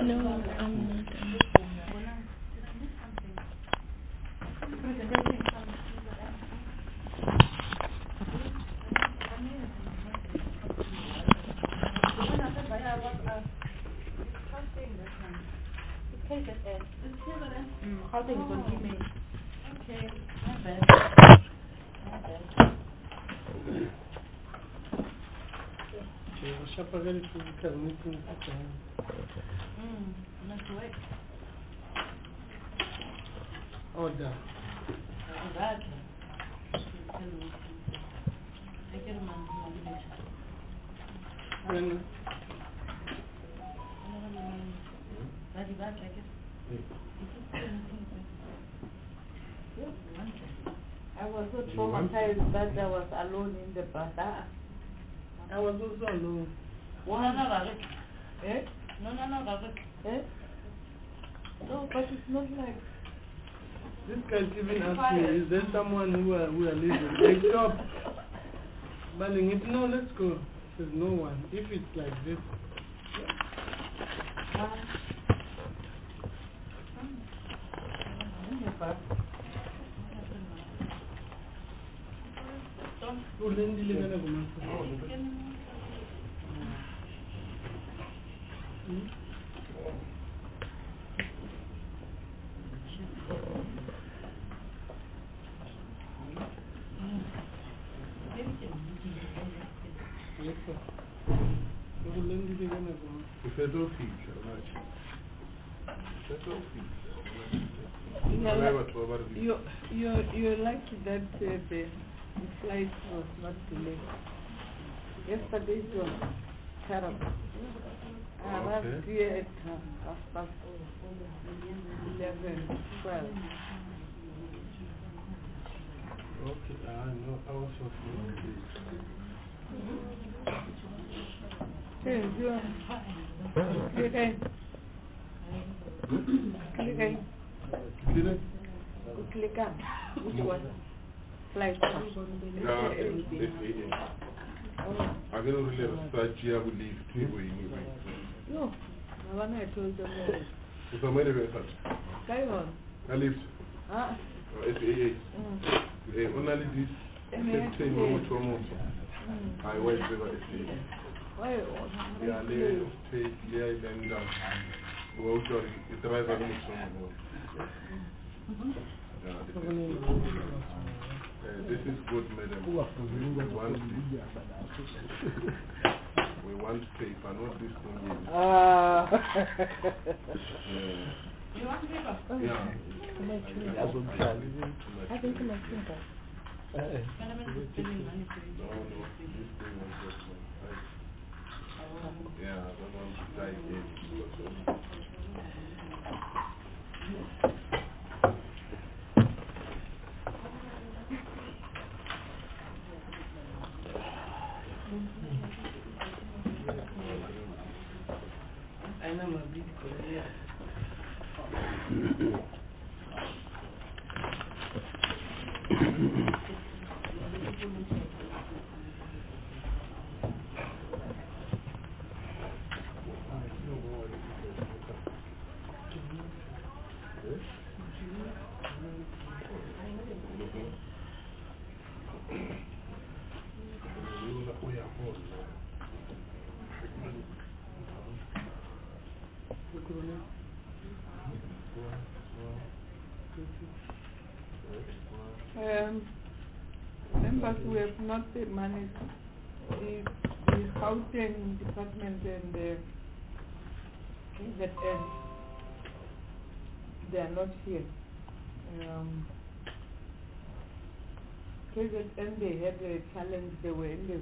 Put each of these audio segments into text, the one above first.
No, I'm not. How things on email? Okay, not bad. Not bad. Physical meeting. Not work. Order. That. I get my When I was so traumatized that I was alone in the bus. I was also alone. Eh? No. Eh? No, but it's not like. This guy's even asked me, is there someone who are leaving? They stop. Baling it, no, let's go. There's no one. If it's like this. You're lucky that the flight was not delayed. Yesterday's was terrible. I arrived here at 11, 12. Okay, I know. I was so Hey, you're okay. Okay. Click on which one? Flight. Yeah, it's I'm going to really start here with leave to go anyway. No, I told them. So, my name is Sat. Kaiwan. I lived. It's only this. I went to the Why? Yeah, they then down. Well, sorry, it's the right one. This is good, madam. We want paper, not this thing. You want paper? Yeah. I think my finger. No, this thing was just yeah, I don't want to die again. I know my big career. Members who have not managed the Gauteng department and the KZN, they are not here. KZN, they had a challenge. They were in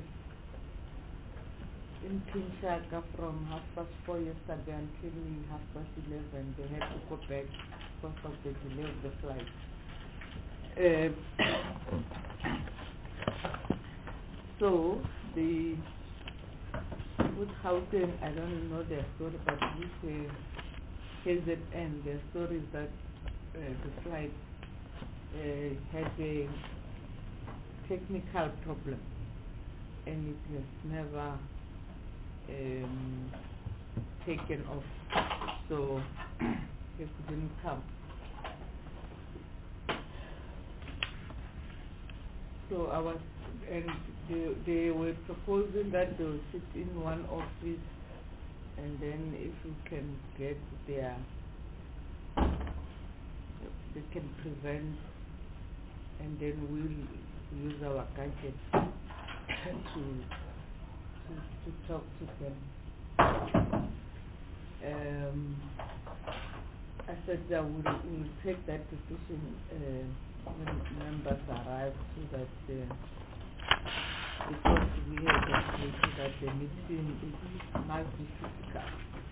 Kinshasa from 4:30 yesterday until 11:30. They had to go back because of the delay of the flight. So with Gauteng, I don't know their story, but with KZN, their story is that the flight had a technical problem and it has never taken off. so he couldn't come. So I was, and they were proposing that they will sit in one office, and then if you can get their, they can present, and then we'll use our gadget to talk to them. I said that we'll take that decision when members arrive, so that because we have agreed that the meeting must be physical.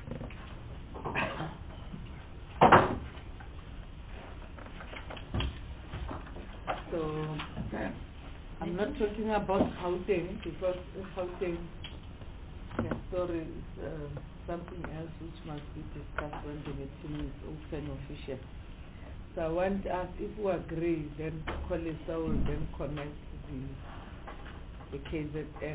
So I'm not talking about Gauteng, because Gauteng, the story is something else which must be discussed when the meeting is open official. So I want us, if we agree, then Kolisa will then connect the KZN,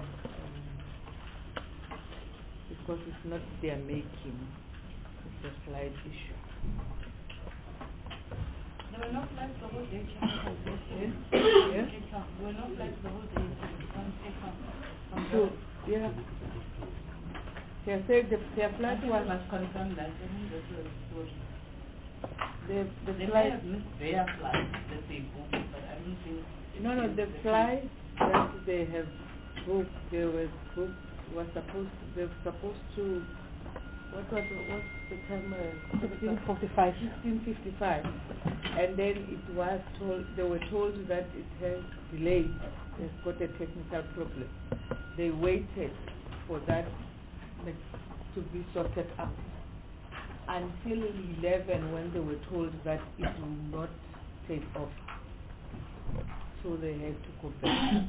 because it's not their making, it's a slight issue. There were no flights the whole day, Yes? There were no flights the whole day, So, yeah. They said their flight I was, must confirm that. I think that's the story. the They may flight, have missed their flight that they booked, but I don't think... no, the flight that they have booked, they were booked, they were supposed to, what's the time? 16:45. 16:55. And then it was told, they were told that it has delayed, it's got a technical problem. They waited for that to be sorted out until 11, when they were told that it will not take off. So they had to go back.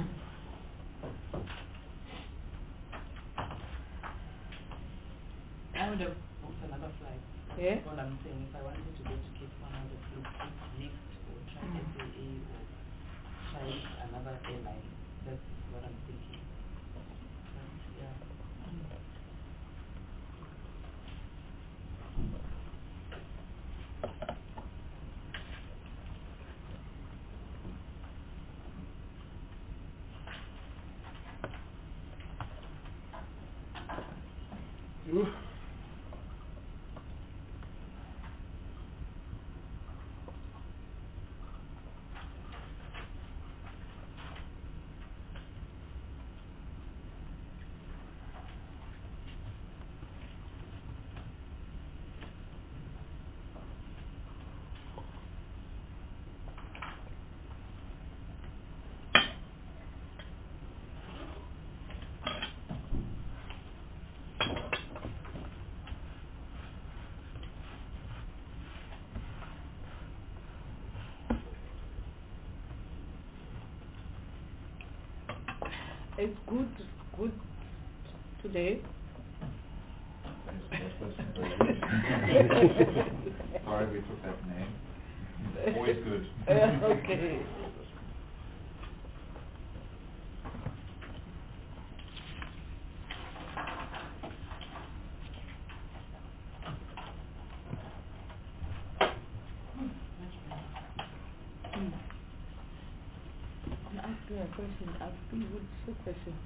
I would have booked another flight. Yeah? That's what I'm saying. If I wanted to go to Cape Town, I would have booked Next or try SAA or try another airline. That's what I'm thinking. But, yeah. Ooh. It's good today. Sorry we took that name. Always good. Okay. Ask me a question. Ask me what's your question?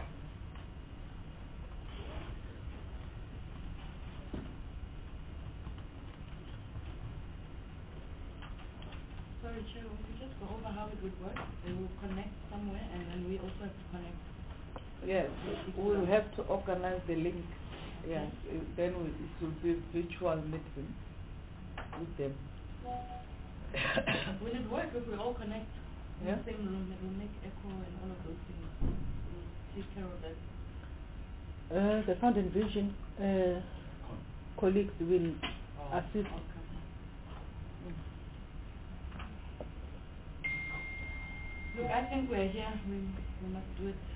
Sorry, Chair, we could just go over how it would work. They will connect somewhere, and then we also have to connect. Yes, we'll have to organize the link. Yes, then it will be virtual meeting with them. Will it work if we all connect in Yeah. the same room? It will make echo and all of those things. We'll take care of that. The Sound and Vision colleagues will assist. Okay. Look, I think we're here. We must do it.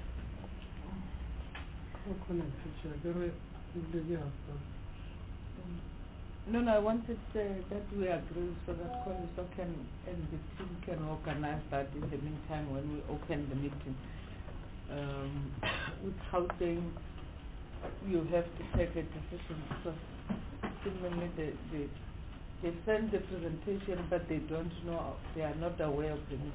No, I wanted that we agree so that Kolisa can and the team can organize that in the meantime when we open the meeting. With housing, you have to take a decision because normally they send the presentation, but they don't know, they are not aware of the meeting.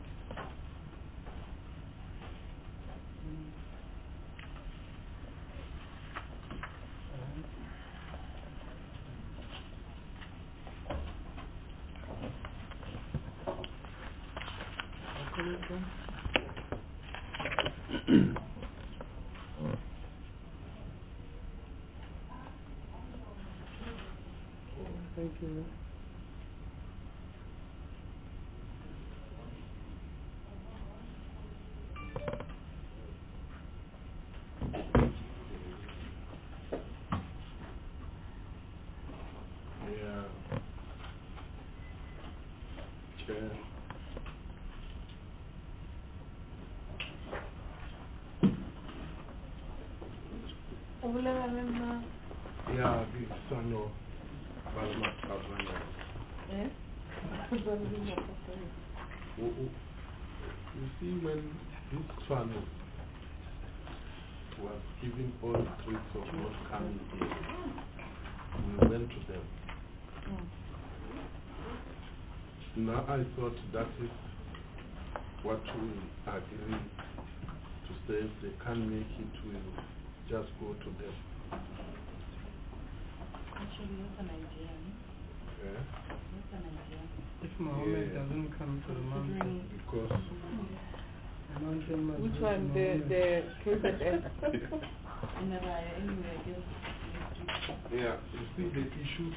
Thank you. Yeah. Chair. Yeah, the son of Balma Abraham. Eh? You see, when this channel was giving all threats of not coming in, we went to them. Now I thought that is what we agreed to say. If they can't make it, we'll just go to them. Actually, that's an idea. Yeah? That's an idea. If Mohammed doesn't come to the mountain, Because the mountain must Which go to one? Mohammed. The KZN? Anyway, I guess. yeah, you see the issue,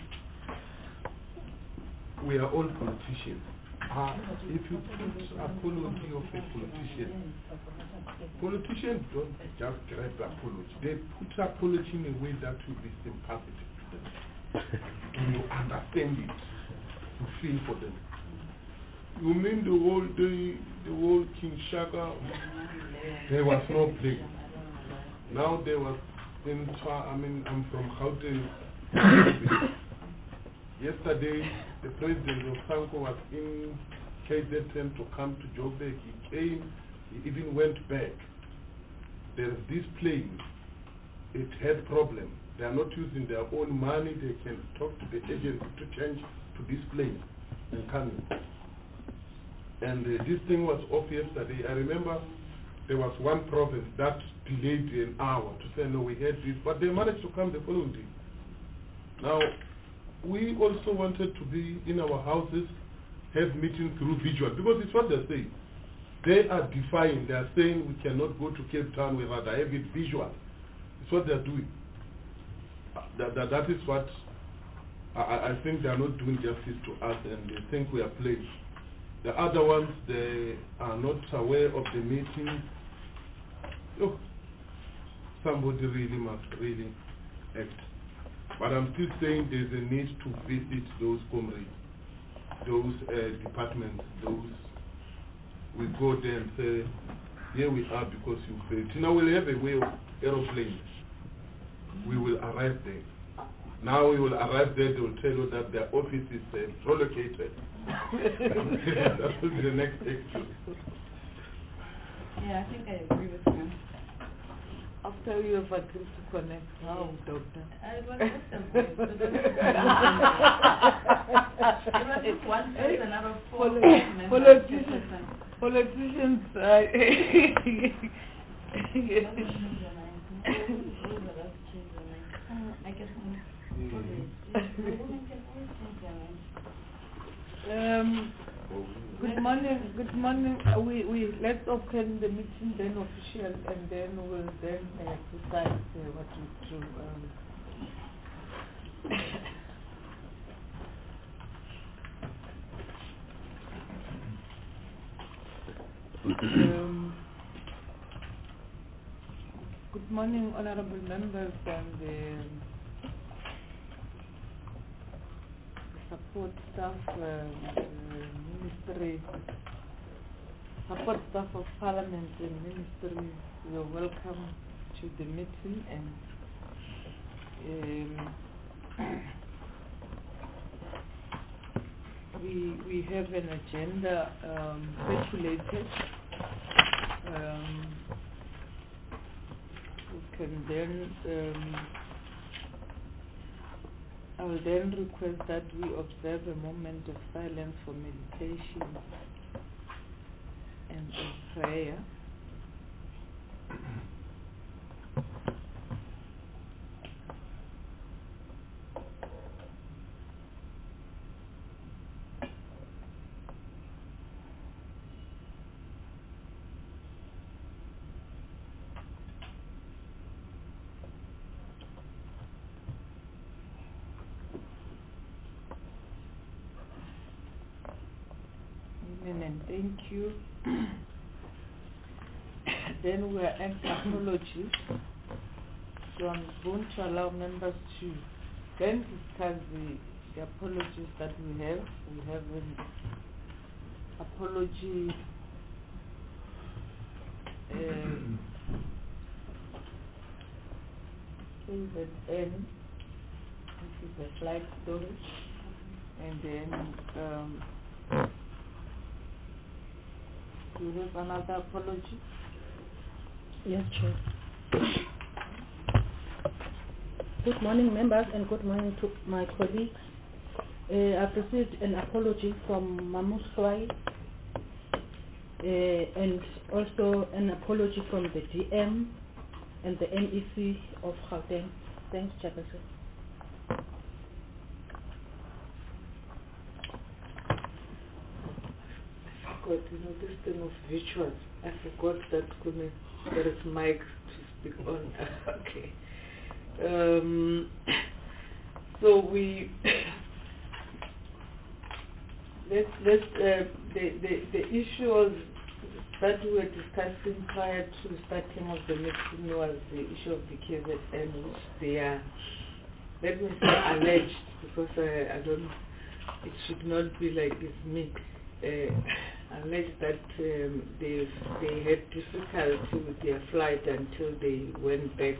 we are all politicians. If you put apology of a politicians don't just grab apology. They put apology in a way that will be sympathetic to them. And you understand it. You feel for them. You mean the whole King Shaka? There was no blame. Now there was I'm from Gauteng. Yesterday, the president of Sanko was in KZN to come to Joburg. He came, he even went back. There's this plane, it had problem. They are not using their own money. They can talk to the agency to change to this plane and come in. And this thing was off yesterday. I remember there was one province that delayed an hour to say, no, we had this, but they managed to come the following day. Now, we also wanted to be in our houses, have meetings through visual, because it's what they're saying. They are defying, they are saying we cannot go to Cape Town, we rather have it visual. It's what they're doing. That is what I think they are not doing justice to us, and they think we are playing. The other ones, they are not aware of the meeting. Look, somebody really must really act. But I'm still saying there's a need to visit those comrades, those departments, those. We go there and say, here we are because you failed. Now we'll have a way of aeroplanes. We will arrive there. Now we will arrive there, they will tell you that their office is relocated. That will be the next excuse. Yeah, I think I agree with you. After you have agreed to connect, how, doctor? I was just one person out of four Politicians I guess good morning. We let's open the meeting then official, and then we'll then decide what to do. Good morning, honorable members and support staff, ministry, support staff of Parliament and ministry. You're welcome to the meeting, and we have an agenda circulated. We can then I will then request that we observe a moment of silence for meditation and a prayer. Amen and thank you. Then we are at apologies. So I'm going to allow members to then discuss the apologies that we have. We have an apology KZN, this is a flight story, and then do you have another apology? Yes, Chair. Good morning, members, and good morning to my colleagues. I've received an apology from Mamus Swai, and also an apology from the DM and the MEC of Gauteng. Thanks, Chairperson. God, this thing of rituals, I forgot that there is mic to speak on. Okay. So we the issue that we were discussing prior to starting of the meeting was the issue of the KZN, which they are, let me say, alleged, because I don't, it should not be like this me. Alleged that they had difficulty with their flight until they went back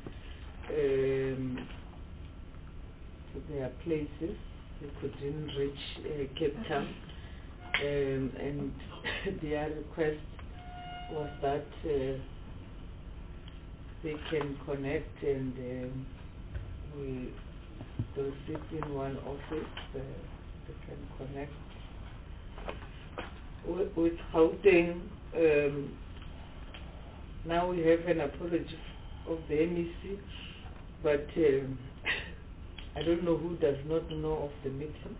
to their places. They couldn't reach Cape Town, and their request was that they can connect, and they'll sit in one office. They can connect with Gauteng. Now we have an apology of the MEC, but I don't know who does not know of the meeting.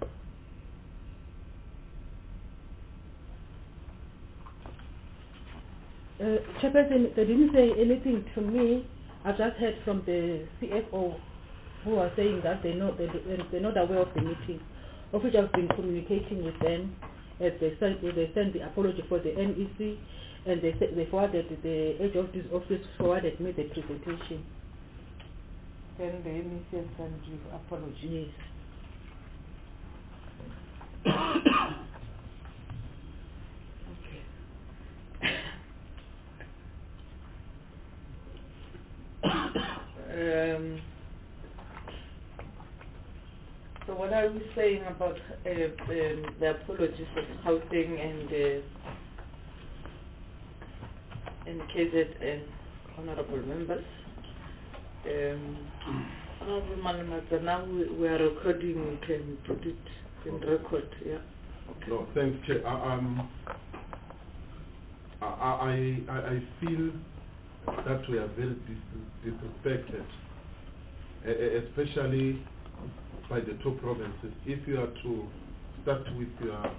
Chairperson, they didn't say anything to me. I just heard from the CFO, who was saying that they're not aware of the meeting, of which I've been communicating with them. As they sent the apology for the MEC, and they forwarded the head of this office forwarded me the presentation. Then the MEC sent you apology. Yes. So what are we saying about the apologies of Gauteng and KZN, honorable members? Honorable Malamata, now we are recording, we can put it in record, yeah? Okay. No, thanks, Chair. I feel that we are very disrespected, especially by the two provinces. If you are to start with your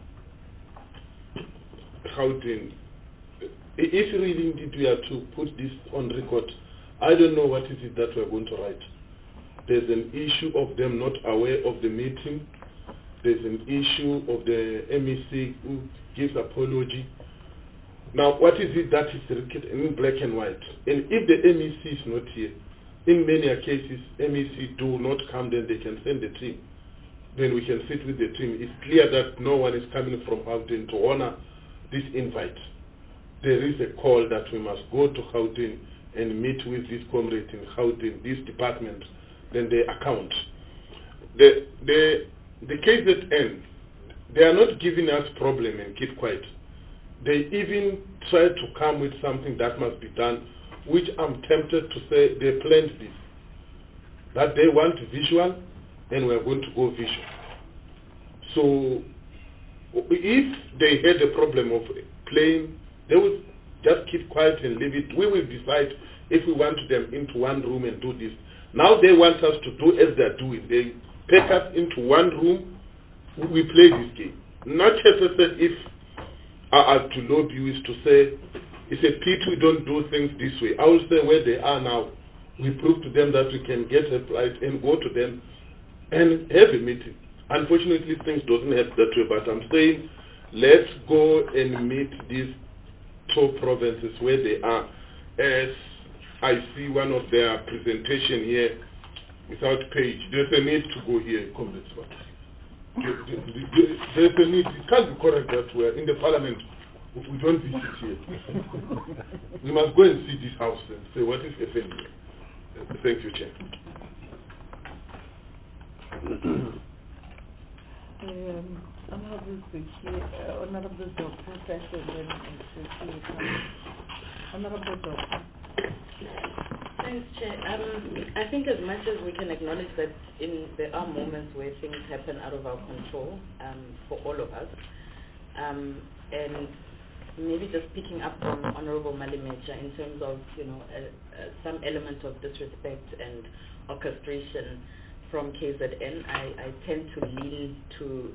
Gauteng, if really indeed we are to put this on record, I don't know what is it that we are going to write. There's an issue of them not aware of the meeting. There's an issue of the MEC who gives apology. Now, what is it that is written in black and white? And if the MEC is not here, in many cases, MEC do not come, then they can send the team. Then we can sit with the team. It's clear that no one is coming from Gauteng to honor this invite. There is a call that we must go to Gauteng and meet with this comrade in Gauteng, this department, then they account. The KZN, they are not giving us problem and keep quiet. They even try to come with something that must be done, which I'm tempted to say they planned this. That they want visual, and we are going to go visual. So if they had a problem of playing, they would just keep quiet and leave it. We will decide if we want them into one room and do this. Now they want us to do as they're doing. They pack us into one room, we play this game. Not just as if to lobby you is to say, it's a pity we don't do things this way. I will say where they are now, we prove to them that we can get a flight and go to them and have a meeting. Unfortunately, things doesn't have that way, but I'm saying let's go and meet these two provinces where they are. As I see one of their presentation here without page, there's a need to go here. There's a need. It can't be correct that we're in the parliament. We don't visit here. We must go and see this house and say what is happening. Thank you, Chair. Honorable Doctor, Honorable Doctor. Thanks, Chair. I think as much as we can acknowledge that there are moments where things happen out of our control for all of us, and maybe just picking up from Honorable Malimecha in terms of some element of disrespect and orchestration from KZN, I tend to lean to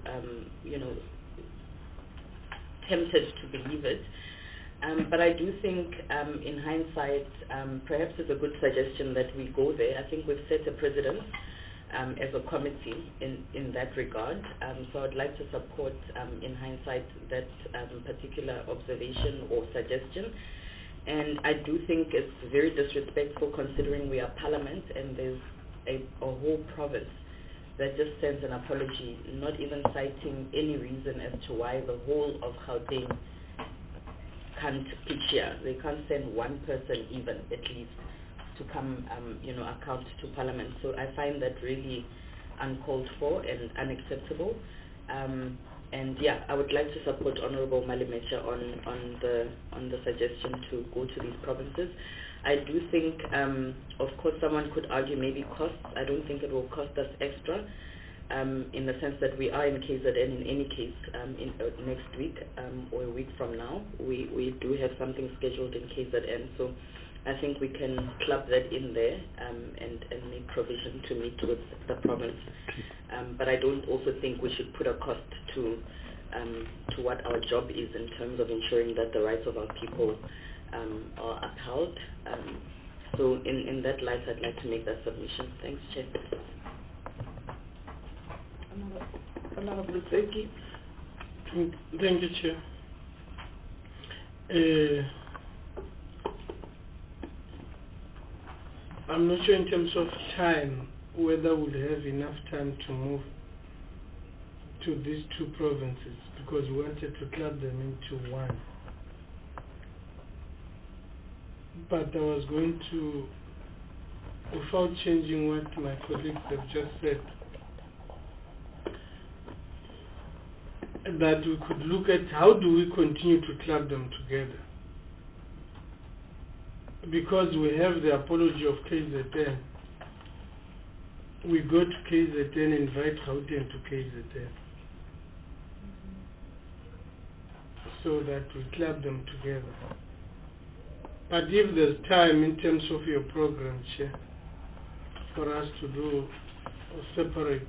tempted to believe it. But I do think in hindsight, perhaps it's a good suggestion that we go there. I think we've set a precedent as a committee in that regard. So I'd like to support in hindsight that particular observation or suggestion. And I do think it's very disrespectful considering we are parliament and there's a whole province that just sends an apology, not even citing any reason as to why the whole of Gauteng can't pitch here. They can't send one person even, at least, to come, account to Parliament. So I find that really uncalled for and unacceptable. And yeah, I would like to support Honorable Malimecha on the suggestion to go to these provinces. I do think, of course, someone could argue maybe costs. I don't think it will cost us extra. In the sense that we are in KZN in any case next week or a week from now. We do have something scheduled in KZN, so I think we can club that in there and make provision to meet with the province. But I don't also think we should put a cost to what our job is in terms of ensuring that the rights of our people are upheld. So in that light, I'd like to make that submission. Thanks, Chair. Thank you, Chair. I'm not sure in terms of time whether we'll have enough time to move to these two provinces because we wanted to club them into one. But I was going to, without changing what my colleagues have just said, that we could look at how do we continue to club them together. Because we have the apology of KZN, we go to KZN, invite Gauteng to KZN. So that we club them together. But if there's time in terms of your program, Chair, for us to do separate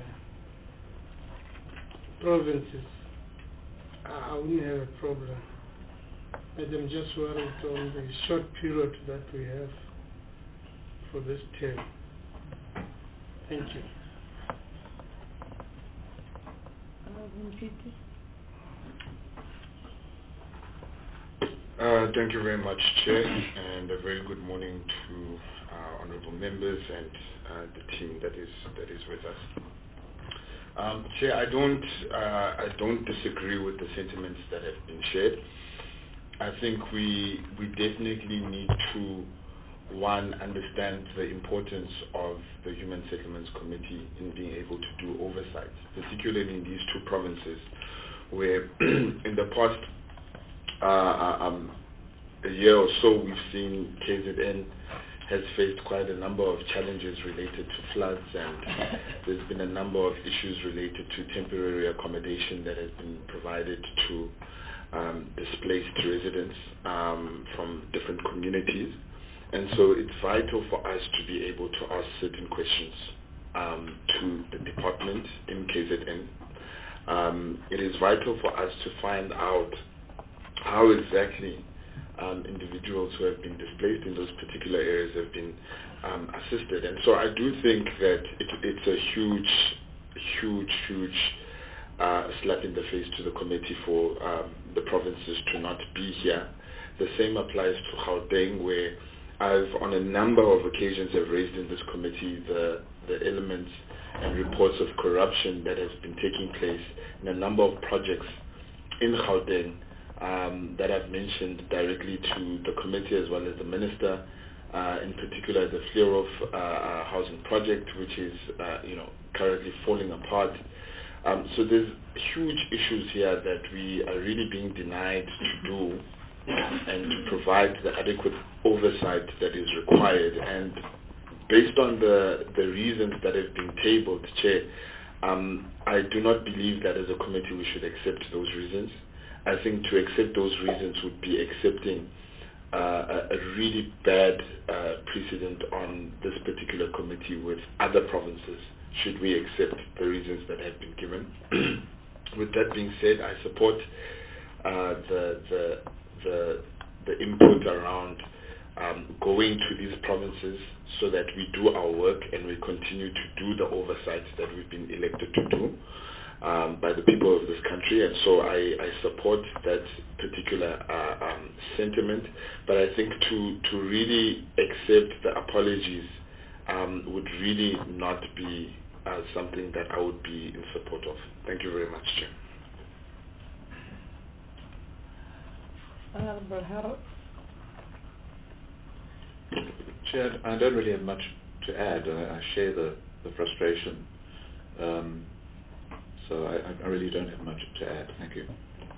provinces, I wouldn't have a problem. But I'm just worried on the short period that we have for this term. Thank you. Thank you very much, Chair, and a very good morning to honourable members and the team that is with us. Chair, I don't disagree with the sentiments that have been shared. I think we definitely need to, one, understand the importance of the Human Settlements Committee in being able to do oversight, particularly in these two provinces, where in the past a year or so we've seen KZN has faced quite a number of challenges related to floods, and there's been a number of issues related to temporary accommodation that has been provided to displaced residents from different communities. And so it's vital for us to be able to ask certain questions to the department in KZN. It is vital for us to find out how exactly individuals who have been displaced in those particular areas have been assisted. And so I do think that it's a huge slap in the face to the committee for the provinces to not be here. The same applies to Gauteng, where I've on a number of occasions have raised in this committee the elements and reports of corruption that has been taking place in a number of projects in Gauteng that I've mentioned directly to the committee as well as the minister, in particular the Vleerhof housing project, which is currently falling apart. So there's huge issues here that we are really being denied to do and to provide the adequate oversight that is required. And based on the reasons that have been tabled, Chair, I do not believe that as a committee we should accept those reasons. I think to accept those reasons would be accepting a really bad precedent on this particular committee with other provinces, should we accept the reasons that have been given. With that being said, I support the input around going to these provinces so that we do our work and we continue to do the oversight that we've been elected to do by the people of this country. And so I support that particular sentiment, but I think to really accept the apologies would really not be something that I would be in support of. Thank you very much, Chair. Harold? Chair, I don't really have much to add. I share the frustration. So I really don't have much to add. Thank you.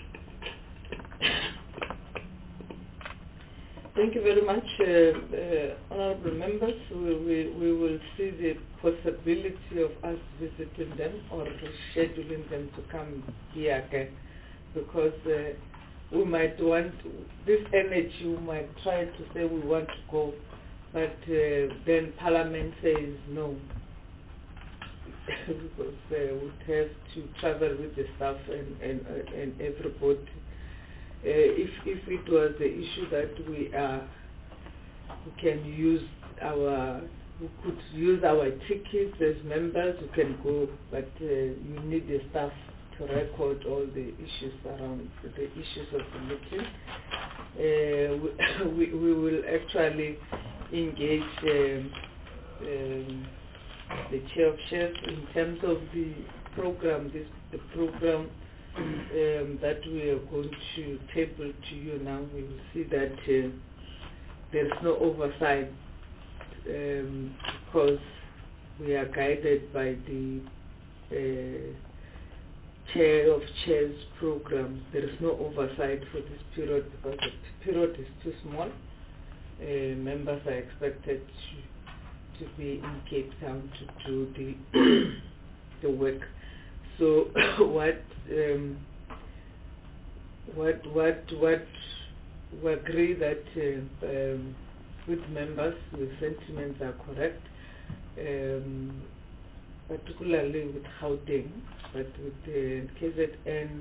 Thank you very much, honourable members. We will see the possibility of us visiting them or scheduling them to come here again, because we might want this energy. We might try to say we want to go, but then Parliament says no, because we would have to travel with the staff and everybody. If it was the issue that we could use our tickets as members, we can go, but you need the staff to record all the issues around the issues of the meeting. We will actually engage the chair of chairs in terms of the program. The program that we are going to table to you now. We will see that there is no oversight because we are guided by the chair of chairs program. There is no oversight for this period because the period is too small. Members are expected to be in Cape Town to do the work. So what we agree that with members, the sentiments are correct, particularly with Gauteng, but with the KZN,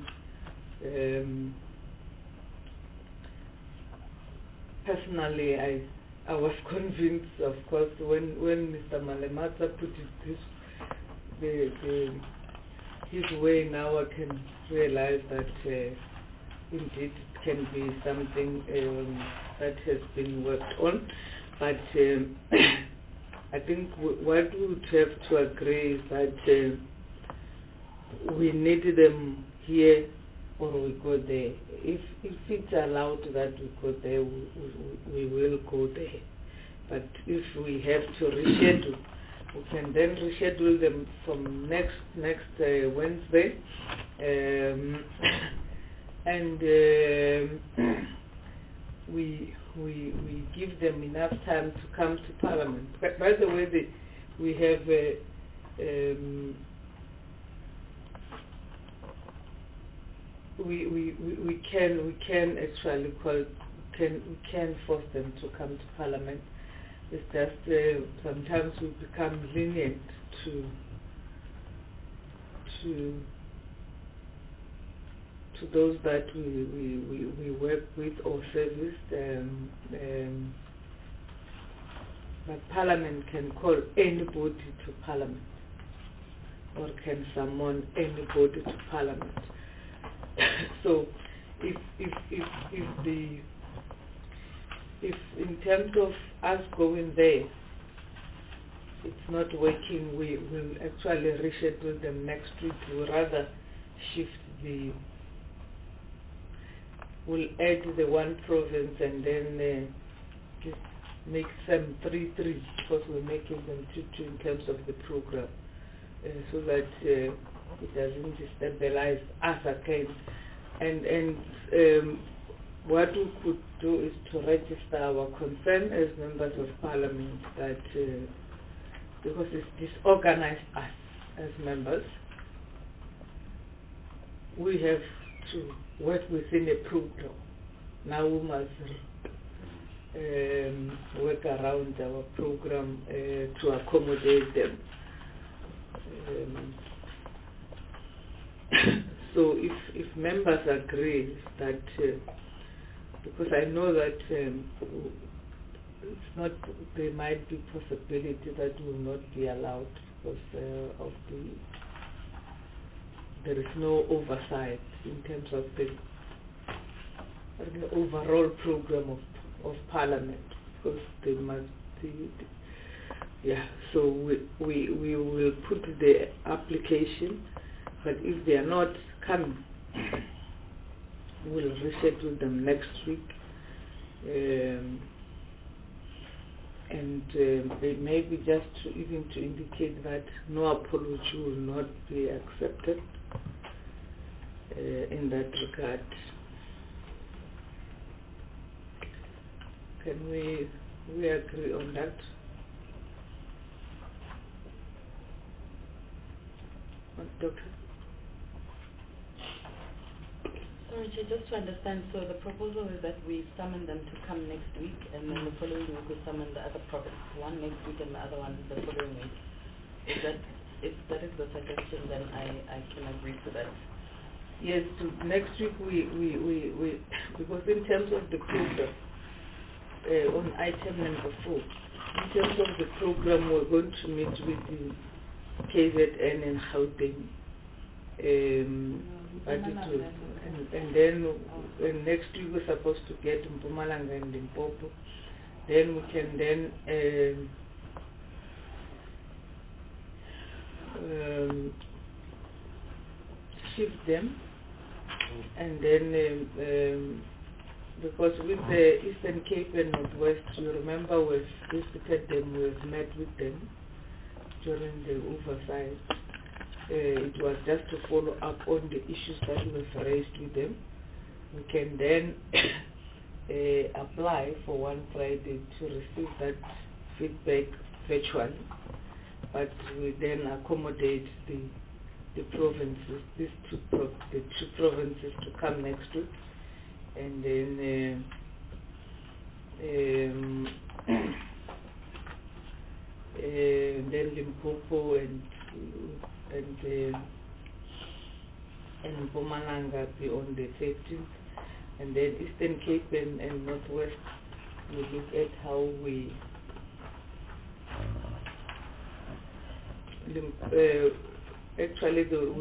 personally, I was convinced, of course, when Mr. Malemaza put it this his way. Now I can realize that indeed it can be something that has been worked on, but I think what we would have to agree is that we need them here or we go there. If it's allowed that we go there, we will go there. But if we have to reschedule, we can then reschedule them from next Wednesday, and we give them enough time to come to Parliament. But by the way, we have we can actually we can force them to come to Parliament. It's just sometimes we become lenient to those that we work with or service. But Parliament can call anybody to Parliament, or can summon anybody to Parliament. So, if in terms of us going there, it's not working, we will actually reschedule them next week. We'll rather shift we'll add the one province and then just make them 3-3, because we're making them 2-2 in terms of the program, so that it doesn't destabilize us again. And what we could do is to register our concern as members of Parliament that because it's disorganized us as members, we have to work within a program. Now we must work around our program to accommodate them. So if members agree that, because I know that it's not, there might be possibility that will not be allowed because of there is no oversight in terms of the overall program of Parliament, because they must so we will put the application, but if they are not coming, we'll reschedule them next week. And maybe just even to indicate that no apology will not be accepted in that regard. Can we agree on that? Doctor? Sorry, just to understand, so the proposal is that we summon them to come next week, and then the following week we summon the other province, one next week and the other one the following week. If that is the suggestion, then I can agree to that. Yes, so next week we because in terms of the program, on item number 4, in terms of the program, we're going to meet with the KZN and Gauteng. And then next week we're supposed to get Mpumalanga and Limpopo. Then we can then shift them, and then because with the Eastern Cape and Northwest, you remember we've visited them, we've met with them during the oversight. It was just to follow up on the issues that we've raised with them. We can then apply for one Friday to receive that feedback virtually, but we then accommodate the provinces, the two provinces to come next week, and then Limpopo and Mpumalanga be on the 13th, and then Eastern Cape and Northwest we look at how we actually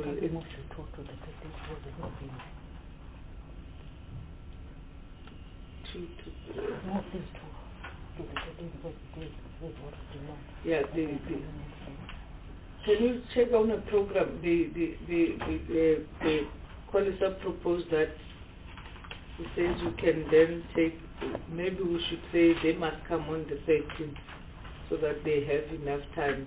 can you check on a program? The Colisa proposed that he says you can then take, maybe we should say they must come on the 13th so that they have enough time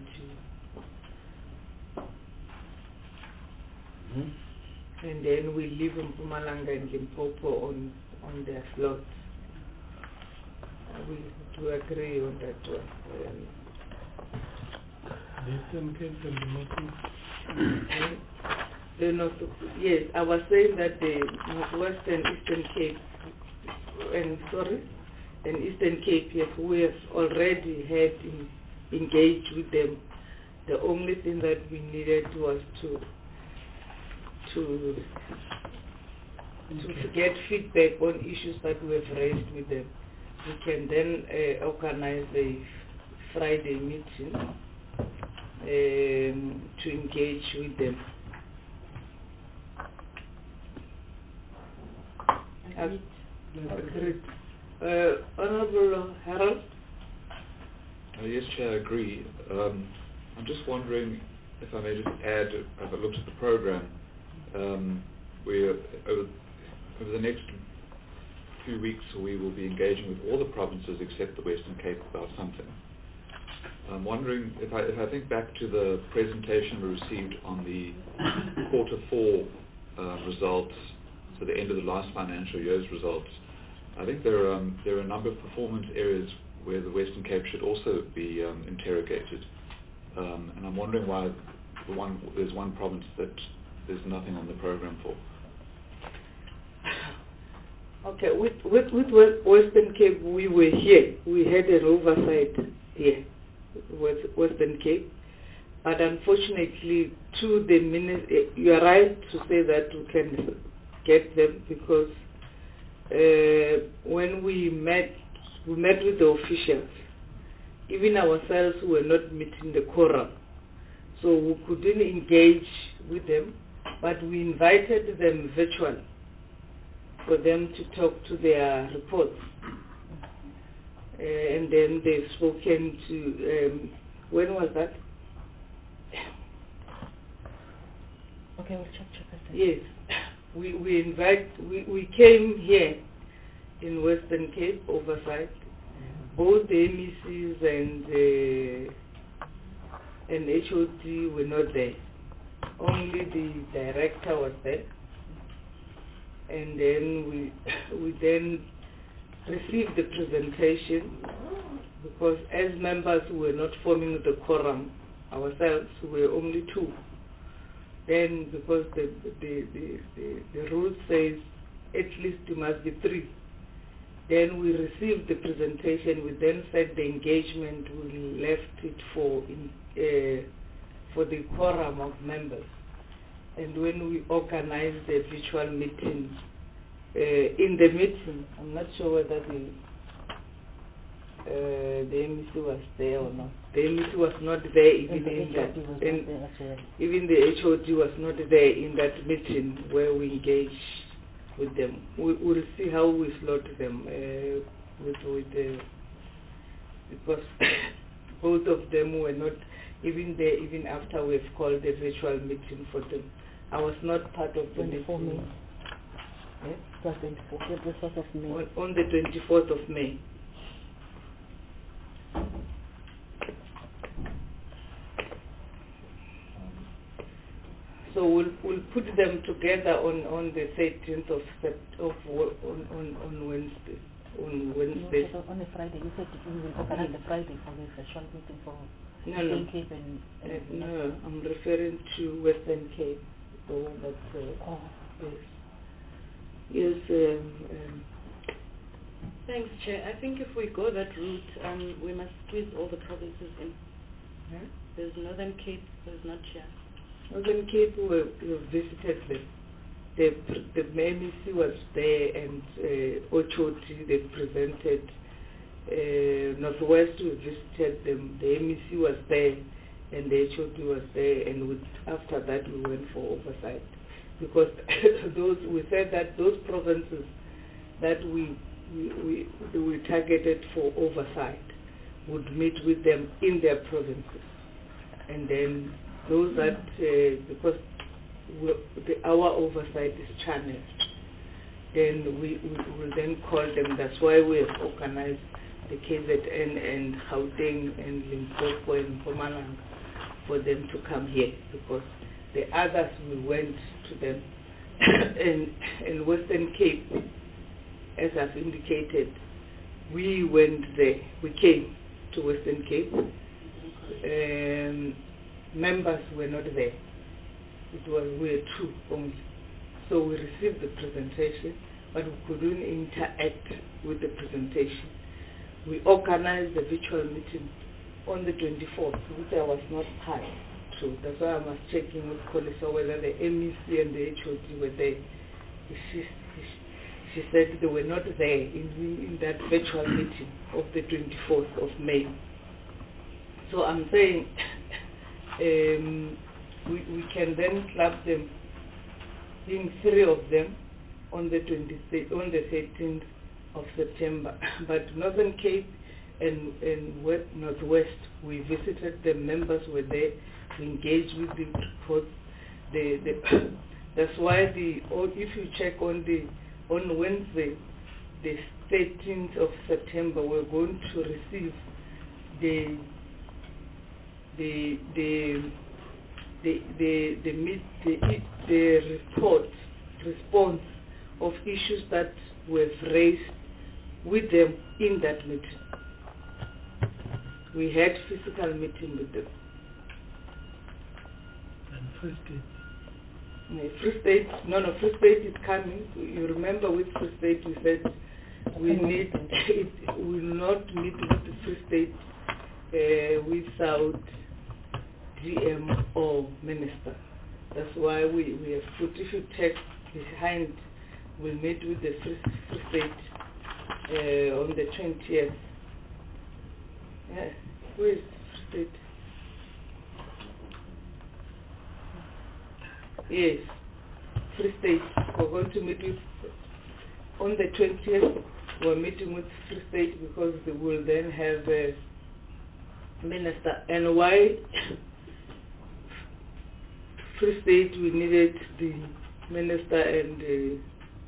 to, and then we leave Mpumalanga and Limpopo on their slots. we do agree on that one. Eastern Cape and the Northeast. Yes, I was saying that the Northwestern Eastern Cape and Eastern Cape, yes, we have already had engaged with them. The only thing that we needed was to get feedback on issues that we have raised with them. We can then organize a Friday meeting to engage with them. Agreed. Honorable Harold? Yes, Chair, I agree. I'm just wondering if I may just add, I've looked at the program. We over the next few weeks we will be engaging with all the provinces except the Western Cape about something. I'm wondering if I think back to the presentation we received on the Q4 results, so the end of the last financial year's results. I think there are a number of performance areas where the Western Cape should also be interrogated, and I'm wondering why there's one province that there's nothing on the program for. Okay, with Western Cape, we were here. We had an oversight here with Western Cape. But unfortunately, you are right to say that we can get them because when we met with the officials. Even ourselves were not meeting the quorum. So we couldn't engage with them, but we invited them virtually for them to talk to their reports. And then they've spoken to, when was that? Okay, we'll check that. Yes. We came here in Western Cape, oversight. Both the MECs and HOD were not there. Only the director was there. And then we then received the presentation because as members we were not forming the quorum ourselves, we were only two. Then because the rule says at least you must be three. Then we received the presentation. We then said the engagement, we left it for the quorum of members. And when we organized the virtual meeting, in the meeting, I'm not sure whether the MEC was there or not. The MEC was not there even in that. Even the HOD was not there in that meeting where we engaged with them. We'll see how we slot them because both of them were not even there even after we've called the virtual meeting for them. I was not part of the 24 May. Yeah? It was 24th of May. On the 24th of May. So we'll put them together on the 13th on Wednesday. On Wednesday. No, on a Friday. You said we will organize the Friday for the virtual meeting for Western Cape and no, I'm referring to Western Cape, the one that's yes. Thanks, Chair. I think if we go that route, we must squeeze all the provinces in. Huh? There's Northern Cape, there's not here. Northern Cape, we visited them. The MEC was there and HOD, they presented. Northwest, we visited them. The MEC was there and the HOD was there, and after that we went for oversight. Because we said that those provinces that we targeted for oversight would meet with them in their provinces. And then those that, because our oversight is channeled, then we will then call them. That's why we have organized the KZN and Gauteng and Limpopo and Mpumalanga for them to come here, because the others we went to them. And Western Cape, as I've indicated, we went there. We came to Western Cape. Members were not there. We were two only. So we received the presentation, but we couldn't interact with the presentation. We organized a virtual meeting on the 24th, which I was not part to. That's why I was checking with Kolisa whether the MEC and the HOD were there. She said they were not there in that virtual meeting of the 24th of May. So I'm saying we can then club them, being three of them, on the 13th of September. But Northern Cape and Northwest, we visited, the members were there, we engaged with the reports. That's why if you check on Wednesday, the 13th of September, we're going to receive the response of issues that were raised with them in that meeting. We had physical meeting with them. And Free State? Free State, Free State is coming. You remember with Free State we said we will not meet with the Free State without GM or minister. That's why we have put, if you check behind, we'll meet with the Free State on the 20th. Yeah, where is Free State? Yes, Free State. We're going to meet with, on the 20th, we're meeting with Free State because they will then have a minister. And why Free State, we needed the minister and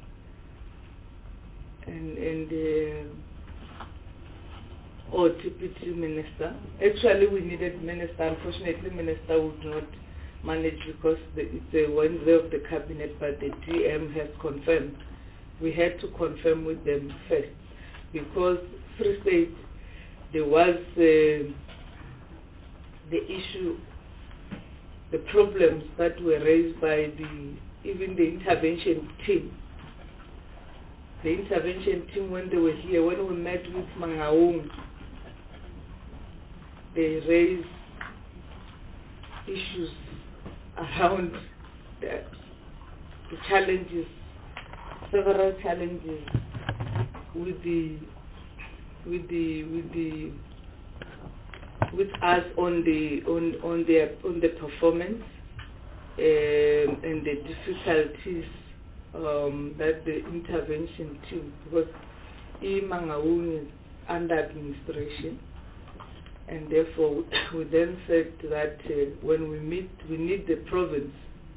or deputy minister. Actually, we needed minister. Unfortunately, minister would not manage because it's a Wednesday of the cabinet, but the GM has confirmed. We had to confirm with them first because Free State, there was the issue, the problems that were raised by even the intervention team. The intervention team, when they were here, when we met with Mangaung, they raised issues around the challenges, several challenges with us on the performance and the difficulties that the intervention team, because Mangaung is under administration, and therefore we then said that when we meet, we need the province.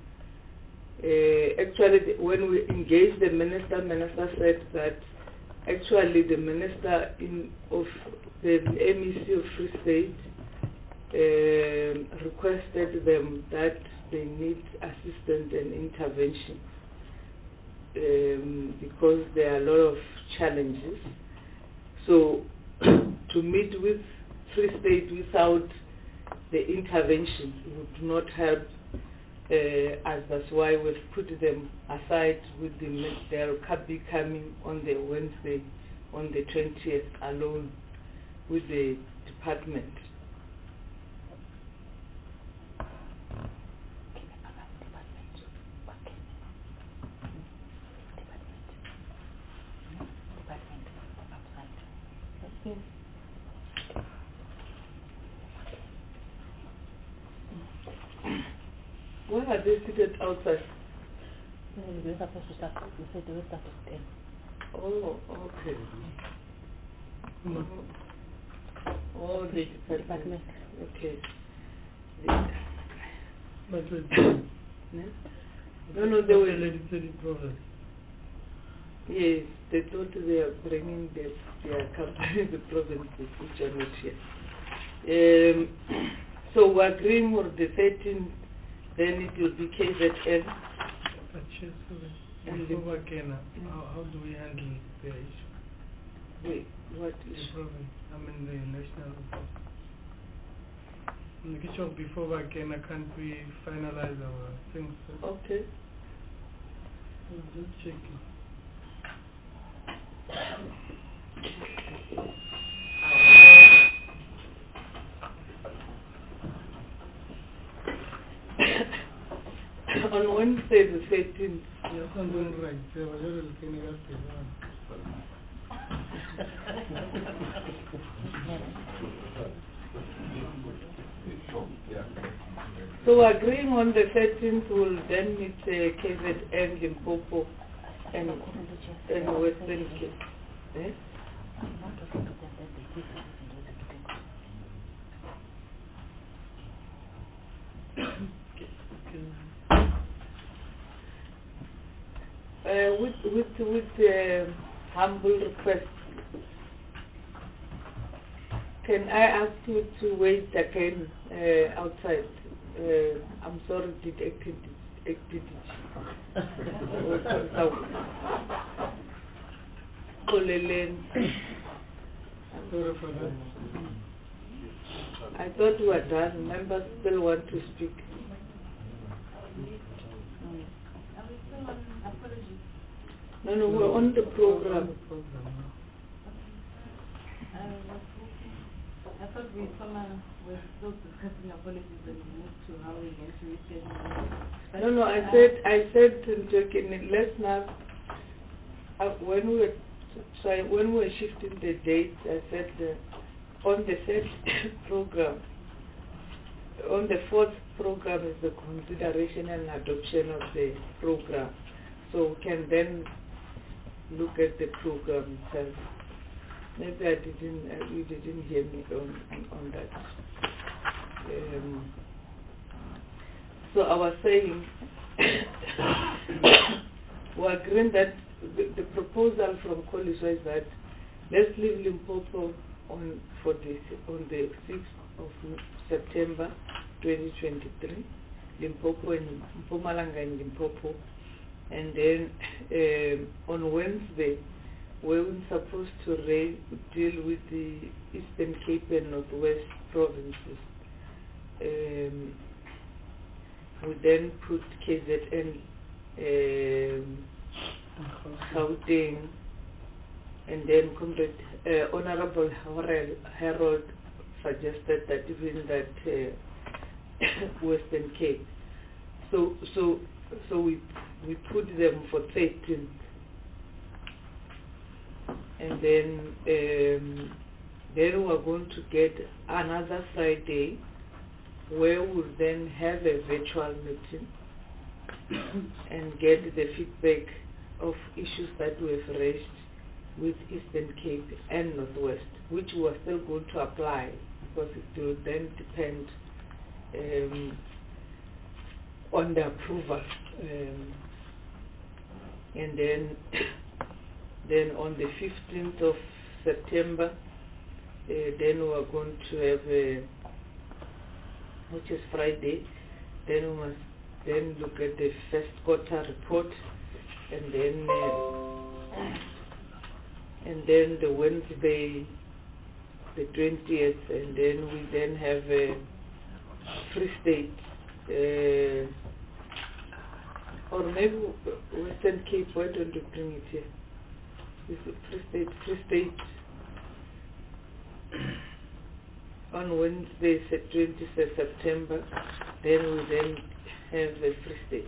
Actually, when we engaged the minister said that actually the minister of the MEC of Free State requested them that they need assistance and intervention because there are a lot of challenges. So to meet with Free State without the intervention would not help us. That's why we've put them aside with they'll be coming on the Wednesday, on the 20th, alone with the department. Why are they seated outside? We were supposed to start. We said they will start at 10. Oh, okay. Oh, the department. Okay. But No, they were legislative problem. Yes, they thought they are bringing their company, the provinces, which are not here. So we're agreeing with the 13th, then it will be KZN. But before Kenya, how do we handle the issue? Wait, what The is... province, I mean the national report. In the kitchen before again, can't we finalize our things? Okay. Just checking. On Wednesday the 13th. Yes, I'm doing right. There was a little thing else to So agreeing on the 13th will then meet KZN, Limpopo, and Western Cape. Eh? With humble request, can I ask you to wait again outside? I'm sorry, detected it. Sorry for that. I thought we were done. Members still want to speak. No, we're on the program. I thought we were still discussing apologies and moved to how we're going to reschedule. No, I said to Jokin, let's not, when we were shifting the date, I said on the third program, on the fourth program is the consideration and adoption of the program. So we can then look at the program itself. Maybe you didn't hear me on that. So I was saying, we're agreeing that the proposal from Koliswa is that let's leave Limpopo on the 6th of September 2023, Limpopo and Mpumalanga and Limpopo, and then on Wednesday we're supposed to deal with the Eastern Cape and Northwest provinces. We then put KZN, Gauteng, and then Honorable Harold suggested that even that Western Cape. So we put them for 13th. And then we're going to get another Friday where we'll then have a virtual meeting and get the feedback of issues that we have raised with Eastern Cape and Northwest, which we are still going to apply because it will then depend on the approval. And then on the 15th of September, then we are going to have which is Friday, then we must then look at the first quarter report, and then the Wednesday, the 20th, and then we then have a Free State, or maybe Western Cape. Why don't you bring it here? Is it Free State on Wednesday, 20th September, then we then have a Free State.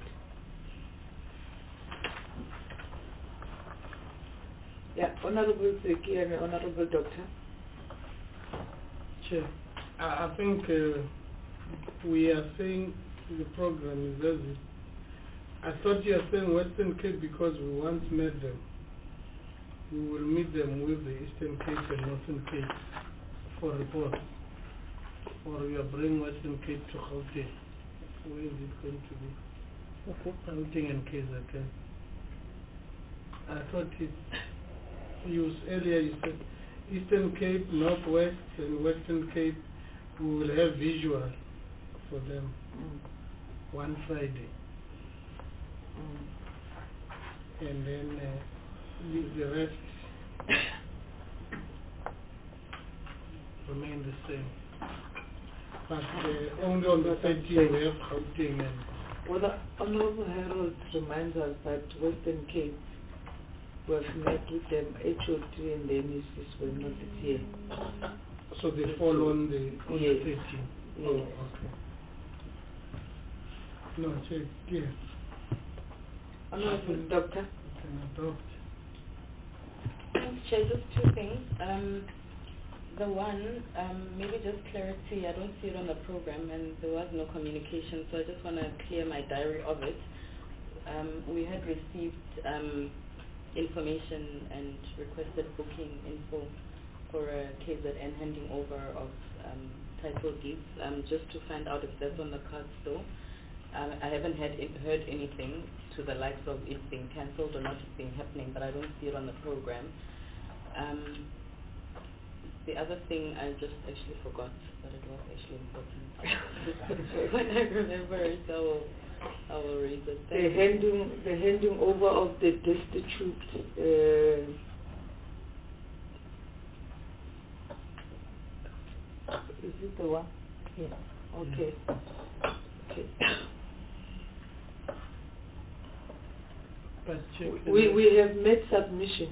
Yeah, Honorable Zeki and Honorable Doctor. Chair, I think we are saying the program is as I thought you were saying Western Cape because we once met them. We will meet them with the Eastern Cape and Northern Cape for reports. Or we are bringing Western Cape to Gauteng. Where is it going to be? Okay. Gauteng and KZN. I thought earlier you said Eastern Cape, Northwest and Western Cape, we will have visual for them one Friday. And then the rest remain the same. But only on the 13th we have Gauteng and Well, the Honorable Harold reminds us that Western Cape, we have met with them, HOT and the NECs were not here. so they fall on the Yes. 13th. Yes. Oh, okay. No, check here. Honorable Doctor? Can adopt. Thanks, Chair. Just two things. The one, maybe just clarity. I don't see it on the program, and there was no communication, so I just want to clear my diary of it. We had received information and requested booking info for a KZN handing over of title deeds, just to find out if that's on the cards still. I haven't heard anything to the likes of it being cancelled or not being happening, but I don't see it on the program. The other thing I just actually forgot, but it was actually important. When I remember it, I will raise it. The handing over of the destitute is it the one? Yes. Okay. Okay. But check We have made submission.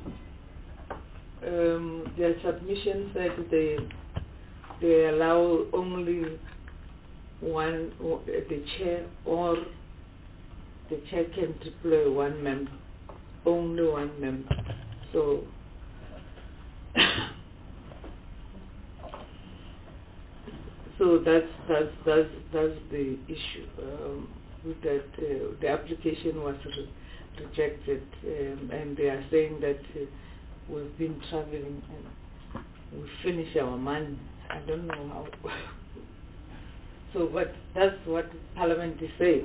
Their submission said they allow only one, the chair, or the chair can deploy one member, only one member. So that's the issue. With that, the application was rejected, and they are saying that we've been traveling and we finish our money. I don't know how. So, but that's what Parliament is saying.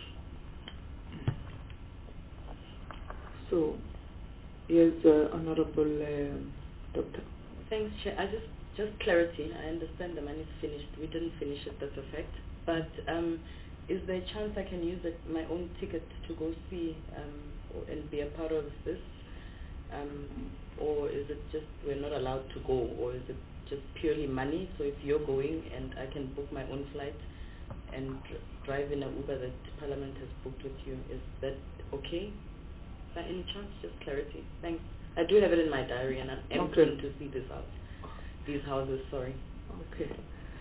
So, yes, Honorable Doctor. Thanks, Chair. Just clarity. I understand the money is finished. We didn't finish it, that's a fact. But is there a chance I can use my own ticket to go see and be a part of this? Or is it just we're not allowed to go? Or is it just purely money? So if you're going and I can book my own flight and drive in an Uber that Parliament has booked with you, is that okay? By any chance? Just clarity. Thanks. I do have it in my diary and I'm keen to see this out. These houses, sorry. Okay.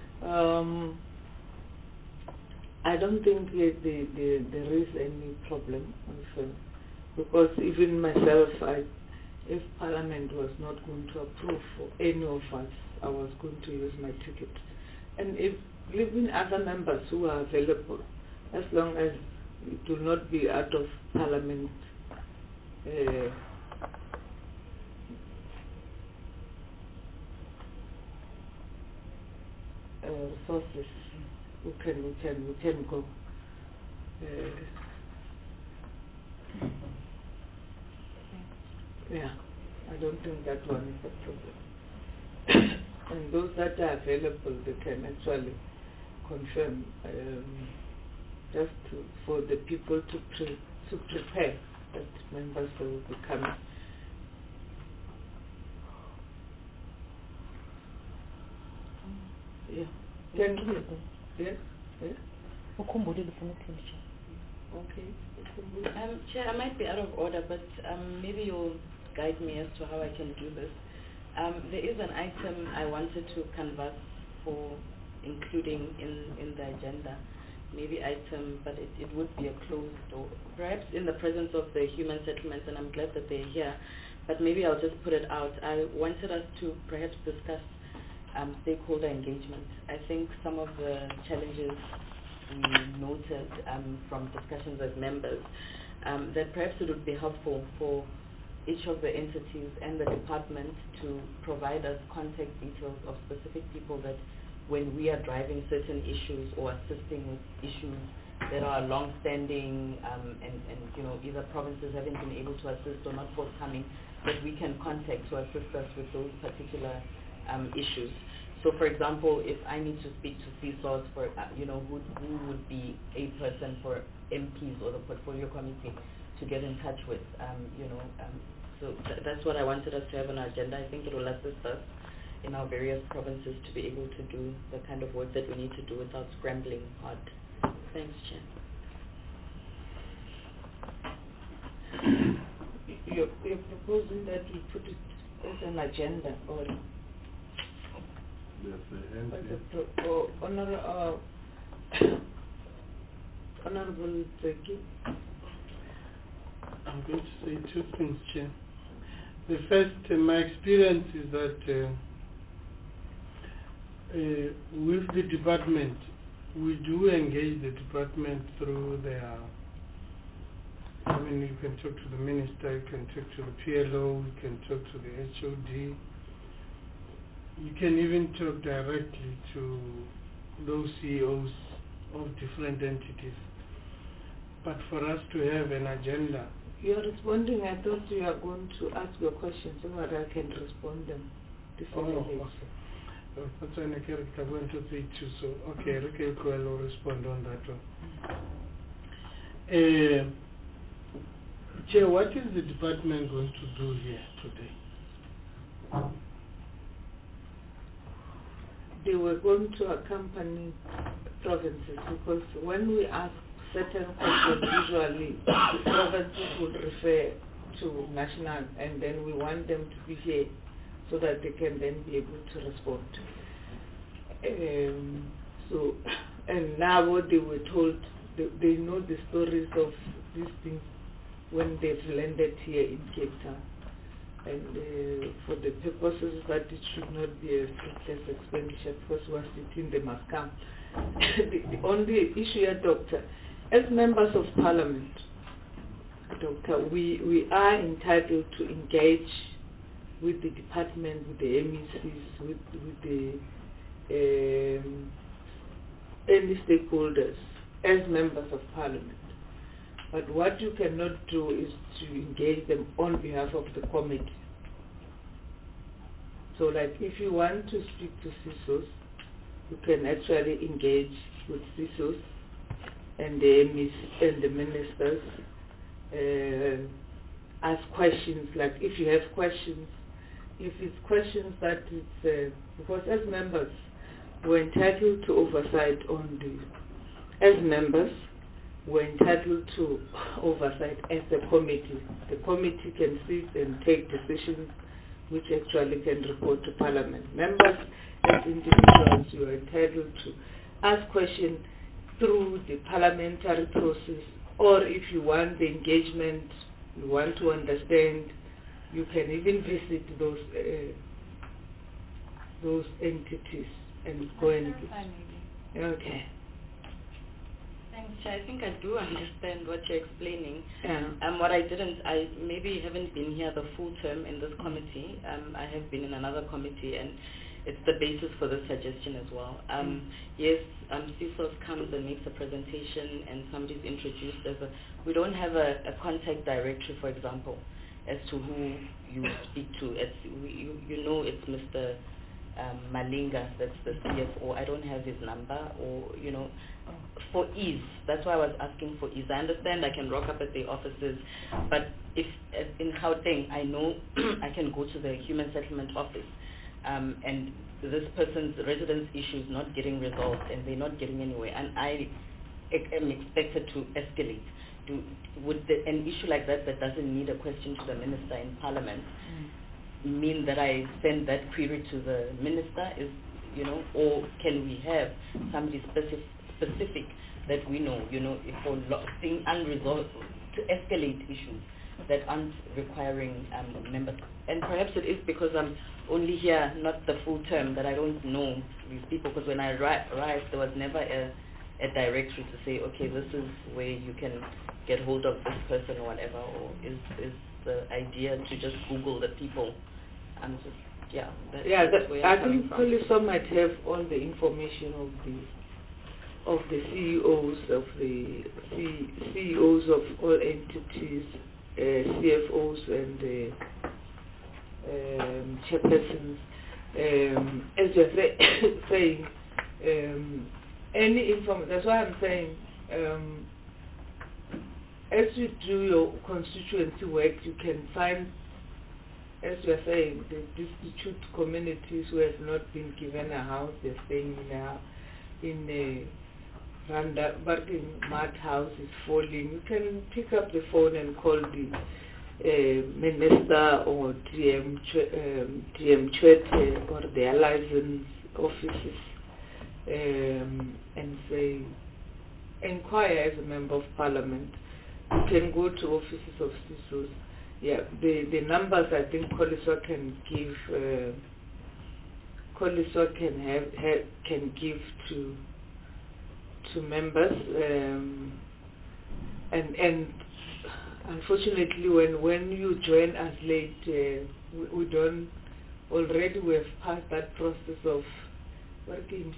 I don't think there is any problem with, because even myself, if Parliament was not going to approve for any of us, I was going to use my ticket. And if even other members who are available, as long as it will not be out of Parliament resources, we can go. Yeah, I don't think that one is a problem. And those that are available, they can actually confirm, just for the people to prepare that members will be coming. Yeah. Thank you. Yes. Yes. Okay. Chair, I might be out of order, but maybe you'll guide me as to how I can do this. There is an item I wanted to canvass for including in the agenda. Maybe item, but it would be a closed door. Perhaps in the presence of the human settlements, and I'm glad that they're here, but maybe I'll just put it out. I wanted us to perhaps discuss stakeholder engagement. I think some of the challenges we noted from discussions with members, that perhaps it would be helpful for each of the entities and the department to provide us contact details of specific people that when we are driving certain issues or assisting with issues that are long-standing and you know, either provinces haven't been able to assist or not forthcoming, that we can contact to assist us with those particular issues. So, for example, if I need to speak to CSOs for, you know, who would be a person for MPs or the portfolio committee to get in touch with, you know, so that's what I wanted us to have on our agenda. I think it will assist us. in our various provinces to be able to do the kind of work that we need to do without scrambling hard. Thanks, Chair. You're proposing that we put it as an agenda or Honorable Zeki. I'm going to say two things, Chair. The first, my experience is that with the department, we do engage the department through their, I mean, you can talk to the minister, you can talk to the PLO, you can talk to the HOD, you can even talk directly to those CEOs of different entities. But for us to have an agenda. You are responding. I thought you are going to ask your questions so that I can respond them. That's an character going to say too. So okay, Ricky will respond on that one. Chair, what is the department going to do here today? They were going to accompany provinces because when we ask certain questions, usually the provinces would refer to national, and then we want them to be here so that they can then be able to respond. So, and now what they were told, they know the stories of these things when they've landed here in Cape Town. And for the purposes that it should not be a fruitless expenditure, because once it's in, they must come. The only issue here, Doctor, as members of Parliament, Doctor, we are entitled to engage with the department, with the MECs, with the any stakeholders as members of Parliament. But what you cannot do is to engage them on behalf of the committee. So like if you want to speak to CISOs, you can actually engage with CISOs and the MECs and the ministers, ask questions, like if you have questions, if it's questions that it's, because as members, we're entitled to oversight on the, as members, we're entitled to oversight as a committee. The committee can sit and take decisions which actually can report to Parliament. Members, as individuals, you are entitled to ask questions through the parliamentary process, or if you want the engagement, you want to understand, you can even visit those entities and go and... Okay. Thanks, Chair. I think I do understand what you're explaining. Yeah. What I didn't, I maybe haven't been here the full term in this committee. I have been in another committee, and it's the basis for this suggestion as well. Yes, CISOS comes and makes a presentation, and somebody's introduced as a... We don't have a contact directory, for example, as to who you speak to. You know it's Mr. Malinga, that's the CFO. I don't have his number, or, you know, for ease. That's why I was asking for ease. I understand I can rock up at the offices, but if in Gauteng, I know I can go to the Human Settlement Office, and this person's residence issue is not getting resolved, and they're not getting anywhere, and I am expected to escalate. Would an issue like that doesn't need a question to the minister in Parliament mean that I send that query to the minister, is, you know, or can we have somebody specific that we know, you know, if for thing unresolved, to escalate issues that aren't requiring members. And perhaps it is because I'm only here, not the full term, that I don't know these people, because when I arrived, there was never a directory to say, okay, this is where you can get hold of this person or whatever, or is the idea to just Google the people? I'm just, yeah. I think Poliso might have all the information of the CEOs of the CEOs of all entities, CFOs and the chairpersons. As you're saying, any information. That's why I'm saying, as you do your constituency work, you can find as you are saying, the destitute communities who have not been given a house, they're staying in a barking mud house is falling. You can pick up the phone and call the minister or DM Chwete or their license offices and say, inquire as a member of parliament. You can go to offices of CISOs. Yeah, the numbers I think Koliswa can give. Koliswa can give to members, and unfortunately, when you join us late, we don't. Already, we have passed that process of working.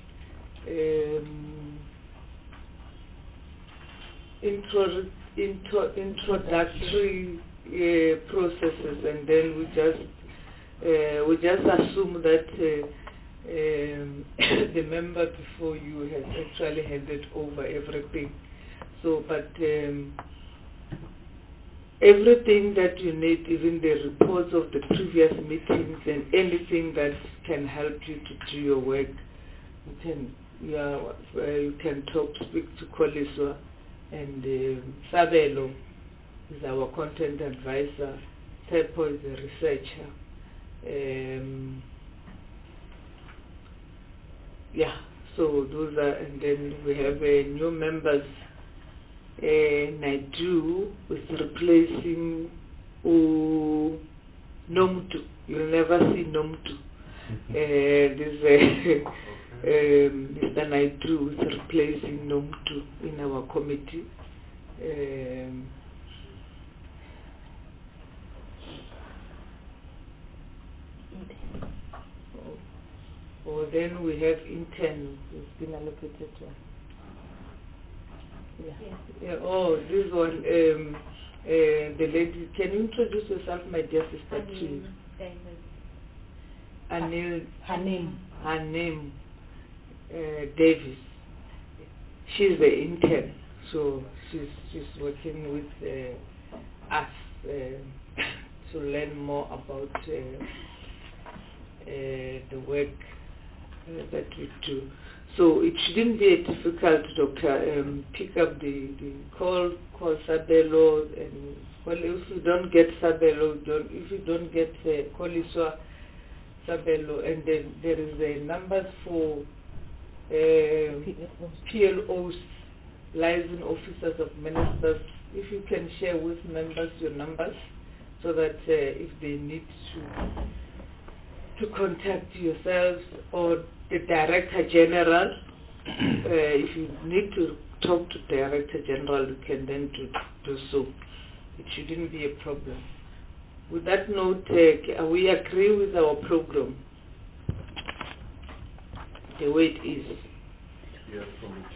Introductory processes, and then we just assume that the member before you has actually handed over everything. So, but everything that you need, even the reports of the previous meetings and anything that can help you to do your work, you can speak to Koliswa, and Sabelo is our content advisor. Tepo is a researcher. So those are, and then we have new members. Naidu is replacing Nomtu. You'll never see Nomtu. Mr. Naidu is replacing Nomtu in our committee. Then we have intern who's been allocated to. This one, the lady. Can you introduce yourself, my dear sister, please? Her name, Davis. She's the intern, so she's working with us to learn more about the work that we do. So it shouldn't be difficult, Doctor. Pick up the call Sabelo, and if you don't get Sabelo, if you don't get Koliswa, Sabelo, and then there is a numbers for PLOs, liaison officers of ministers. If you can share with members your numbers, so that if they need to contact yourselves or the Director General, if you need to talk to Director General, you can then do so. It shouldn't be a problem. With that note, we agree with our program, the way it is. Yes, from the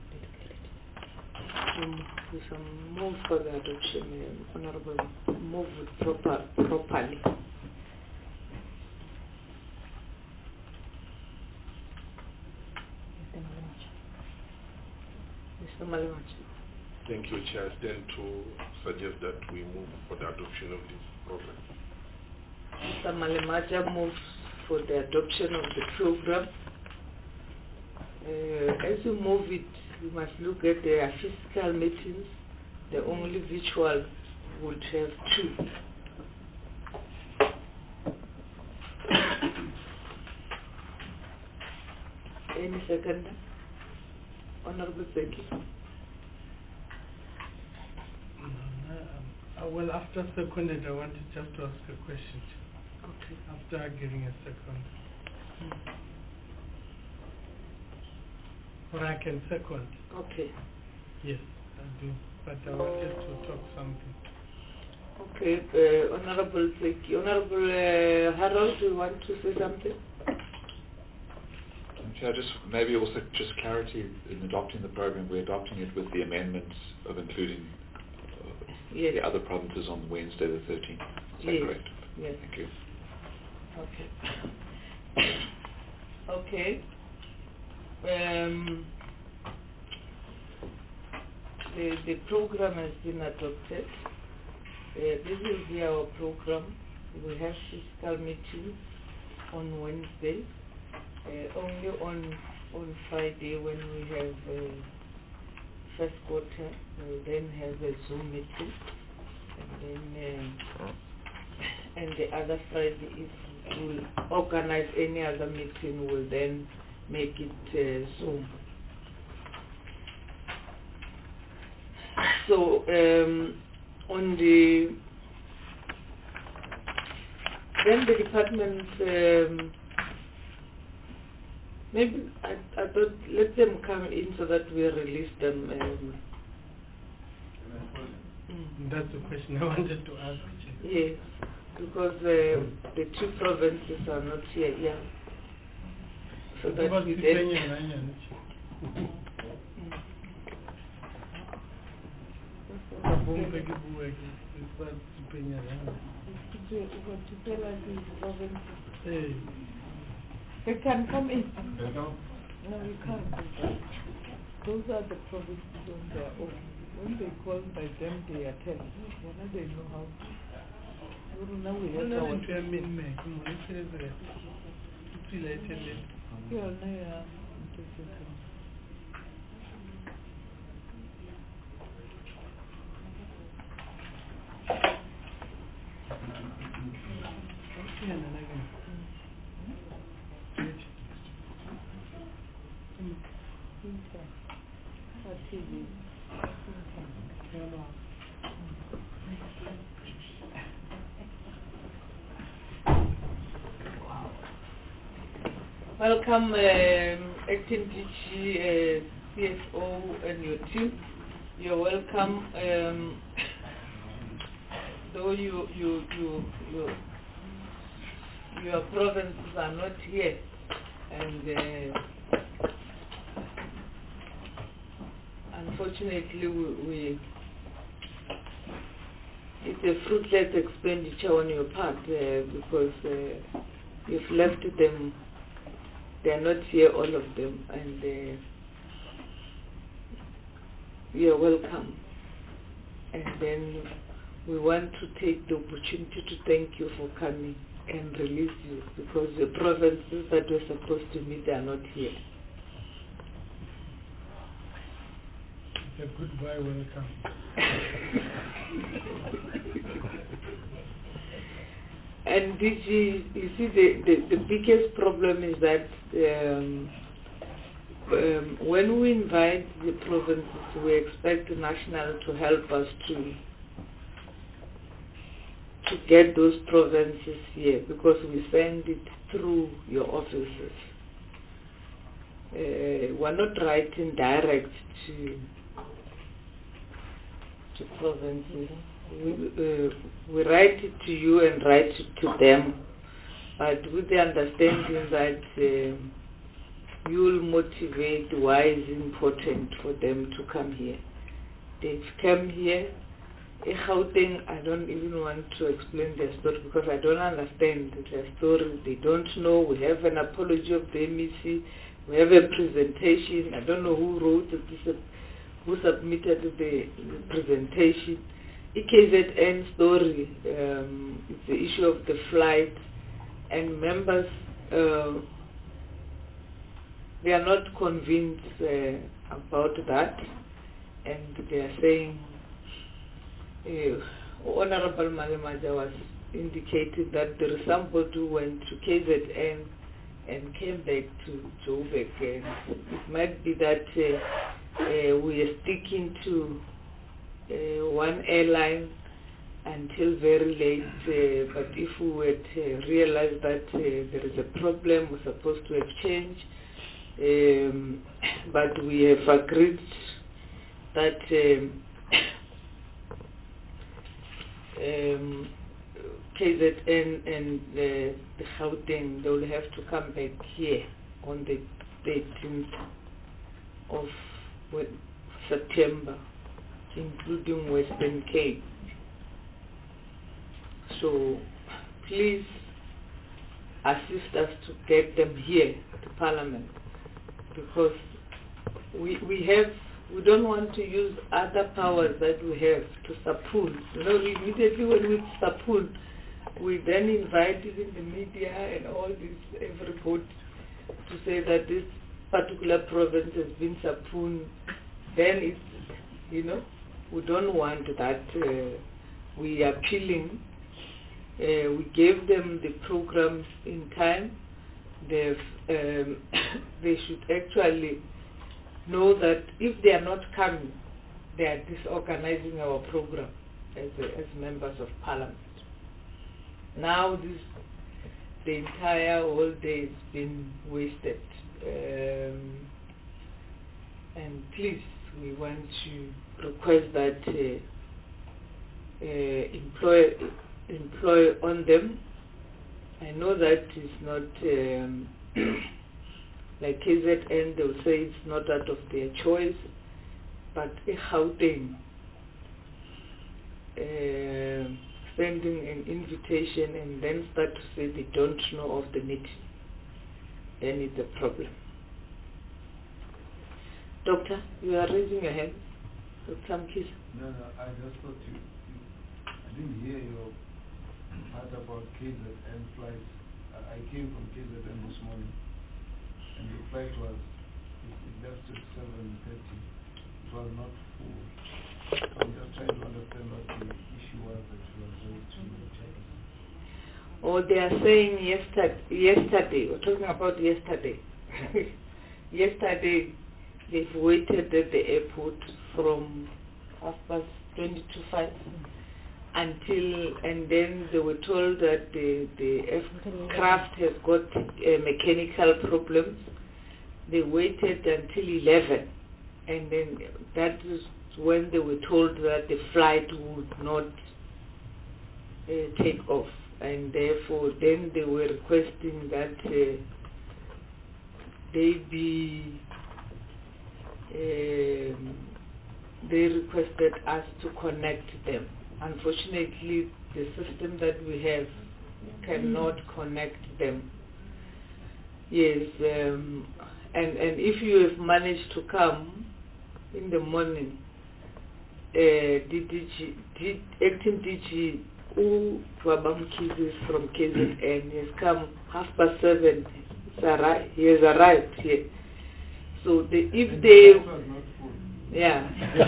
church. We shall move for the adoption, Honorable, move with properly. Mr. Malemacha. Thank you, Chair. Then to suggest that we move for the adoption of this program. Mr. Malemacha moves for the adoption of the program. As you move it, you must look at the physical meetings. The only virtual would have 2. Any second? Honorable Seki. Well, after seconded, I wanted just to ask a question. Okay. After getting a second. Or I can second. Okay. Yes, I do. But I wanted to talk something. Okay, Honorable Seki. Honorable Harold, do you want to say something? Yeah, just maybe also just clarity in adopting the program. We're adopting it with the amendments of including yes. the other provinces on Wednesday the 13th. Is that yes. correct? Yes. Thank you. Okay. The program has been adopted. This will be our program we have fiscal meeting on Wednesday. Only on Friday when we have first quarter, we'll then have a Zoom meeting, and then and the other Friday, if we'll organize any other meeting, we'll then make it Zoom. So on the then the department, maybe I thought let them come in so that we release them. That's the question I wanted to ask. Yes, because the two provinces are not here. Yeah. So that we then. They can come in. No, you can't. Those are the provinces on their own. When they call by them, they attend. Whether they know how to. Now we have our Welcome, Acting DG, CFO, and your team. You're welcome. Though your provinces are not here, and unfortunately, it's a fruitless expenditure on your part because you've left them. They are not here, all of them, and you are welcome. And then we want to take the opportunity to thank you for coming and release you, because the provinces that were supposed to meet are not here. A goodbye welcome. And DG, you see, the biggest problem is that when we invite the provinces, we expect the national to help us to get those provinces here, because we send it through your offices. We're not writing direct to provinces. We write it to you and write it to them, but with the understanding that you will motivate why it's important for them to come here. They've come here. In Gauteng, I don't even want to explain their story because I don't understand their story. They don't know. We have an apology of the MEC. We have a presentation. I don't know who wrote this, who submitted the presentation. KZN story, it's the issue of the flight, and members, they are not convinced about that, and they are saying, Honorable Malemaja was indicated that there is somebody who went to KZN and came back to Joburg, and it might be that we are sticking to one airline until very late, but if we would realize that there is a problem, we're supposed to have change, but we have agreed that KZN and the Gauteng, they will have to come back here on the 13th of September, including Western Cape. So please assist us to get them here to Parliament, because we don't want to use other powers that we have to Sapul. You know, immediately when we Sapul, we then invite even the media and all this, everybody, to say that this particular province has been Sapun, then it's, we don't want that. We are appealing. We gave them the programs in time. They should actually know that if they are not coming, they are disorganizing our program as members of parliament. Now the entire whole day has been wasted. And please, we want to request that employ on them. I know that it's not like KZN, they'll say it's not out of their choice, but Gauteng sending an invitation and then start to say they don't know of the meeting, then it's a problem. Doctor, you are raising your hand. Dr. Mkhize. No, I just thought I didn't hear your part about KZN flights. I came from KZN this morning, and the flight was, it left at 7:30. It was not full. So I'm just trying to understand what the issue was that you were going to check. Oh, they are saying yesterday, we're talking about yesterday. Yesterday, they've waited at the airport from 5:20 until, and then they were told that the aircraft has got mechanical problems. They waited until 11, and then that is when they were told that the flight would not take off, and therefore then they were requesting that they requested us to connect them. Unfortunately, the system that we have cannot connect them. Yes, and if you have managed to come in the morning, acting DG Babam Mkhize from KZN has come 7:30. He has arrived here. So if they, yeah.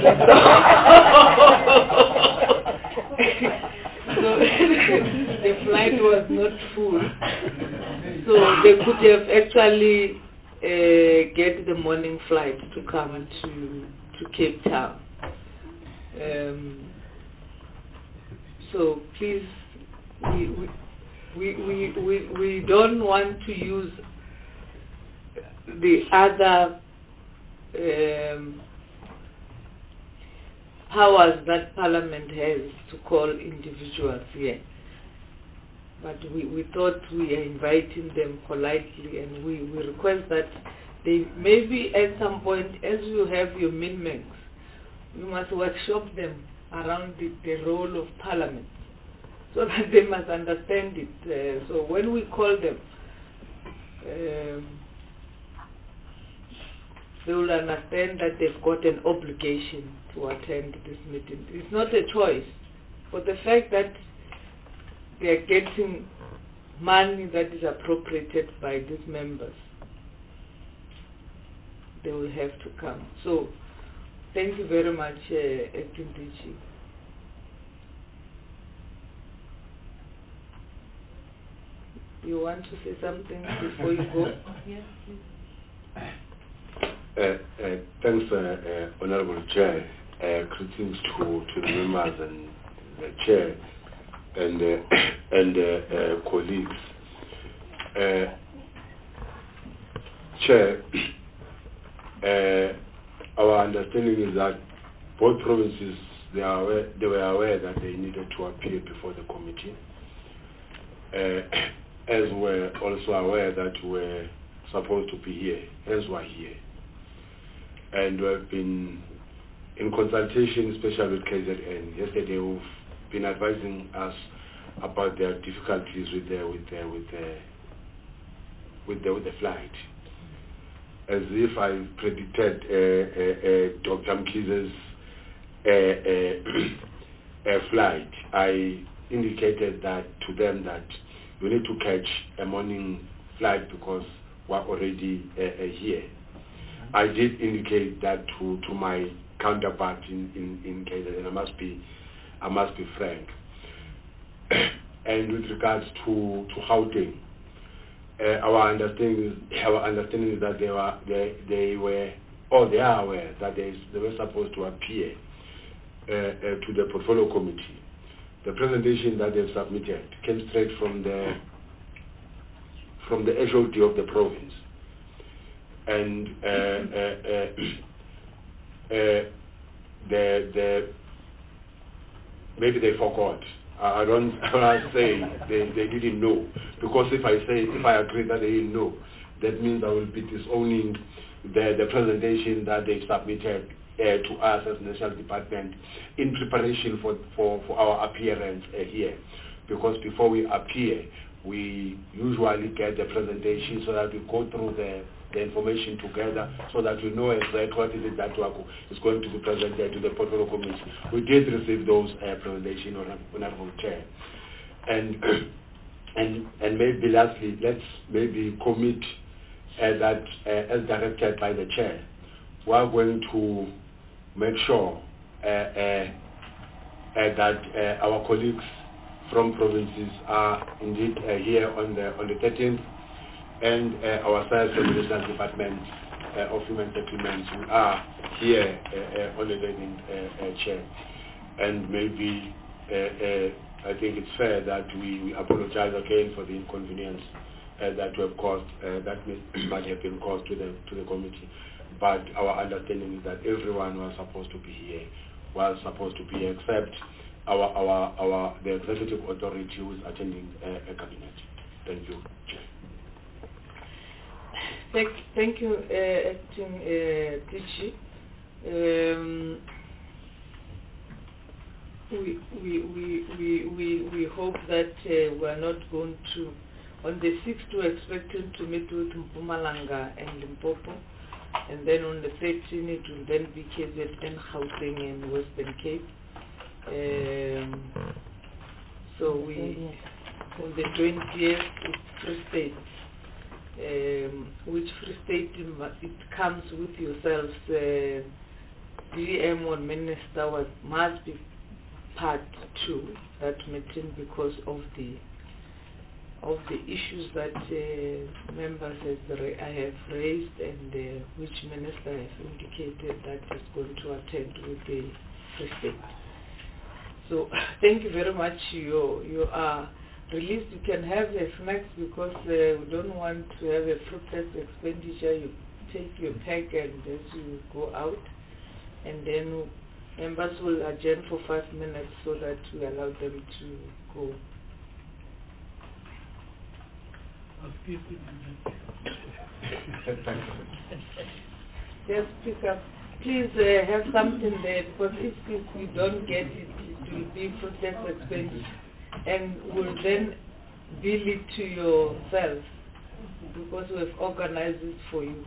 So the flight was not full, so they could have actually get the morning flight to come to Cape Town. So please, we don't want to use the other powers that Parliament has to call individuals here. But we thought we are inviting them politely, and we request that they maybe at some point, as you have your min-max, you must workshop them around the role of Parliament, so that they must understand it. So when we call them, they will understand that they've got an obligation to attend this meeting. It's not a choice. For the fact that they are getting money that is appropriated by these members, they will have to come. So, thank you very much, Acting DG. You want to say something before you go? Yes, please. Thanks, Honorable Chair. Greetings to the members and the Chair and colleagues. Chair, our understanding is that both provinces they were aware that they needed to appear before the committee, as were also aware that we were supposed to be here, as we're here. And we have been in consultation, especially with KZN. Yesterday, we've been advising us about their difficulties with the flight. As if I predicted Dr. Mkhize's flight, indicated that to them that you need to catch a morning flight because we're already here. I did indicate that to my counterpart in KZN, and I must be frank. And with regards to Gauteng, our understanding is that they are aware that they were supposed to appear to the portfolio committee. The presentation that they've submitted came straight from the HOD of the province, and maybe they forgot. I don't say they didn't know, because if I agree that they didn't know, that means I will be disowning the presentation that they submitted to us as National Department in preparation for our appearance here. Because before we appear, we usually get the presentation so that we go through the information together so that we know exactly what is it that is going to be presented to the portfolio committee. We did receive those presentations, Honorable Chair. And maybe lastly, let's maybe commit that as directed by the Chair, we are going to make sure that our colleagues from provinces are indeed here on the 13th, and ourselves from the National Department of Human Settlements, we are here on the 13th, Chair. And maybe I think it's fair that we apologize again for the inconvenience that we have caused, that might have been caused to the committee. But our understanding is that everyone was supposed to be here, except the executive authority who is attending a cabinet. Thank you, Chair. Thank you, Acting Tichi. We hope that we are not going to, on the 6th we're expecting to meet with Mpumalanga and Limpopo, and then on the 13th it will then be KZN, Gauteng and Western Cape. So on the 20th it's Free State, which Free State it comes with yourselves. DGM or Minister must be part to that meeting because of the issues that members have raised, and which Minister has indicated that is going to attend with the Free State. So thank you very much. You are released. You can have a snacks because we don't want to have a fruitless expenditure. You take your pack and as you go out, and then members will adjourn for 5 minutes so that we allow them to go. Yes, pick up. Please have something there, because if we don't get it, it will be fruitless expenditure and will then bill it to yourself, because we've organized it for you.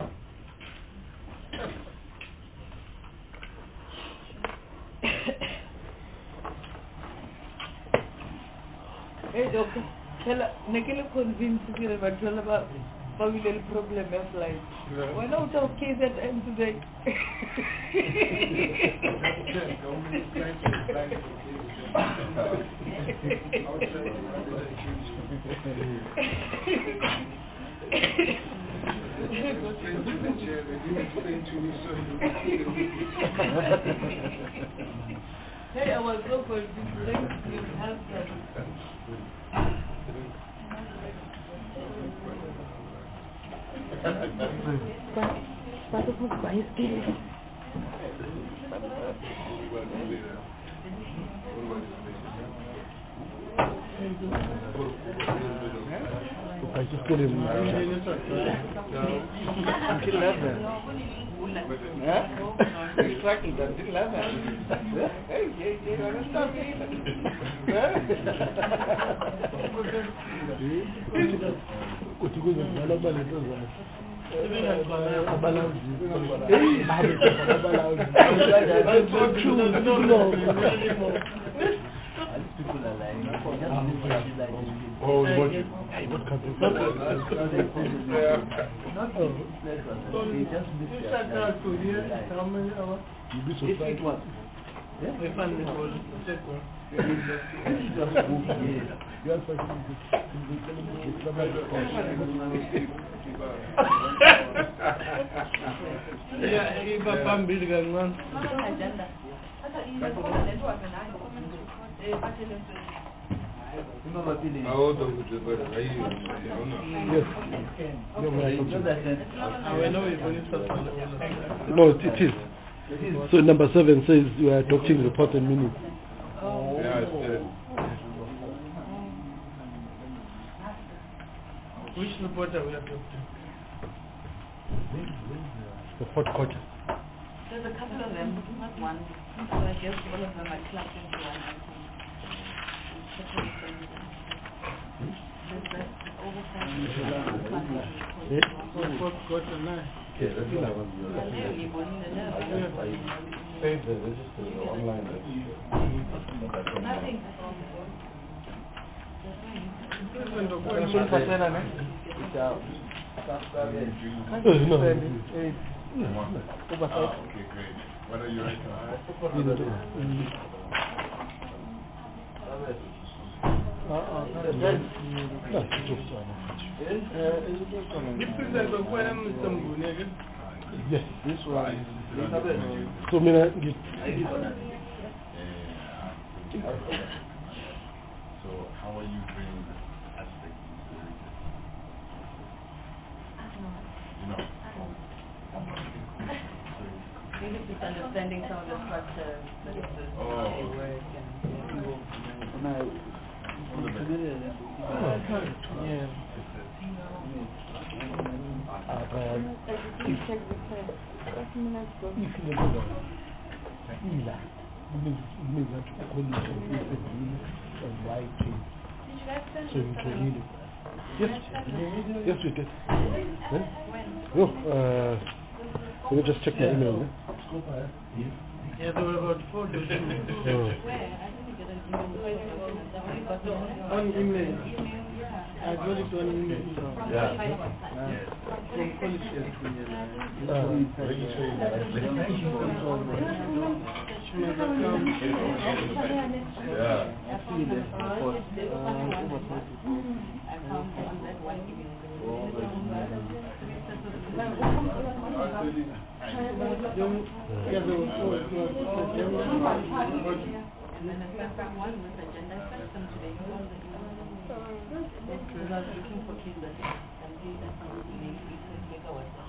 Hey, doctor, I'm convinced you about the problem of life. Why not talk KZN today? Hey, I was so convinced you have that. I just put him until 11. Exactly, until 11. Hey, you understand me? people are lying. They just miss that like Oh, what? not they just miss that How many hours? You'll be surprised. What? Yeah? I found it was second. Yeah, if I found big one. How old are you? No, it is. So number 7 says you are adopting report and minutes. Yeah, it says. Which report are we adopting? The fourth quarter. There's a couple of them, not one. So I guess all of them are clubbed into one item. Fourth quarter now. Save the register online. Nothing. Okay, great. What are you writing? Yes, this one. So, Mina, So, how are you bringing this aspect into the region? You know? Maybe just understanding some of the structure. Yes, we did. No, let me just check my email. Yeah, there were about 4 documents. On email. I got it on email. Yeah. From college. And then the second one was agenda system today. Because I was looking for kids that can do that maybe 8 megawatts.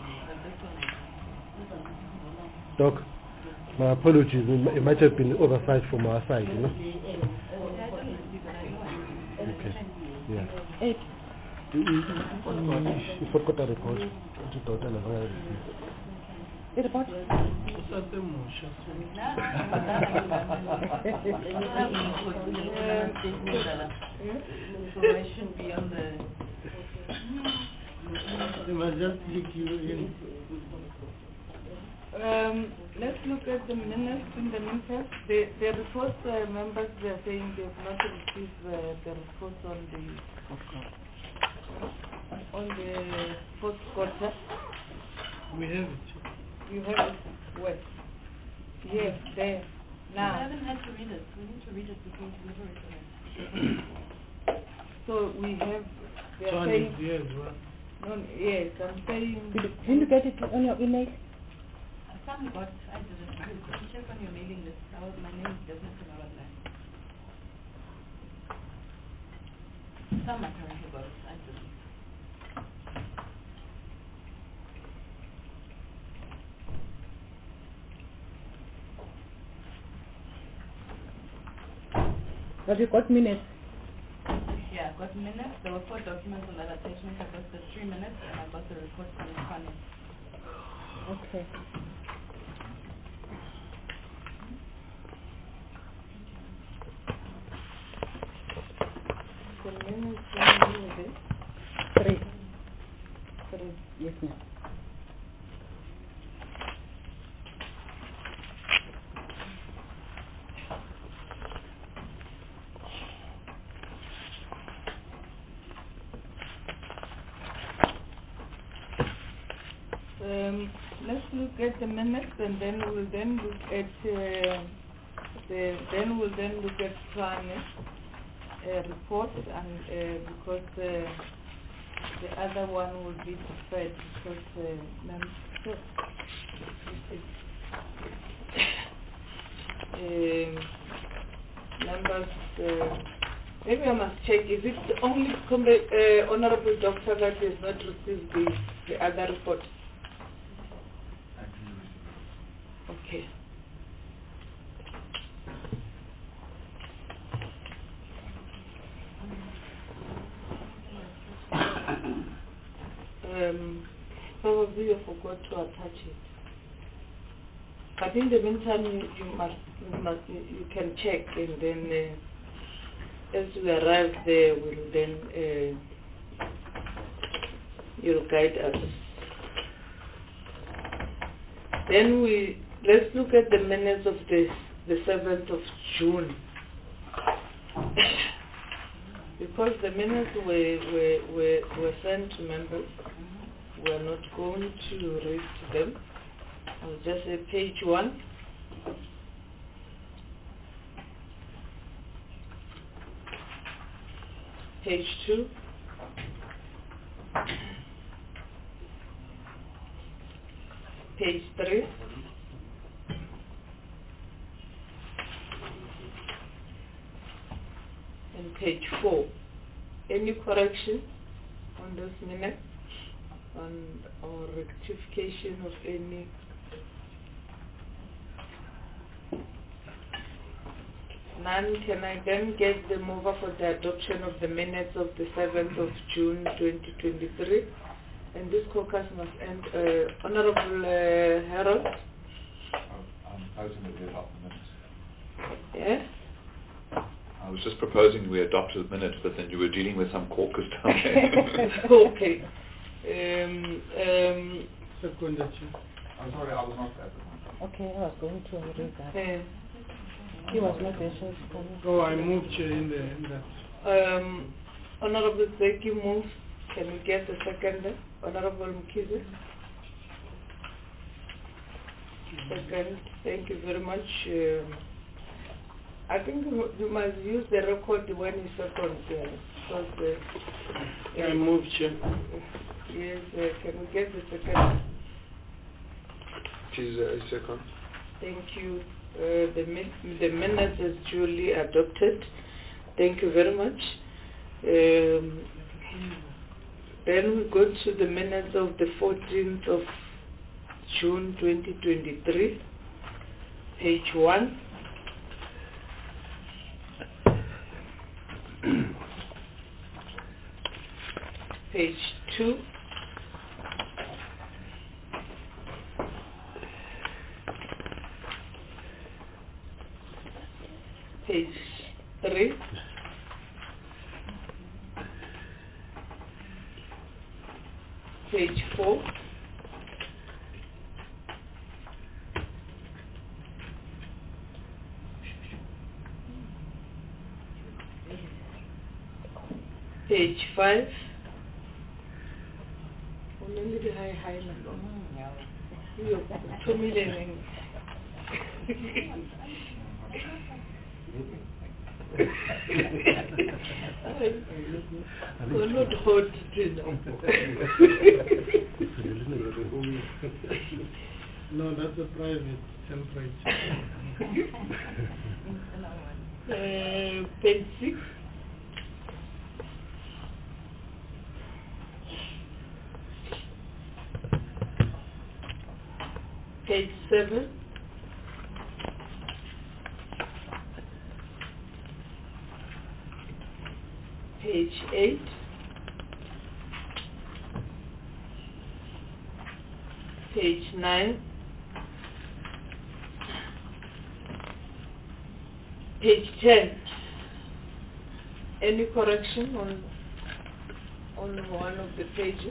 Doc, my apologies. It might have been oversight from our side, you know. Okay. Yeah. 8. You forgot the report. To total of The report? Information beyond the. They must just click you in. Let's look at the minutes in the meantime. The report members, they are saying they have not received the report on the fourth quarter. We have it. You have it where? Yes, there. Now. We haven't had to read it. We need to read it before we deliver it. So we have. They are saying. Yes, no, yes, I'm saying. Didn't you get it on your email? Some got. I didn't. You can check on your mailing list. My name is definitely not on there. Some apparently got it. I didn't. But you got minutes. Yeah, I got minutes. There were 4 documents on that attachment. I got the 3 minutes and I got the report from the panel. Okay. The minutes from 3. Yes, ma'am. Let's look at the minutes, and then we'll then look at Tshwane report, and because the other one will be deferred because members. Maybe I must check. Is it only Honorable Doctor that has not received the other report? Okay. Probably you forgot to attach it. But in the meantime, you can check, and then as we arrive there, we'll then you'll guide us. Then let's look at the minutes of the 7th of June. Because the minutes were sent to members, we're not going to read them. I'll just say page 1. Page 2. Page 3. And page 4. Any correction on those minutes? Or rectification of any? None. Can I then get the mover for the adoption of the minutes of the 7th of June 2023? And this caucus must end. Honorable Harold? I'm proposing that we adopt the minutes. Yeah? I was just proposing we adopted the minutes, but then you were dealing with some caucus down there. Okay. Second, I'm sorry, I was not at the point. Okay, I was going to read that. Yeah. He was not there, so Oh, I moved in that. Honorable Zeki moves. Can we get the second? Honorable Mkize? Second. Thank you very much. I think you must use the record when you second. Because, I moved, Chair. Yes, can we get the second? Please, second. Thank you. The minutes is duly adopted. Thank you very much. Then we go to the minutes of the 14th of June 2023, page 1. Page 2. Page 3. Page 4. Page 5. Only the high number. You 2 million. We're not hot dinner. No, that's a private temperature. Page 6. Page 7. Page 8. Page 9. Page 10. Any correction on one of the pages?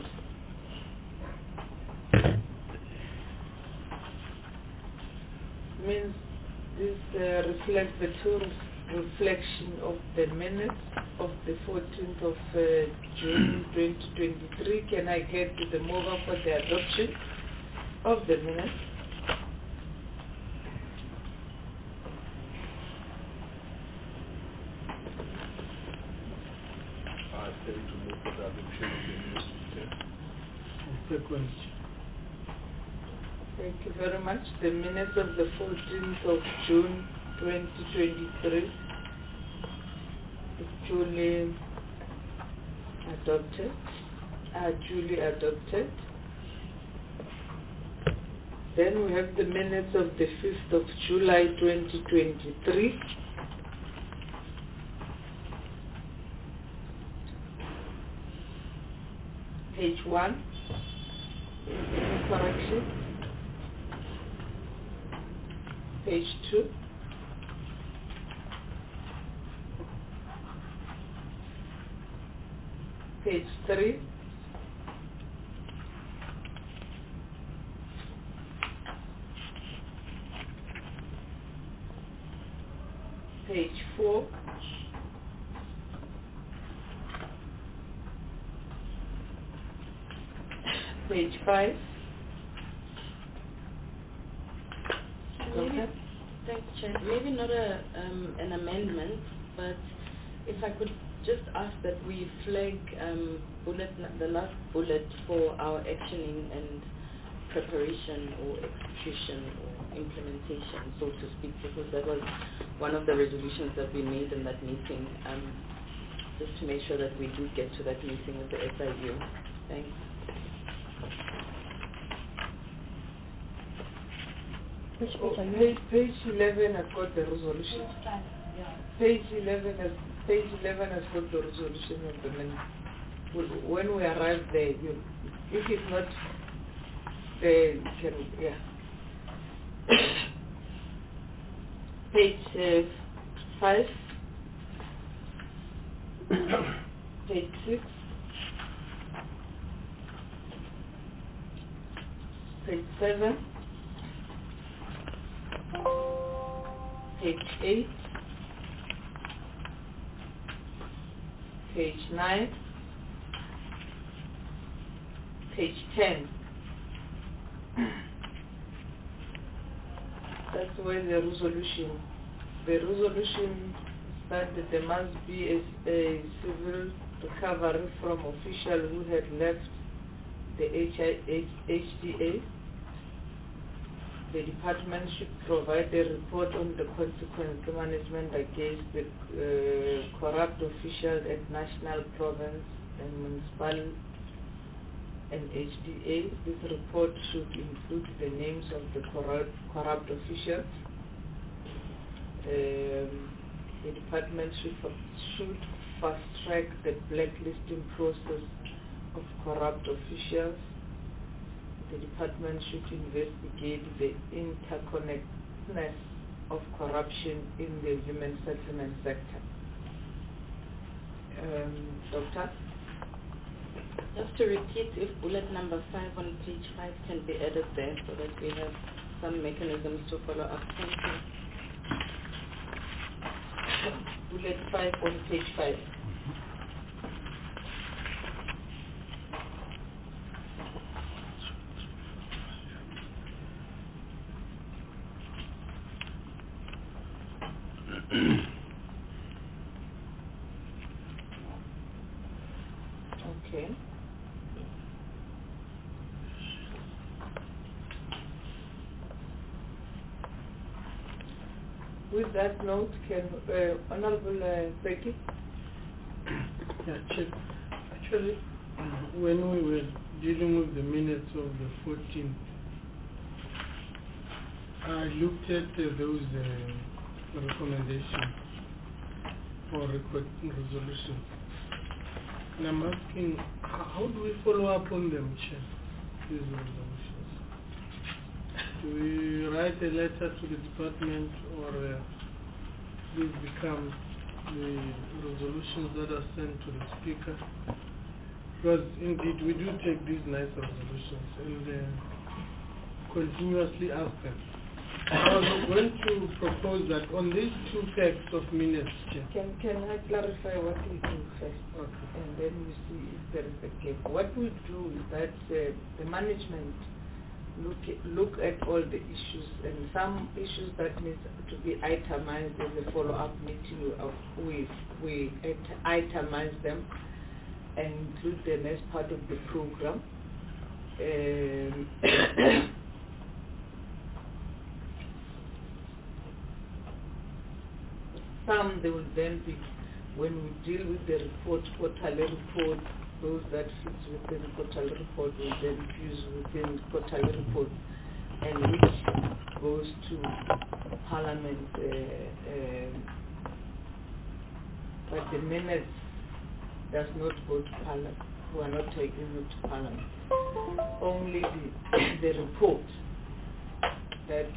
Means this reflects the true reflection of the minutes of the 14th of June 2023. Can I get to the mover for the adoption? of the minutes. I say to move for the adoption of the minutes. Second. Thank you very much. The minutes of the 14th of June 2023 is duly adopted. Then we have the minutes of the 5th of July 2023. Page 1. Correction. Page 2. Page 3. Page 4. Page 5. Maybe, thanks, Chair. Maybe not an amendment, but if I could just ask that we flag the last bullet for our actioning and preparation or execution or implementation, so to speak, because that was one of the resolutions that we made in that meeting, just to make sure that we do get to that meeting with the SIU. Thanks. Page 11 has got the resolution. Page 11 has got the resolution of the minutes. When we arrive there, if it's not there, you can, Page 5, page 6, page 7, page 8, page 9, page 10. That's where the resolution said that there must be a civil recovery from official who had left the HDA. The department should provide a report on the consequence management against the corrupt officials at national, province, and municipal and HDA. This report should include the names of the corrupt officials. The department should fast-track the blacklisting process of corrupt officials. The department should investigate the interconnectedness of corruption in the human settlement sector. Doctor? Just to repeat, if bullet number 5 on page 5 can be added there so that we have some mechanisms to follow up. Thank you. Bullet 5 on page 5. Okay. With that note, can Honorable Becky? Yeah, Chair. Actually, when we were dealing with the minutes of the 14th, I looked at those recommendations for resolutions. And I'm asking, how do we follow up on them, Chair, these resolutions? Do we write a letter to the department, or these become the resolutions that are sent to the Speaker? Because indeed we do take these nice resolutions and continuously ask them. I was going to propose that on these 2 packs of minutes, Chair. Can I clarify what we do first? Okay. And then we see if there is a gap. What we do is that the management look at all the issues, and some issues that need to be itemized in the follow-up meeting, we itemize them and include them as part of the program. Some they will then be, when we deal with the report, quarterly report, those that fit within the quarterly report will then fuse within the quarterly report, and which goes to Parliament. But the minutes does not go to Parliament. We are not taking it to Parliament. Only the report that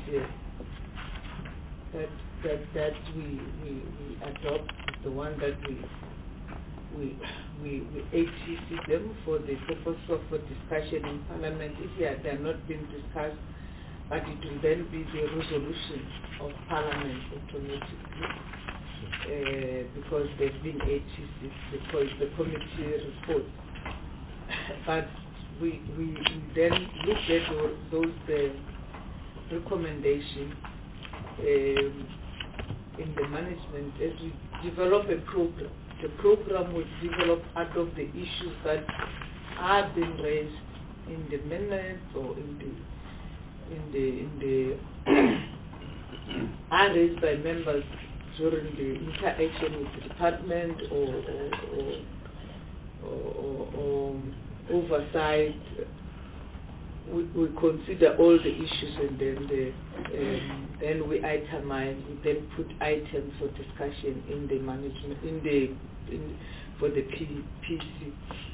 we adopt, the one that we ATC them for the purpose of discussion in Parliament. If they are not being discussed, but it will then be the resolution of Parliament automatically, because they've been ATC, because the committee report. But we then look at those recommendations in the management as we develop a program. The program will develop out of the issues that are being raised in the minutes or in the are raised by members during the interaction with the department or oversight. We consider all the issues, and then we itemize. We then put items for discussion in the management for the PC.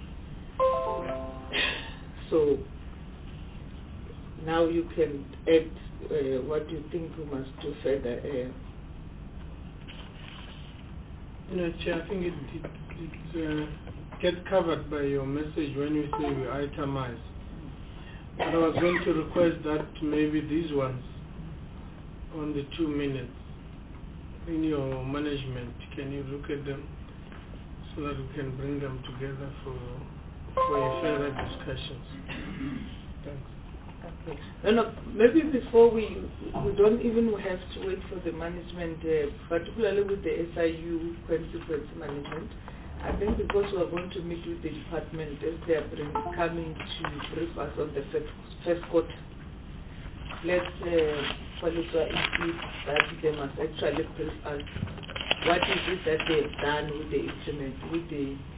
So now you can add what you think we must do further. Chair, I think it gets covered by your message when you say we itemize. But I was going to request that maybe these ones on the 2 minutes in your management, can you look at them so that we can bring them together for your further discussions? Thanks. Okay. No, maybe before we don't even have to wait for the management, particularly with the SIU consequence management. I think because we are going to meet with the department as they are coming to brief us on the first quarter, let's qualify it that they must actually brief us what is it that they have done with the instrument, with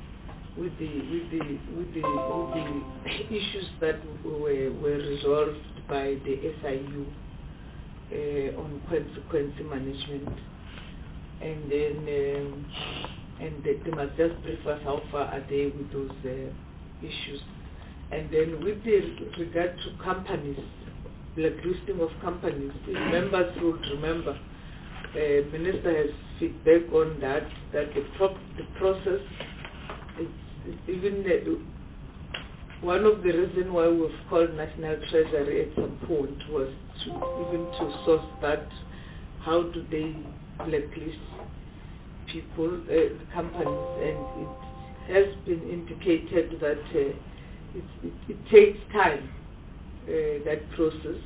the issues that were resolved by the SIU on consequence management, and then they must just brief us how far are they with those issues. And then with regard to companies, blacklisting of companies, if members would remember, Minister has feedback on that the process is even one of the reasons why we've called National Treasury at some point was to source that, how do they blacklist people, companies, and it has been indicated that it takes time, that process,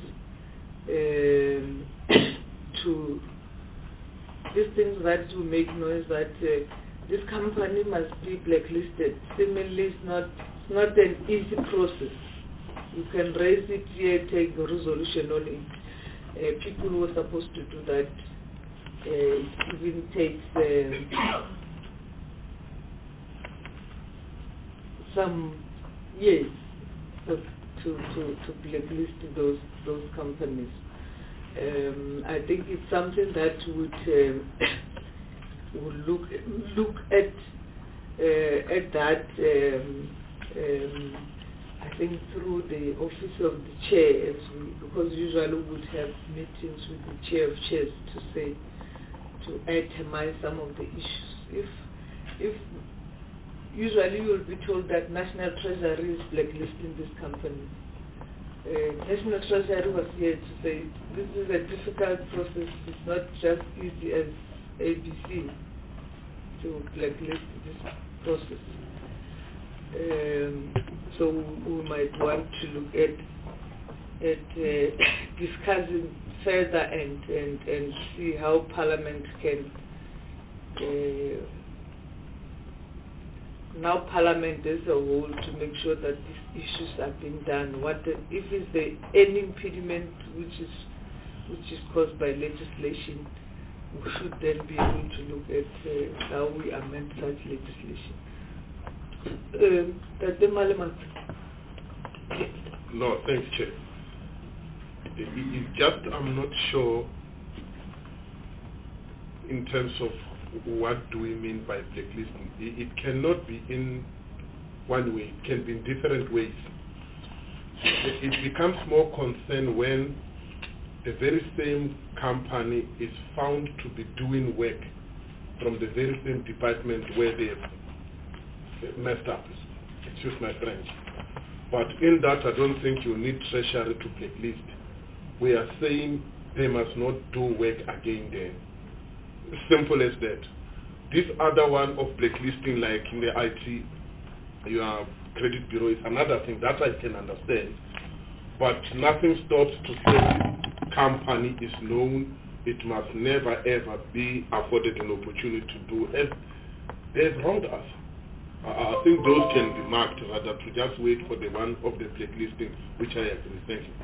to these things that will make noise that this company must be blacklisted. Similarly, it's not an easy process. You can raise it here, take a resolution on it. People who are supposed to do that, it even takes some years to blacklist those companies. I think it's something that would look at that. I think through the office of the chair, because usually we would have meetings with the chair of chairs to itemize some of the issues. If usually you will be told that National Treasury is blacklisting this company. National Treasury was here to say this is a difficult process. It's not just easy as ABC to blacklist this process. So we might want to look at discussing further and see how Parliament can now Parliament as a whole to make sure that these issues are being done. If is there any impediment which is caused by legislation, we should then be able to look at how we amend such legislation. No, thanks, Chair. It's just I'm not sure in terms of what do we mean by blacklisting. It cannot be in one way. It can be in different ways. It becomes more concerned when the very same company is found to be doing work from the very same department where they messed up. Excuse my French. But in that, I don't think you need Treasury to blacklist. We are saying they must not do work again there. Simple as that. This other one of blacklisting, like in the IT, your credit bureau, is another thing that I can understand. But nothing stops to say company is known, it must never ever be afforded an opportunity to do as they've wronged us. I think those can be marked rather to just wait for the one of the blacklisting, which I agree. Thank you.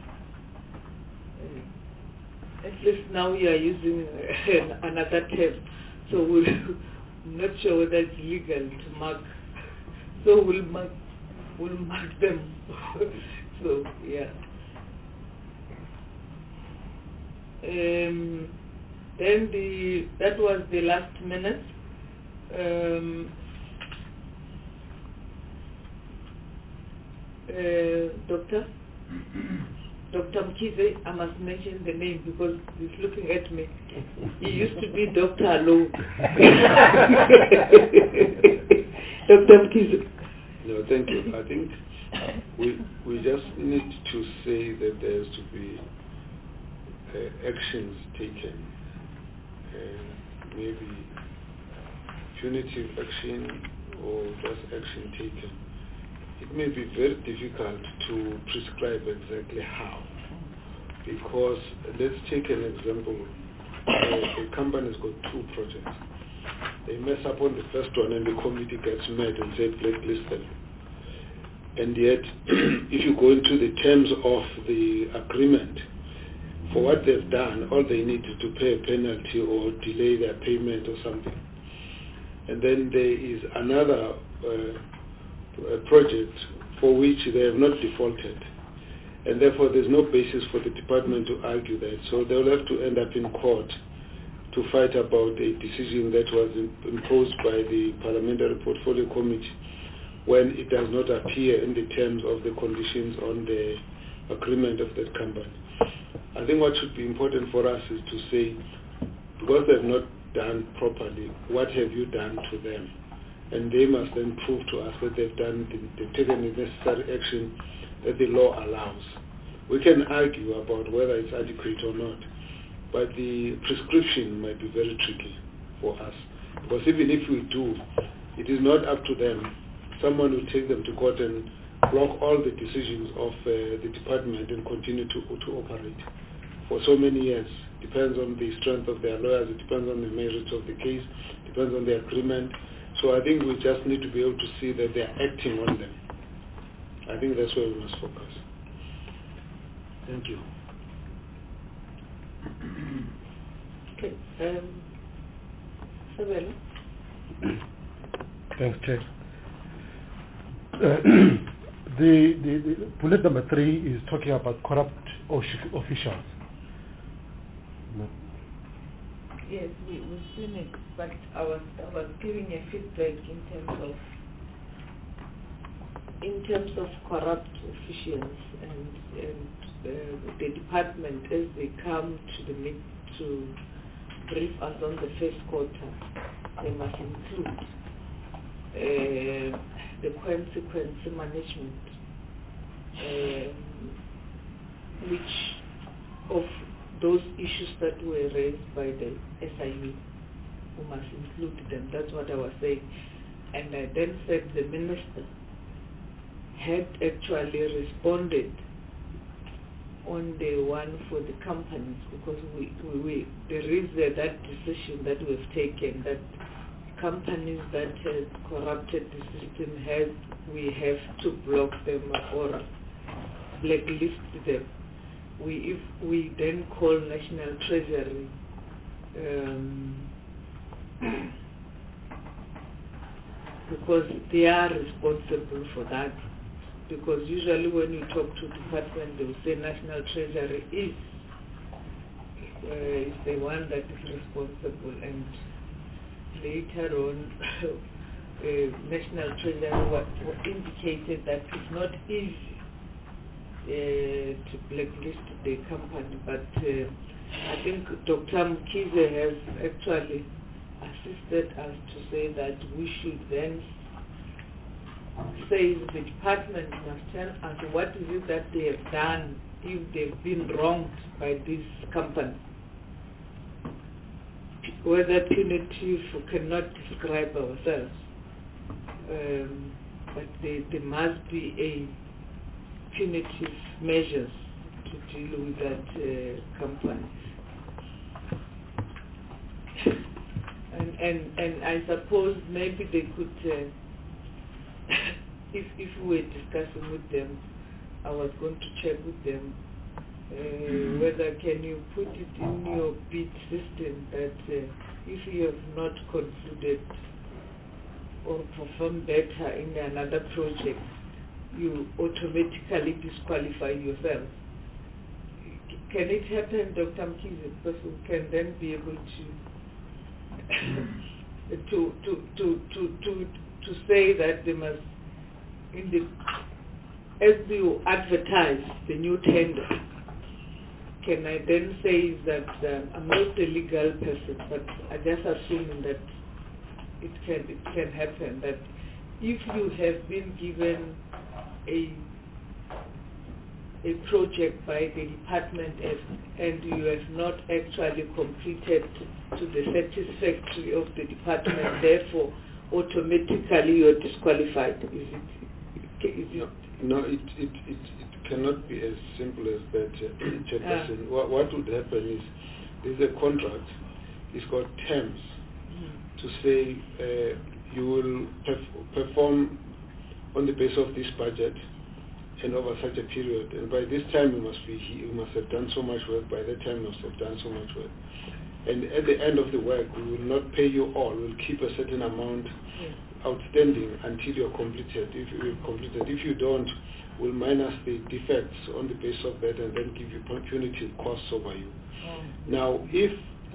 At least now we are using another term, so we're not sure whether it's legal to mark. So we'll mark them. So yeah. Then that was the last minute. Dr. Mkize, I must mention the name because he's looking at me. He used to be Dr. Alou. Dr. Mkize. No, thank you. I think we just need to say that there has to be actions taken, maybe punitive action or just action taken. It may be very difficult to prescribe exactly how, because let's take an example. A company's got two projects. They mess up on the first one and the committee gets mad and says blacklist them. And yet, if you go into the terms of the agreement, for what they've done, all they need is to pay a penalty or delay their payment or something. And then there is another project for which they have not defaulted. And therefore there's no basis for the department to argue that. So they'll have to end up in court to fight about a decision that was imposed by the Parliamentary Portfolio Committee when it does not appear in the terms of the conditions on the agreement of that company. I think what should be important for us is to say, because they've not done properly, what have you done to them? And they must then prove to us that they've taken the necessary action that the law allows. We can argue about whether it's adequate or not, but the prescription might be very tricky for us. Because even if we do, it is not up to them. Someone will take them to court and block all the decisions of the department and continue to operate for so many years. Depends on the strength of their lawyers, it depends on the merits of the case, depends on the agreement. So I think we just need to be able to see that they are acting on them. I think that's where we must focus. Thank you. Okay. Sabelo. Thanks, Chair. The bullet number 3 is talking about corrupt officials. Yes, we've seen it, but I was giving a feedback in terms of corrupt officials and the department as they come to brief us on the first quarter. They must include the consequence management, which of those issues that were raised by the SIU, who must include them. That's what I was saying. And I then said the minister had actually responded on the one for the companies, because there is that decision that we've taken that companies that have corrupted the system we have to block them or blacklist them. If we then call National Treasury because they are responsible for that. Because usually when you talk to department, they will say National Treasury is the one that is responsible, and later on National Treasury indicated that it's not easy to blacklist the company, but I think Dr. Mkhize has actually assisted us to say that we should then say the department must tell us what is it that they have done if they've been wronged by this company. Whether punitive, we cannot describe ourselves, but there must be a punitive measures to deal with that company. And I suppose maybe they could, if we were discussing with them, I was going to check with them whether can you put it in your bid system that if you have not concluded or performed better in another project, you automatically disqualify yourself. Can it happen, Dr. Mkhize? Because we can then be able to say that they must, as you advertise the new tender, can I then say that I'm not a legal person, but I just assuming that it can happen that if you have been given a project by the department and you have not actually completed to the satisfactory of the department, therefore automatically you're disqualified. Is it? No, it cannot be as simple as that, Chairperson. What would happen is there's a contract. It's got terms to say you will perform on the basis of this budget and over such a period, and by this time you must be here, you must have done so much work, by that time you must have done so much work. And at the end of the work, we will not pay you all, we'll keep a certain amount outstanding until you're completed. If you've completed, if you don't, we'll minus the defects on the basis of that and then give you punitive costs over you. Now, if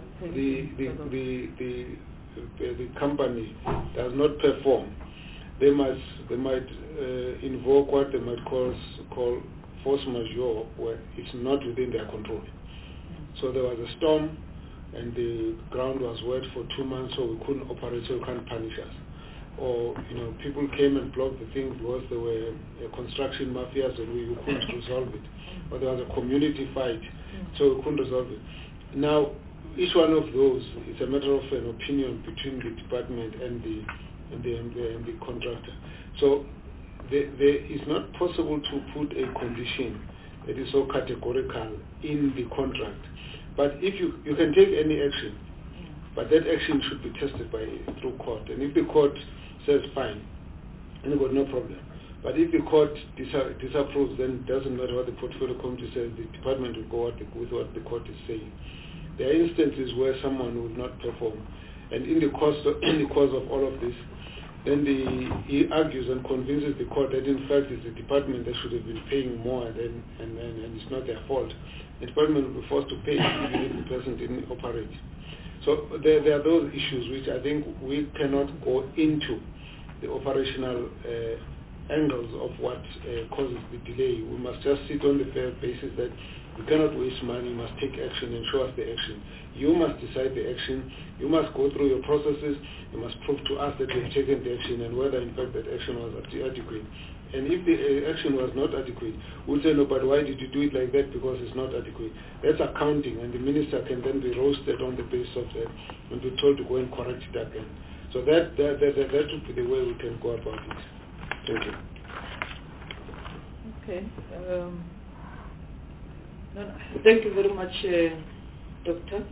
the company does not perform, they might invoke what they might call force majeure, where it's not within their control. So there was a storm, and the ground was wet for 2 months, so we couldn't operate, so you can't punish us. Or people came and blocked the thing because there were construction mafias, and we couldn't resolve it. Or there was a community fight, so we couldn't resolve it. Now, each one of those is a matter of an opinion between the department and the contractor. So it's not possible to put a condition that is so categorical in the contract. But if you can take any action, but that action should be tested through court. And if the court says fine, then you've got no problem. But if the court disapproves, then it doesn't matter what the portfolio committee says, the department will go with what the court is saying. There are instances where someone would not perform, and in the course of all of this, then he argues and convinces the court that in fact it's the department that should have been paying more, and it's not their fault. The department will be forced to pay even if the person didn't operate. So there are those issues which I think we cannot go into the operational angles of what causes the delay. We must just sit on the fair basis that we cannot waste money, you must take action and show us the action. You must decide the action, you must go through your processes, you must prove to us that you have taken the action and whether in fact that action was adequate. And if the action was not adequate, we'll say, no, but why did you do it like that? Because it's not adequate. That's accounting, and the minister can then be roasted on the basis of that and be told to go and correct it again. So that would be the way we can go about it. Thank you. Okay. No. Thank you very much, Doctor.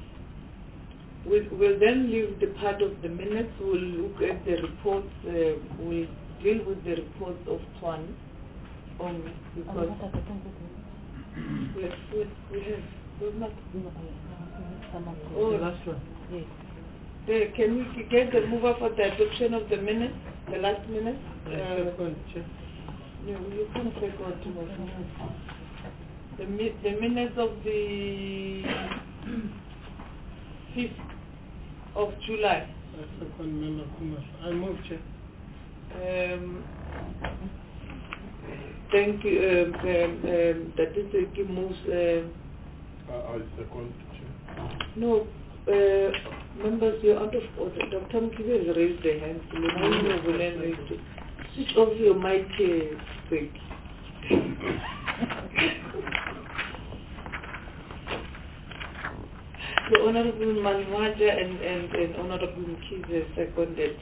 We'll then leave the part of the minutes. We'll look at the reports. We'll deal with the reports of Twan only because we have. We've not. Oh, The last one. Yes. Can we get the mover for the adoption of the minutes, the last minutes? No, you can't second to the minutes of the 5th of July. Second member Kumar. I move, Chair. Thank you. That is the moves. I second, Chair. No, members, you're out of order. Dr. Mkiwe has raised their hands. Switch off your mic, quick. The Honorable Manwaja and Honorable Mkiwe seconded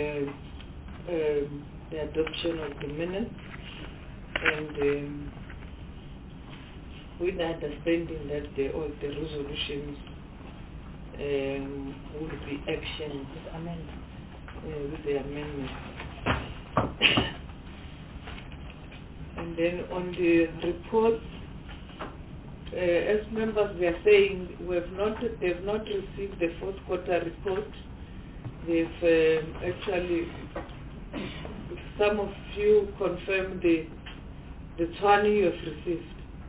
the adoption of the minutes, and with the understanding that all the resolutions will be actioned with the amendment. And then on the report, as members were saying, they've not received the fourth quarter report. They've actually, some of you confirmed the 20 you have received.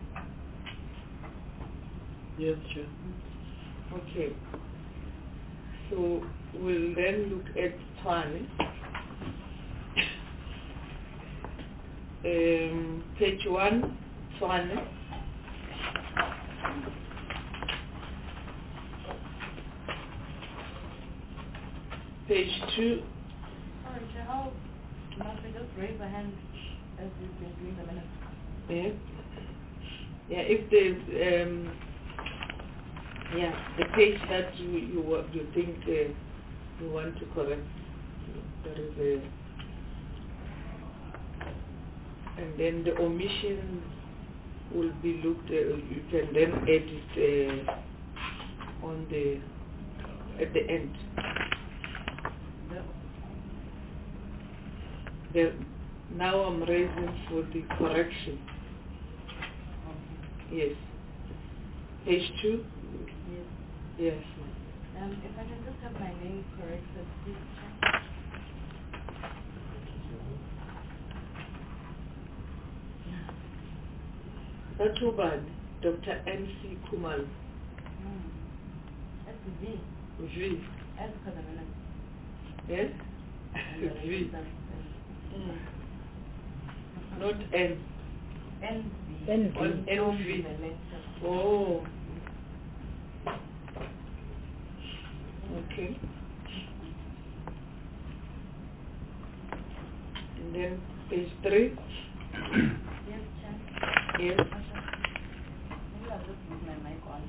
Yes, Chair. Okay. So we'll then look at 20. Page 1, 20. Page 2. Sorry, Chair, how must we just raise a hand as we've been doing the minutes? Yeah. Yeah, if there's the page that you think you want to correct, there is and then the omission will be looked at. You can then edit at the end. Now I'm raising for the correction. Yes. Page 2? Yes. If I can just have my name corrected, please. That's too bad. Dr. N.C. Kumal. That's V. V. S for the minute. Yes? V. Not N. NV. NV. Oh. Okay. And then page 3. Yes, Chair. Yes. Maybe I'll just leave my mic on.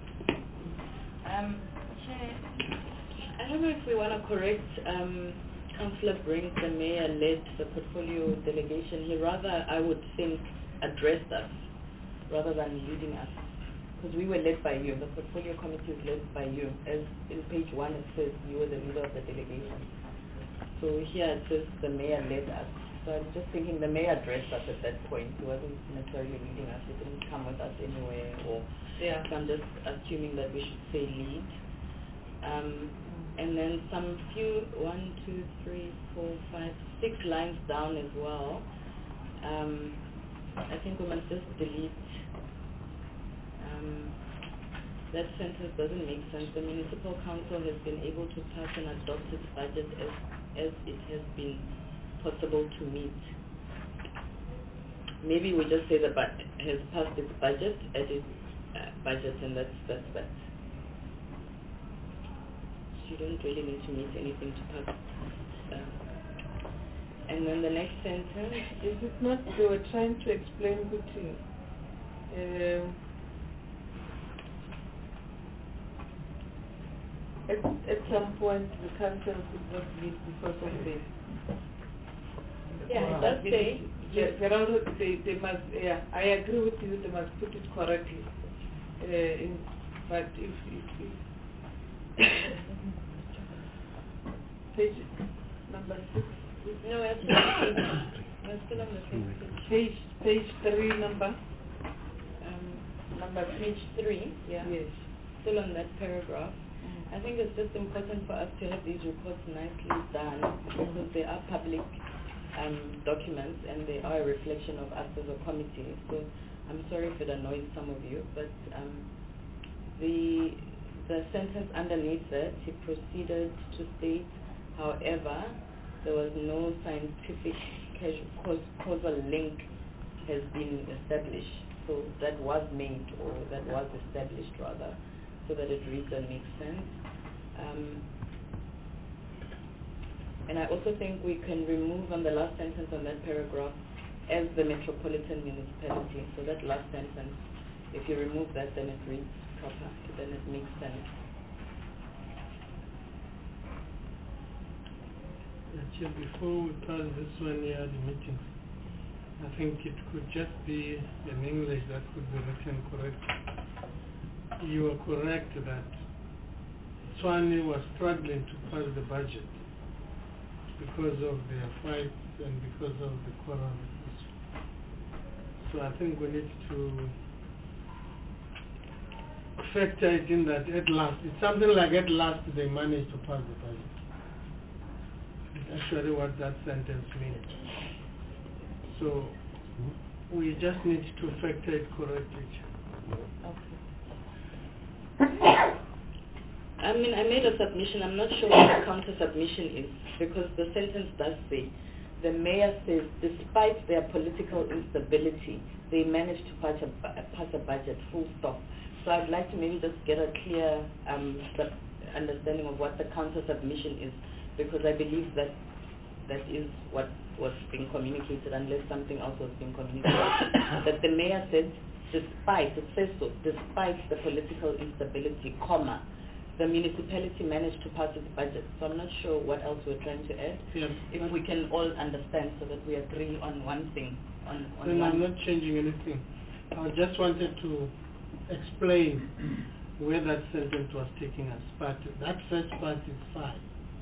Chair, I don't know if we want to correct Councillor Brink, the mayor led the portfolio delegation. He rather, I would think, addressed us rather than leading us. Because we were led by you. The portfolio committee is led by you. As in page 1 it says you were the leader of the delegation. So here it says the mayor led us. So I'm just thinking the mayor addressed us at that point. He wasn't necessarily leading us. He didn't come with us anywhere. So I'm just assuming that we should say lead. And then some few, 1, 2, 3, 4, 5, 6 lines down as well. I think we must just delete. That sentence doesn't make sense. The municipal council has been able to pass and adopt its budget as it has been possible to meet. Maybe we just say the has passed its budget at its budget, and that's that. You don't really need to meet anything to pass. And then the next sentence. Is it not they were trying to explain good to you? At some point the council could not meet because of Yeah, it does say. They must, yeah, I agree with you, they must put it correctly. But if page number 6. No, we're still on the same page. Page 3 number. Number page 3, yeah. Yes. Still on that paragraph. I think it's just important for us to have these reports nicely done because they are public documents and they are a reflection of us as a committee. So I'm sorry if it annoys some of you, but the sentence underneath that, he proceeded to state, however, there was no scientific causal link has been established. So that was made, or that was established rather, so that it reads and makes sense. And I also think we can remove on the last sentence on that paragraph as the metropolitan municipality. So that last sentence, if you remove that, then it reads proper, then it makes sense. Actually, before we pass this 1 year the meetings, I think it could just be in English that could be written correctly. You are correct that Tshwane was struggling to pass the budget because of their fights and because of the quorum issue. So I think we need to factor it in that at last, it's something like at last they managed to pass the budget. It's actually what that sentence means. So we just need to factor it correctly. I mean, I made a submission. I'm not sure what the counter submission is because the sentence does say, the mayor says, despite their political instability, they managed to pass a budget, full stop. So I'd like to maybe just get a clear understanding of what the counter submission is, because I believe that is what was being communicated, unless something else was being communicated. That the mayor said, despite, it says so, despite the political instability, comma, the municipality managed to pass its budget. So I'm not sure what else we're trying to add. Yeah. If we can all understand so that we agree on one thing. Then I'm not changing anything. I just wanted to explain where that sentence was taking us. But that first part is fine.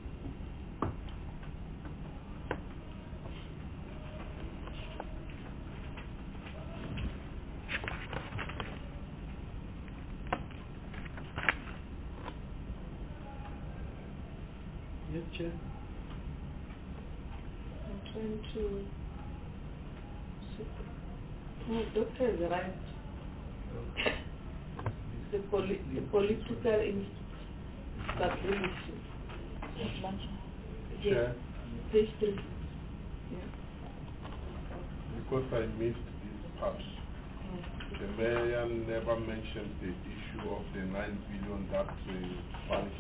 Yes, Chair. I'm trying to... No, doctor is right. The political instability. Chair, Page 3. Yeah. because I missed this part, the mayor never mentioned the issue of the 9 billion that vanished.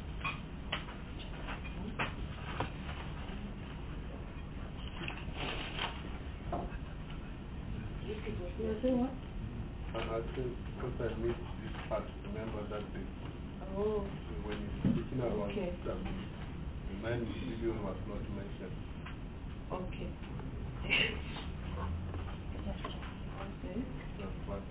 You say what? I think because I missed this part, remember that thing. Oh. When you're speaking about Okay. the 9 billion was not mentioned. Okay. Okay. That's what.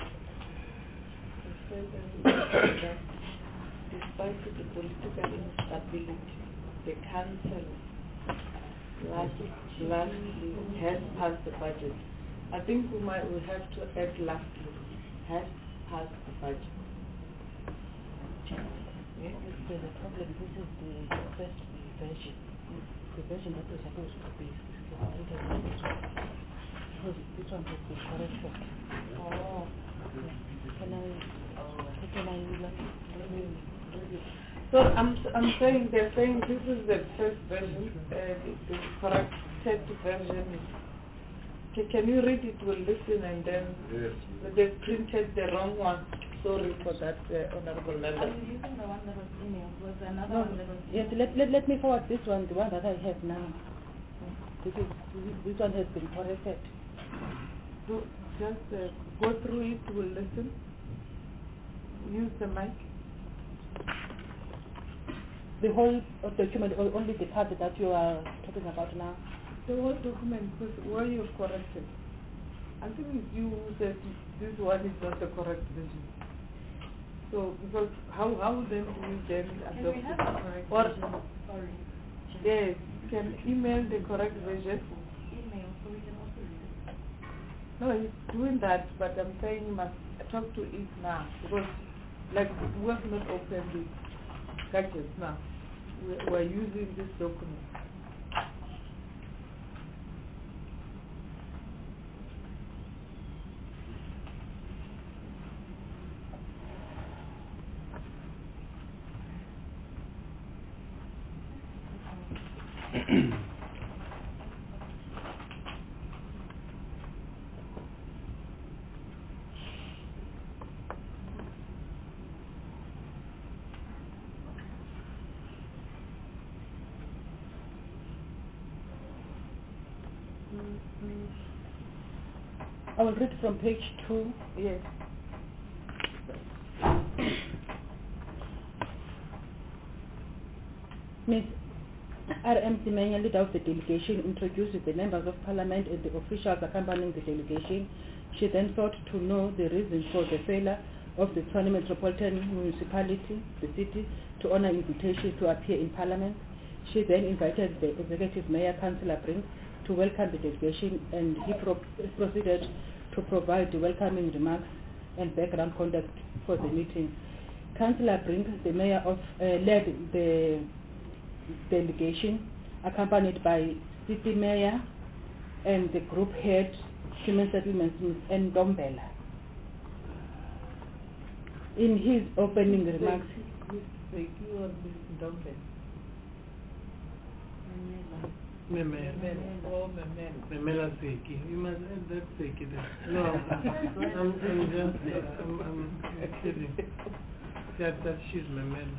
Despite the political instability, the council lastly has passed the budget. I think we have to add lastly, has passed the budget. Yes, there's a problem. This is the first version. The version that was supposed to be because this one has been corrected. Oh. Can I So I'm saying they're saying this is the first version, the corrected version is. Can you read it? We'll listen and then they've printed the wrong one. Sorry for that, honorable member. I'm using the one that was emailed. Was there another one that was Yes, let me forward this one, the one that I have now. This one has been corrected. So just go through it, we'll listen. Use the mic. The whole document, or only the part that you are talking about now? The whole document, because where you've corrected, I think it's you who said this one is not the correct version. So, because how then do we then adopt we have it? the correct Or, version? Sorry. yes, you can email the correct version. Email, so we can also read it. No, he's doing that, but I'm saying you must talk to it now, because like we have not opened the gadgets now. We're using this document. I will read from page 2. Yes. Ms. R.M. Simenya, leader of the delegation, introduced the members of parliament and the officials accompanying the delegation. She then sought to know the reason for the failure of the Tshwane Metropolitan Municipality, the city, to honor invitations to appear in parliament. She then invited the executive mayor, Councillor Brink, to welcome the delegation, and he proceeded to provide the welcoming remarks and background context for the meeting. Councillor Brink, the mayor led the delegation, accompanied by city mayor and the group head, Human Settlements, Ms. N. Dombela. In his opening remarks, Memela Seki. You must add that Seki there. No, I'm kidding. That she's Memela.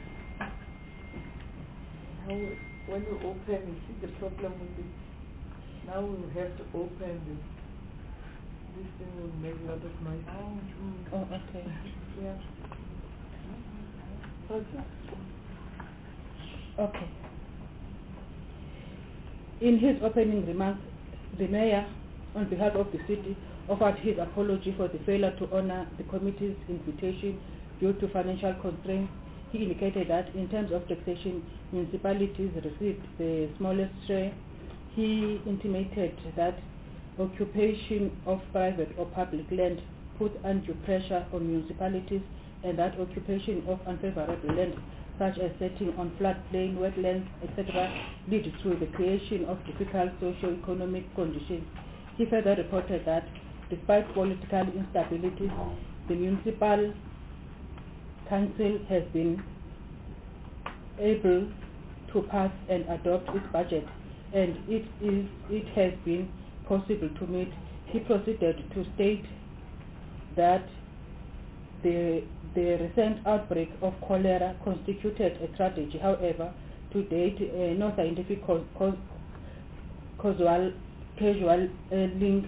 When you open, you see the problem with it. Now we have to open this. This thing will make a lot of noise. Oh, okay. Yeah. Okay. In his opening remarks, the mayor, on behalf of the city, offered his apology for the failure to honor the committee's invitation due to financial constraints. He indicated that in terms of taxation, municipalities received the smallest share. He intimated that occupation of private or public land put undue pressure on municipalities, and that occupation of unfavorable land, such as setting on floodplain, wetlands, etc., lead to the creation of difficult socio-economic conditions. He further reported that despite political instability, the municipal council has been able to pass and adopt its budget, and it has been possible to meet. He proceeded to state that the recent outbreak of cholera constituted a tragedy. However, to date, no scientific causal link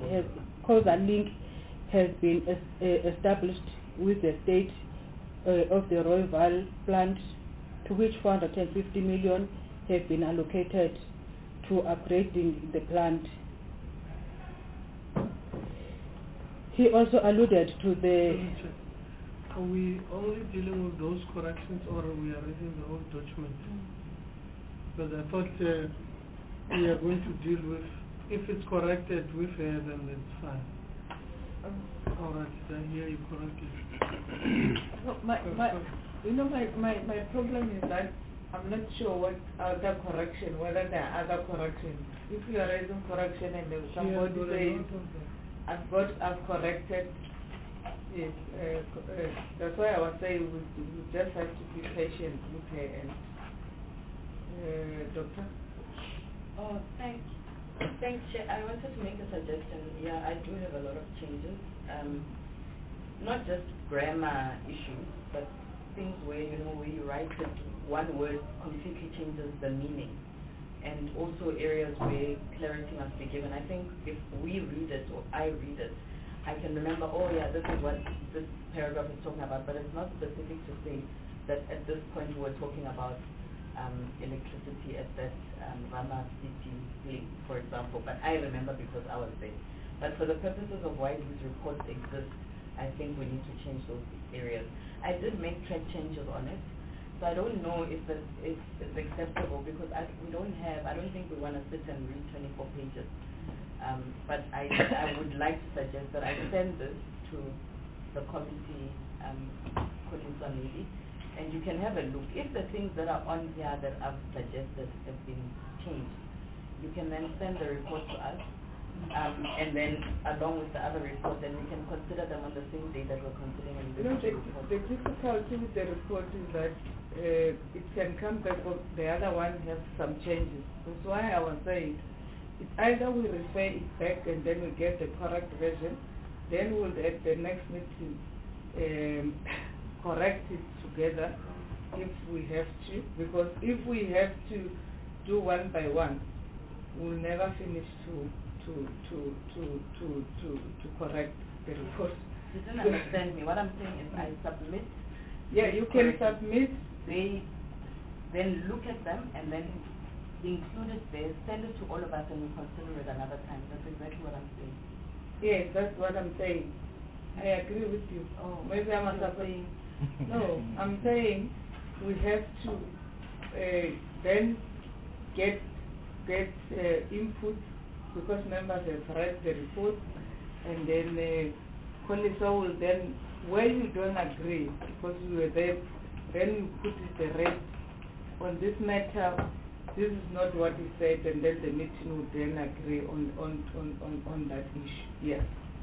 has been established with the state of the Rooiwal plant, to which 450 million have been allocated to upgrading the plant. He also alluded to the... Are we only dealing with those corrections, or are we reading the whole document? Because I thought we are going to deal with, if it's corrected with her, then it's fine. Alright, did I hear you correctly? No, my problem is that I'm not sure what other correction, whether there are other corrections. If you are raising correction and then somebody says, I've corrected, yes, that's why I was saying we just have to be patient with her. And Doctor? Oh, thanks. Thanks, Chair. I wanted to make a suggestion. Yeah, I do have a lot of changes. Not just grammar issues, but things where, where you write it, one word completely changes the meaning. And also areas where clarity must be given. I think if we read it, or I read it, I can remember, oh yeah, this is what this paragraph is talking about, but it's not specific to say that at this point we're talking about electricity at that Rama City link, for example, but I remember because I was there. But for the purposes of why these reports exist, I think we need to change those areas. I did make track changes on it, so I don't know if it's acceptable because I don't think we want to sit and read 24 pages. But I would like to suggest that I send this to the committee, Kolisa maybe, and you can have a look. If the things that are on here that I've suggested have been changed, you can then send the report to us, and then along with the other reports, and we can consider them on the same day that we're considering the report. The difficulty with the report is that it can come back, or the other one has some changes. That's why I was saying, it's either we refer it back and then we get the correct version, then we'll at the next meeting correct it together if we have to, because if we have to do one by one, we'll never finish to correct the report. You don't understand me. What I'm saying is I submit. Yeah, you can submit. They then look at them and then include it there, send it to all of us, and we consider it another time. That's exactly what I'm saying. Yes, that's what I'm saying. I agree with you. Oh, maybe I'm not saying. No, I'm saying we have to then get input, because members have read the report, and then Kolisa will then, where you don't agree, because you were there, then you put it the rest on this matter. This is not what he said, and then the meeting will then agree on that issue. Yes.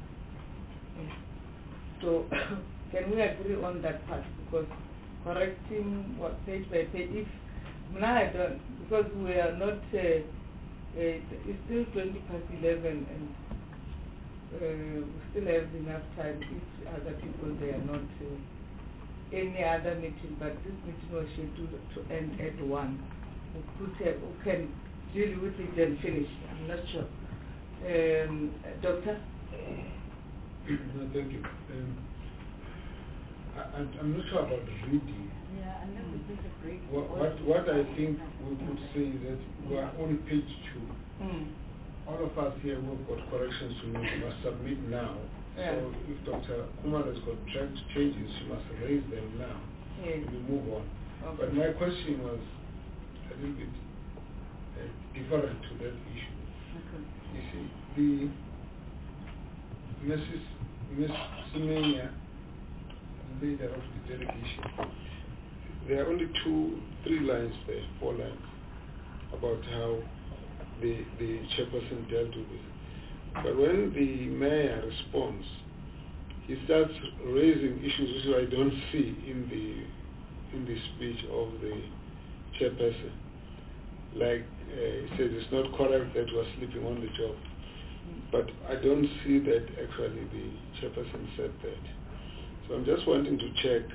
So can we agree on that part? Because correcting what page by page, if now I don't, because we are not, it's still 20 past 11, and we still have enough time if other people, they are not any other meeting, but this meeting was scheduled to end at 1. We can deal with it and finish. I'm not sure. Doctor? No, thank you. I'm not sure about reading. Yeah, unless we disagree. What I think we could say is that we are on page 2. All of us here who have got corrections to make must submit now. Yeah. So if Dr. Kumar has got tracked changes, she must raise them now. Yes. We move on. Okay. But my question was a little bit different to that issue. Okay. You see, Ms. Semenya, leader of the delegation, there are only 3 lines there, 4 lines, about how the chairperson dealt with it. But when the mayor responds, he starts raising issues which I don't see in the speech of the chairperson. Like he says, it's not correct that we're sleeping on the job. But I don't see that actually the chairperson said that. So I'm just wanting to check.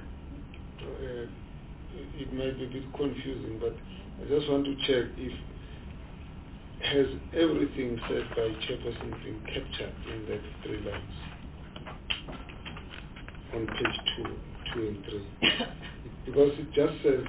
It might be a bit confusing, but I just want to check if has everything said by chairperson been captured in that 3 lines on page 2 and 3. Because it just says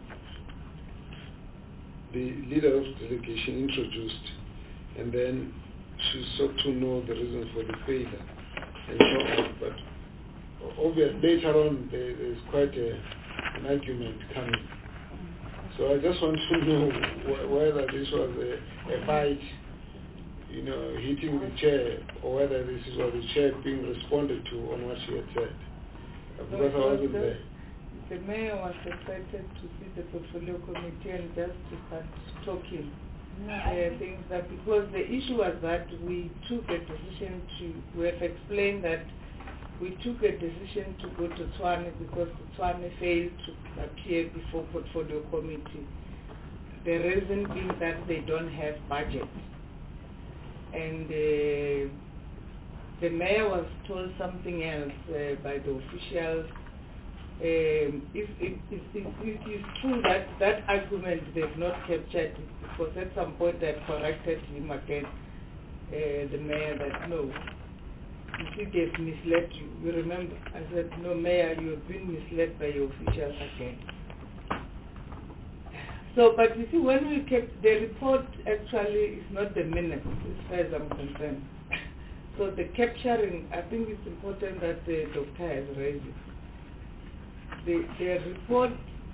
the leader of the delegation introduced, and then she sought to know the reason for the failure and so on. But obviously later on there's quite an argument coming. So I just want to know whether this was a fight, hitting the chair, or whether this was the chair being responded to on what she had said. Because I wasn't there. The mayor was excited to see the portfolio committee and just to start talking. Things that, because the issue was that we took a decision we have explained that we took a decision to go to Tshwane because Tshwane failed to appear before portfolio committee. The reason being that they don't have budget. And the mayor was told something else by the officials. If it is true that argument they've not captured it, because at some point I corrected him again, the mayor, that no, you see they've misled you. You remember? I said, no, mayor, you have been misled by your officials again. So, but you see, when we kept the report, actually is not the minutes, as far as I'm concerned. So the capturing, I think it's important that the doctor has raised it. The report,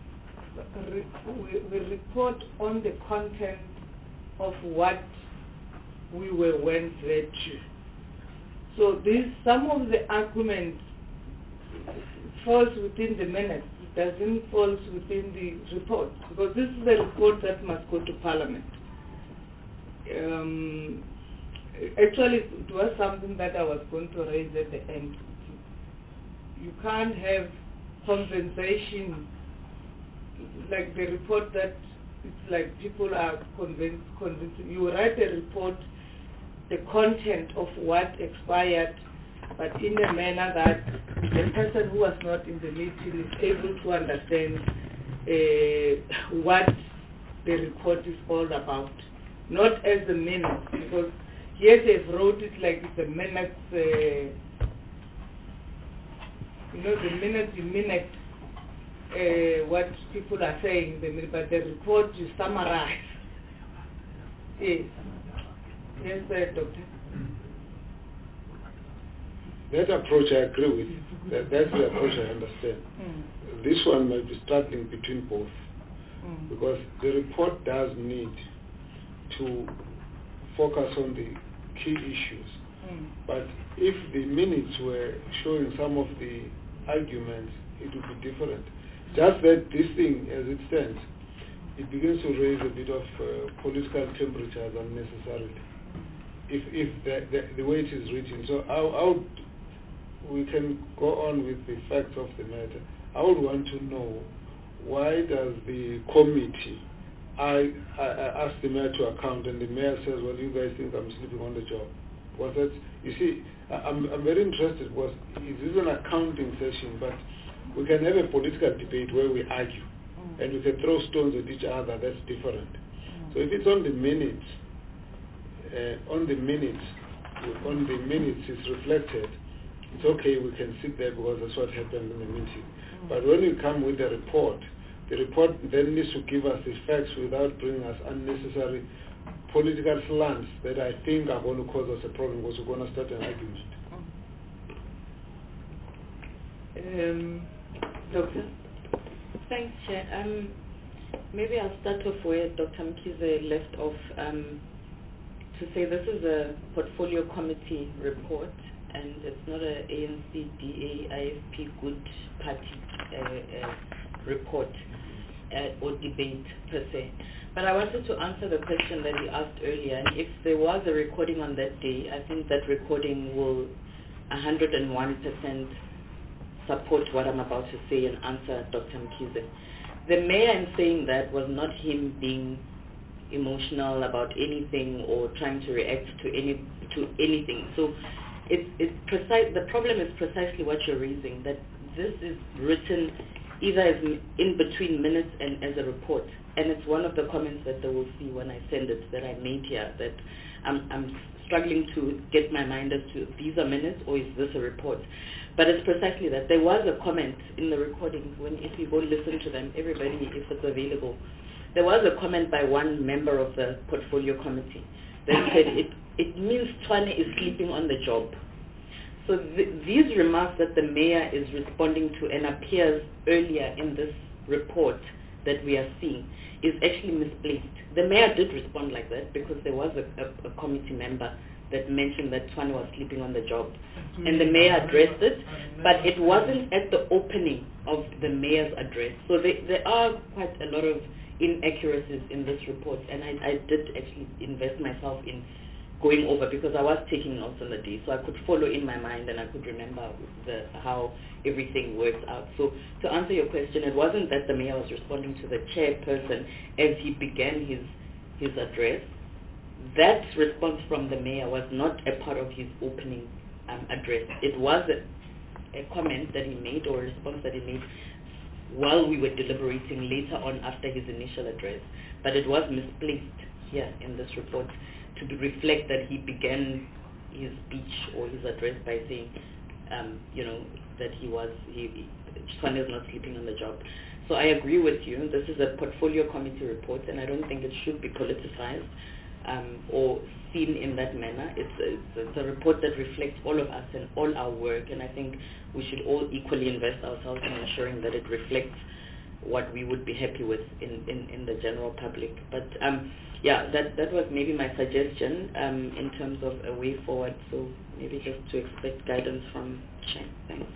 we report on the content of what we were once read to. So some of the arguments falls within the minutes, it doesn't fall within the report, because this is a report that must go to Parliament. Actually, it was something that I was going to raise at the end. You can't have compensation, like the report that it's like people are convinced. You write a report, the content of what expired, but in a manner that the person who was not in the meeting is able to understand what the report is all about, not as the minutes, because here they've wrote it like it's a minutes, the minute you minute what people are saying, but the report you summarize. Yes. Yes, Doctor. That approach I agree with. That's the approach I understand. This one might be struggling between both, because the report does need to focus on the key issues. But if the minutes were showing some of the arguments, it would be different. Just that this thing, as it stands, it begins to raise a bit of political temperatures unnecessarily. If the way it is written. So we can go on with the facts of the matter. I would want to know, why does the committee ask the mayor to account, and the mayor says, well, you guys think I'm sleeping on the job? Was that, you see, I'm very interested, because it is an accounting session, but we can have a political debate where we argue, and we can throw stones at each other. That's different. So if it's on the minutes, it's reflected, it's okay, we can sit there because that's what happened in the meeting. But when we come with the report then needs to give us the facts without bringing us unnecessary political slants that I think are going to cause us a problem, because we're going to start an argument. Doctor? Thanks, Chair. Maybe I'll start off where Dr. Mkhize left off, to say this is a portfolio committee report, and it's not a ANC, DA, IFP good party report or debate per se. But I wanted to answer the question that he asked earlier, and if there was a recording on that day, I think that recording will 101% support what I'm about to say and answer Dr. Mkhize. The mayor in saying that was not him being emotional about anything or trying to react to anything. So the problem is precisely what you're raising, that this is written either as in between minutes and as a report. And it's one of the comments that they will see when I send it that I made here, that I'm struggling to get my mind as to these are minutes or is this a report. But it's precisely that. There was a comment in the recordings, if you go listen to them, everybody, if it's available, there was a comment by one member of the portfolio committee that said it means Tshwane is sleeping on the job. So these remarks that the mayor is responding to and appears earlier in this report that we are seeing is actually misplaced. The mayor did respond like that because there was a committee member that mentioned that Tshwane was sleeping on the job. And the mayor addressed it, but it wasn't at the opening of the mayor's address. So there are quite a lot of inaccuracies in this report, and I did actually invest myself in going over, because I was taking notes on the day, so I could follow in my mind and I could remember how everything works out. So to answer your question, it wasn't that the mayor was responding to the chairperson as he began his address. That response from the mayor was not a part of his opening address. It was a comment that he made, or a response that he made while we were deliberating later on after his initial address. But it was misplaced here in this report to reflect that he began his speech or his address by saying, that Tshwane is not sleeping on the job. So I agree with you. This is a portfolio committee report, and I don't think it should be politicized or seen in that manner. It's a report that reflects all of us and all our work, and I think we should all equally invest ourselves in ensuring that it reflects what we would be happy with in the general public. But yeah, that was maybe my suggestion in terms of a way forward. So maybe just to expect guidance from Chair. Thanks.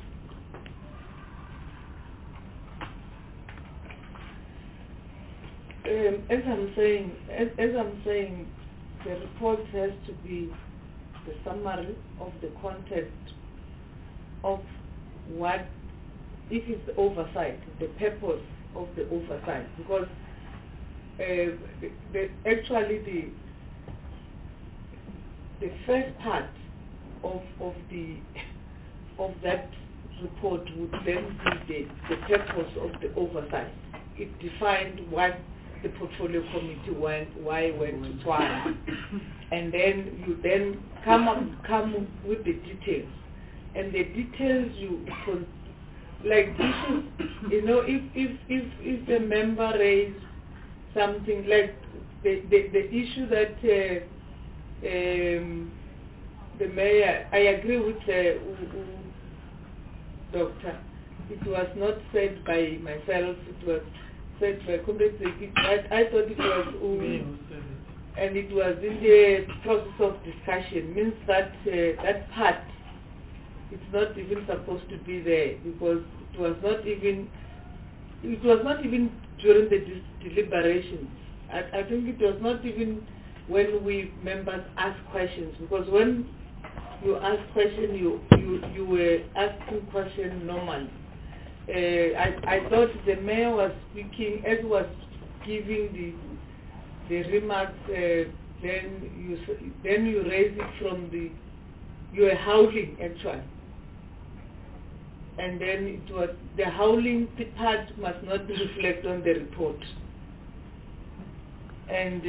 As I'm saying, the report has to be the summary of the content of what, if it's the oversight, the purpose of the oversight, because actually the first part of that report would then be the purpose of the oversight. It defined what the portfolio committee why went to Tshwane, and then you then come with the details, and the details like issues, if the member raised something like the issue that the mayor, I agree with the doctor. It was not said by myself. It was said by Comrade Zeki. I thought it was and it was in the process of discussion. Means that that part, it's not even supposed to be there, because it was not even during the deliberations. I think it was not even when we members asked questions, because when you ask questions, you were asking questions normally. I thought the mayor was speaking, as was giving the remarks, then you raise it from you were howling actually. And then it was, the howling part must not reflect on the report. And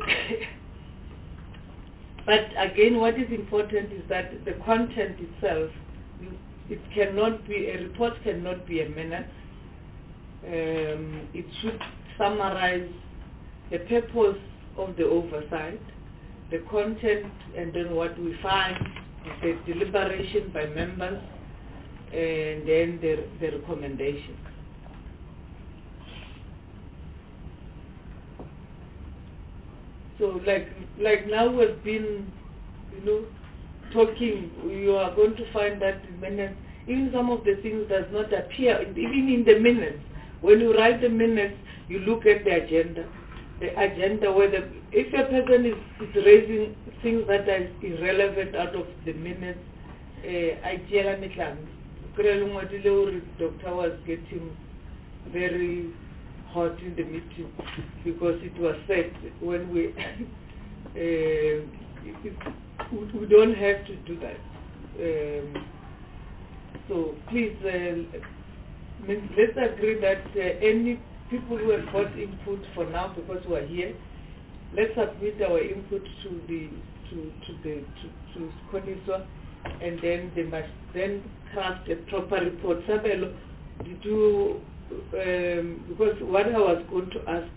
but again, what is important is that the content itself, a report cannot be a minute. It should summarize the purpose of the oversight, the content, and then what we find, the deliberation by members, and then the recommendation. So like now we've been, talking, you are going to find that in minutes, even some of the things does not appear, even in the minutes. When you write the minutes, you look at the agenda where if a person is raising things that are irrelevant out of the minutes, Doctor was getting very hot in the meeting because it was said when we don't have to do that. So please, let's agree that any people who have got input for now, because we are here, let's submit our input to CONISWA, and then they must then craft a proper report. Sabelo, did you? Because what I was going to ask,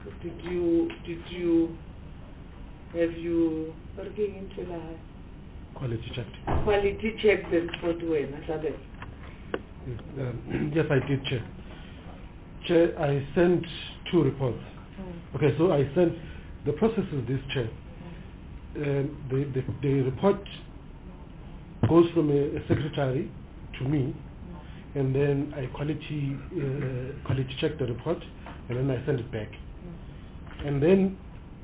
have you working into the quality check the report when Sabelo? Yes, I did, Chair. Chair, I sent 2 reports. Okay, so I sent, the process is this, Chair. The report goes from a secretary to me, and then I quality check the report, and then I send it back. And then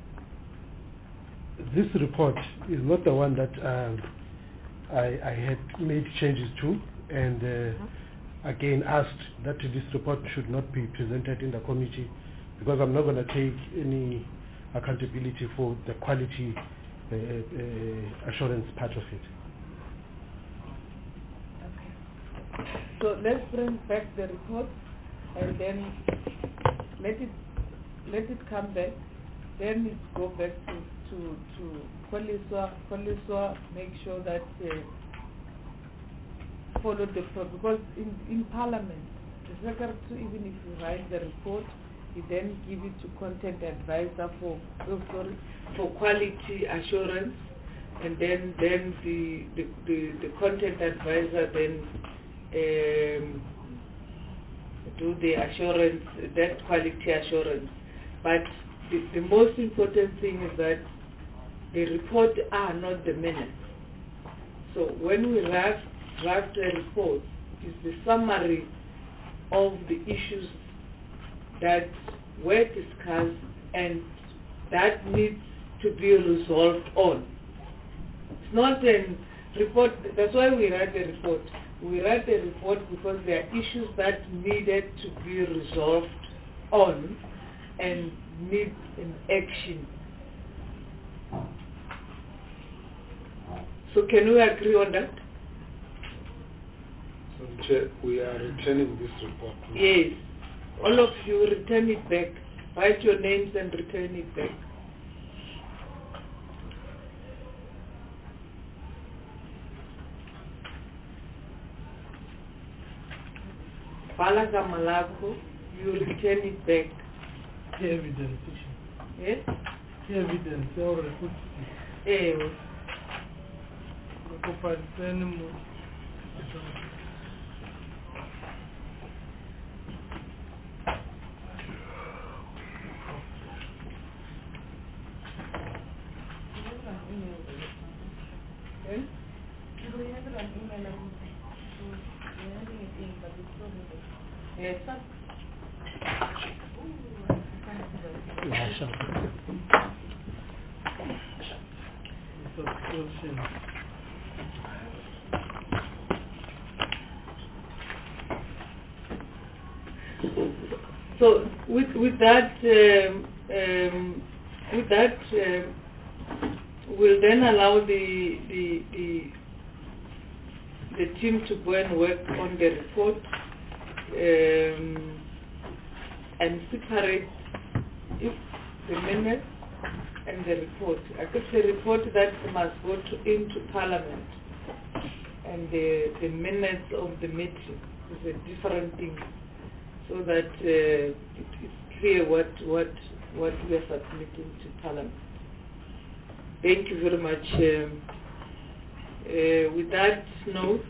this report is not the one that I had made changes to, and again asked that this report should not be presented in the committee, because I'm not going to take any accountability for the quality assurance part of it. Okay. So let's bring back the report, and then let it come back. Then it go back to CONISWA. CONISWA make sure that follow the process, because in Parliament the secretary, even if you write the report, you then give it to content advisor for quality assurance, and then the content advisor then do the assurance, that quality assurance. But the most important thing is that the report are not the minutes. So when we draft a report, it's the summary of the issues that were discussed and that needs to be resolved on. It's not a report, that's why we write the report. We write the report because there are issues that needed to be resolved on and need an action. So can we agree on that? So, Chair, we are returning this report. Yes. All of you return it back. Write your names and return it back. Balaga Malako, you return it back. Evidence. Yes? Evidence or report. Yes, sir. So with that, we'll then allow the team to go and work on the report and separate the minutes and the report. I guess the report that must go into Parliament and the minutes of the meeting is a different thing, so that it's clear what we are submitting to Parliament. Thank you very much. With that note,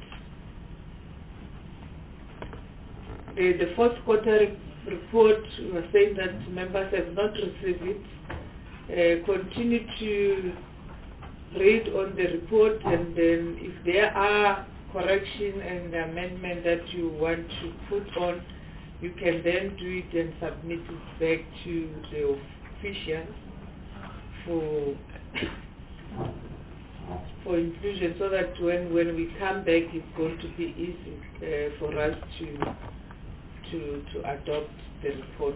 the fourth quarter report, we were saying that members have not received it. Continue to read on the report, and then if there are correction and amendment that you want to put on, you can then do it and submit it back to the officials for inclusion, so that when we come back, it's going to be easy for us to adopt the report.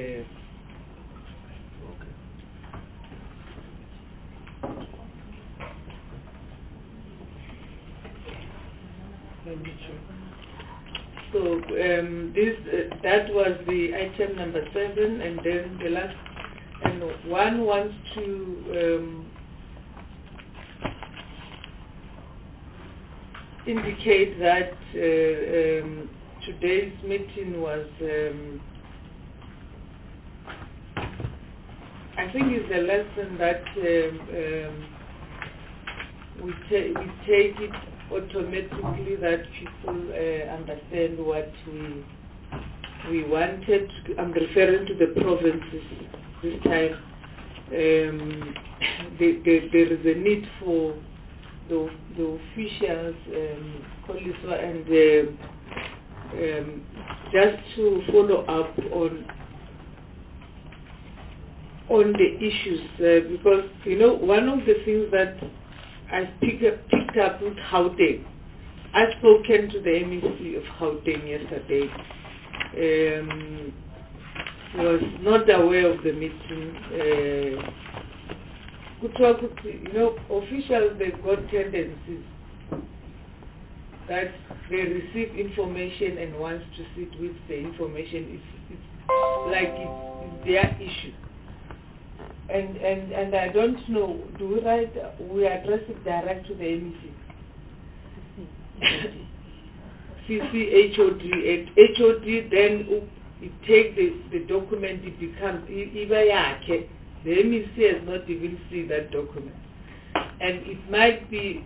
So that was the item number 7, and then the last, and one wants to indicate that today's meeting was, I think it's a lesson that we take it automatically, that people understand what we wanted. I'm referring to the provinces this time. There is a need for the officials, and just to follow up on the issues, because one of the things that I picked up with Gauteng, I've spoken to the MEC of Gauteng yesterday. He was not aware of the meeting. Officials, they've got tendencies that they receive information and wants to sit with the information. It's like it's their issue. And I don't know, we address it direct to the MEC? CC HOD, and HOD then it take the document, it becomes the MEC has not even seen that document, and it might be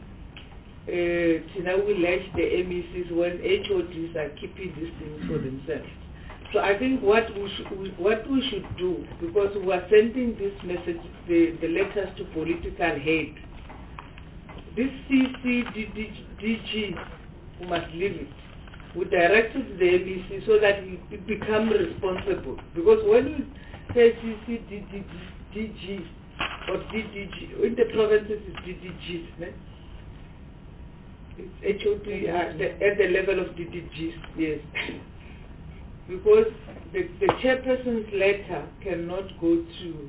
we lash the MECs when HODs are keeping these things for themselves. So I think what we should do, because we are sending this message, the letters to political head, this CCDG, we must leave it. We direct it to the MEC so that it becomes responsible. Because when you say CCDG or DDG, in the provinces it's DDGs, né? It's HOD at the level of DDGs, yes. Because the chairperson's letter cannot go to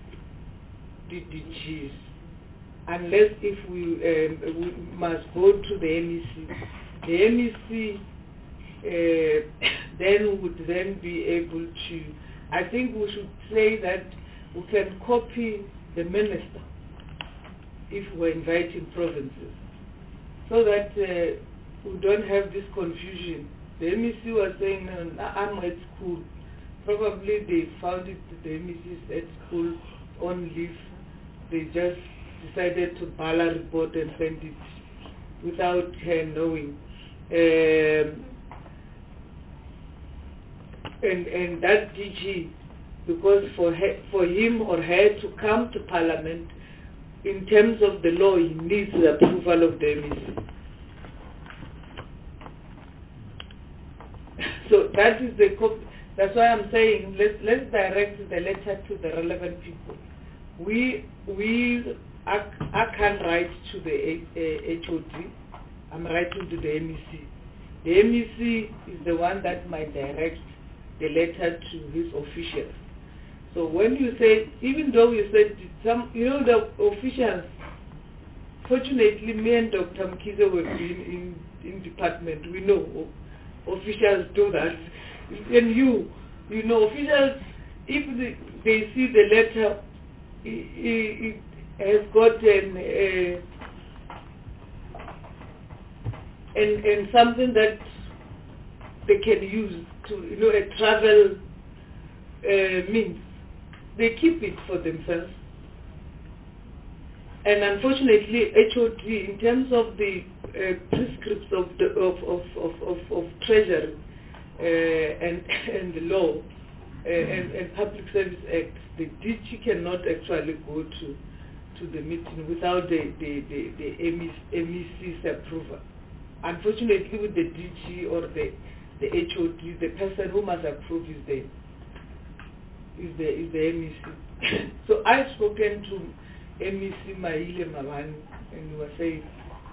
DDGs unless if we must go to the MEC. The MEC would then be able to, I think we should say that we can copy the minister if we're inviting provinces, so that we don't have this confusion. The MEC was saying, I'm at school. Probably they found it, the MEC is at school on leave. They just decided to file a report and send it without her knowing. And that DG, because for him or her to come to Parliament, in terms of the law, he needs the approval of the MEC. So that is that's why I'm saying let's direct the letter to the relevant people. I can't write to the HOD. I'm writing to the MEC. The MEC is the one that might direct the letter to his officials. So when you say, even though you said the officials, fortunately me and Dr. Mkhize have been in department, we know officials do that. And you know, officials, if they see the letter, it has got and something that they can use to, a travel means. They keep it for themselves. And unfortunately, HOD, in terms of the prescripts of Treasury and the law and Public Service Act, the DG cannot actually go to the meeting without the MEC's approval. Unfortunately, with the DG or the HOD, the person who must approve is the MEC. So I've spoken to MEC Maile Mavani, and he was saying,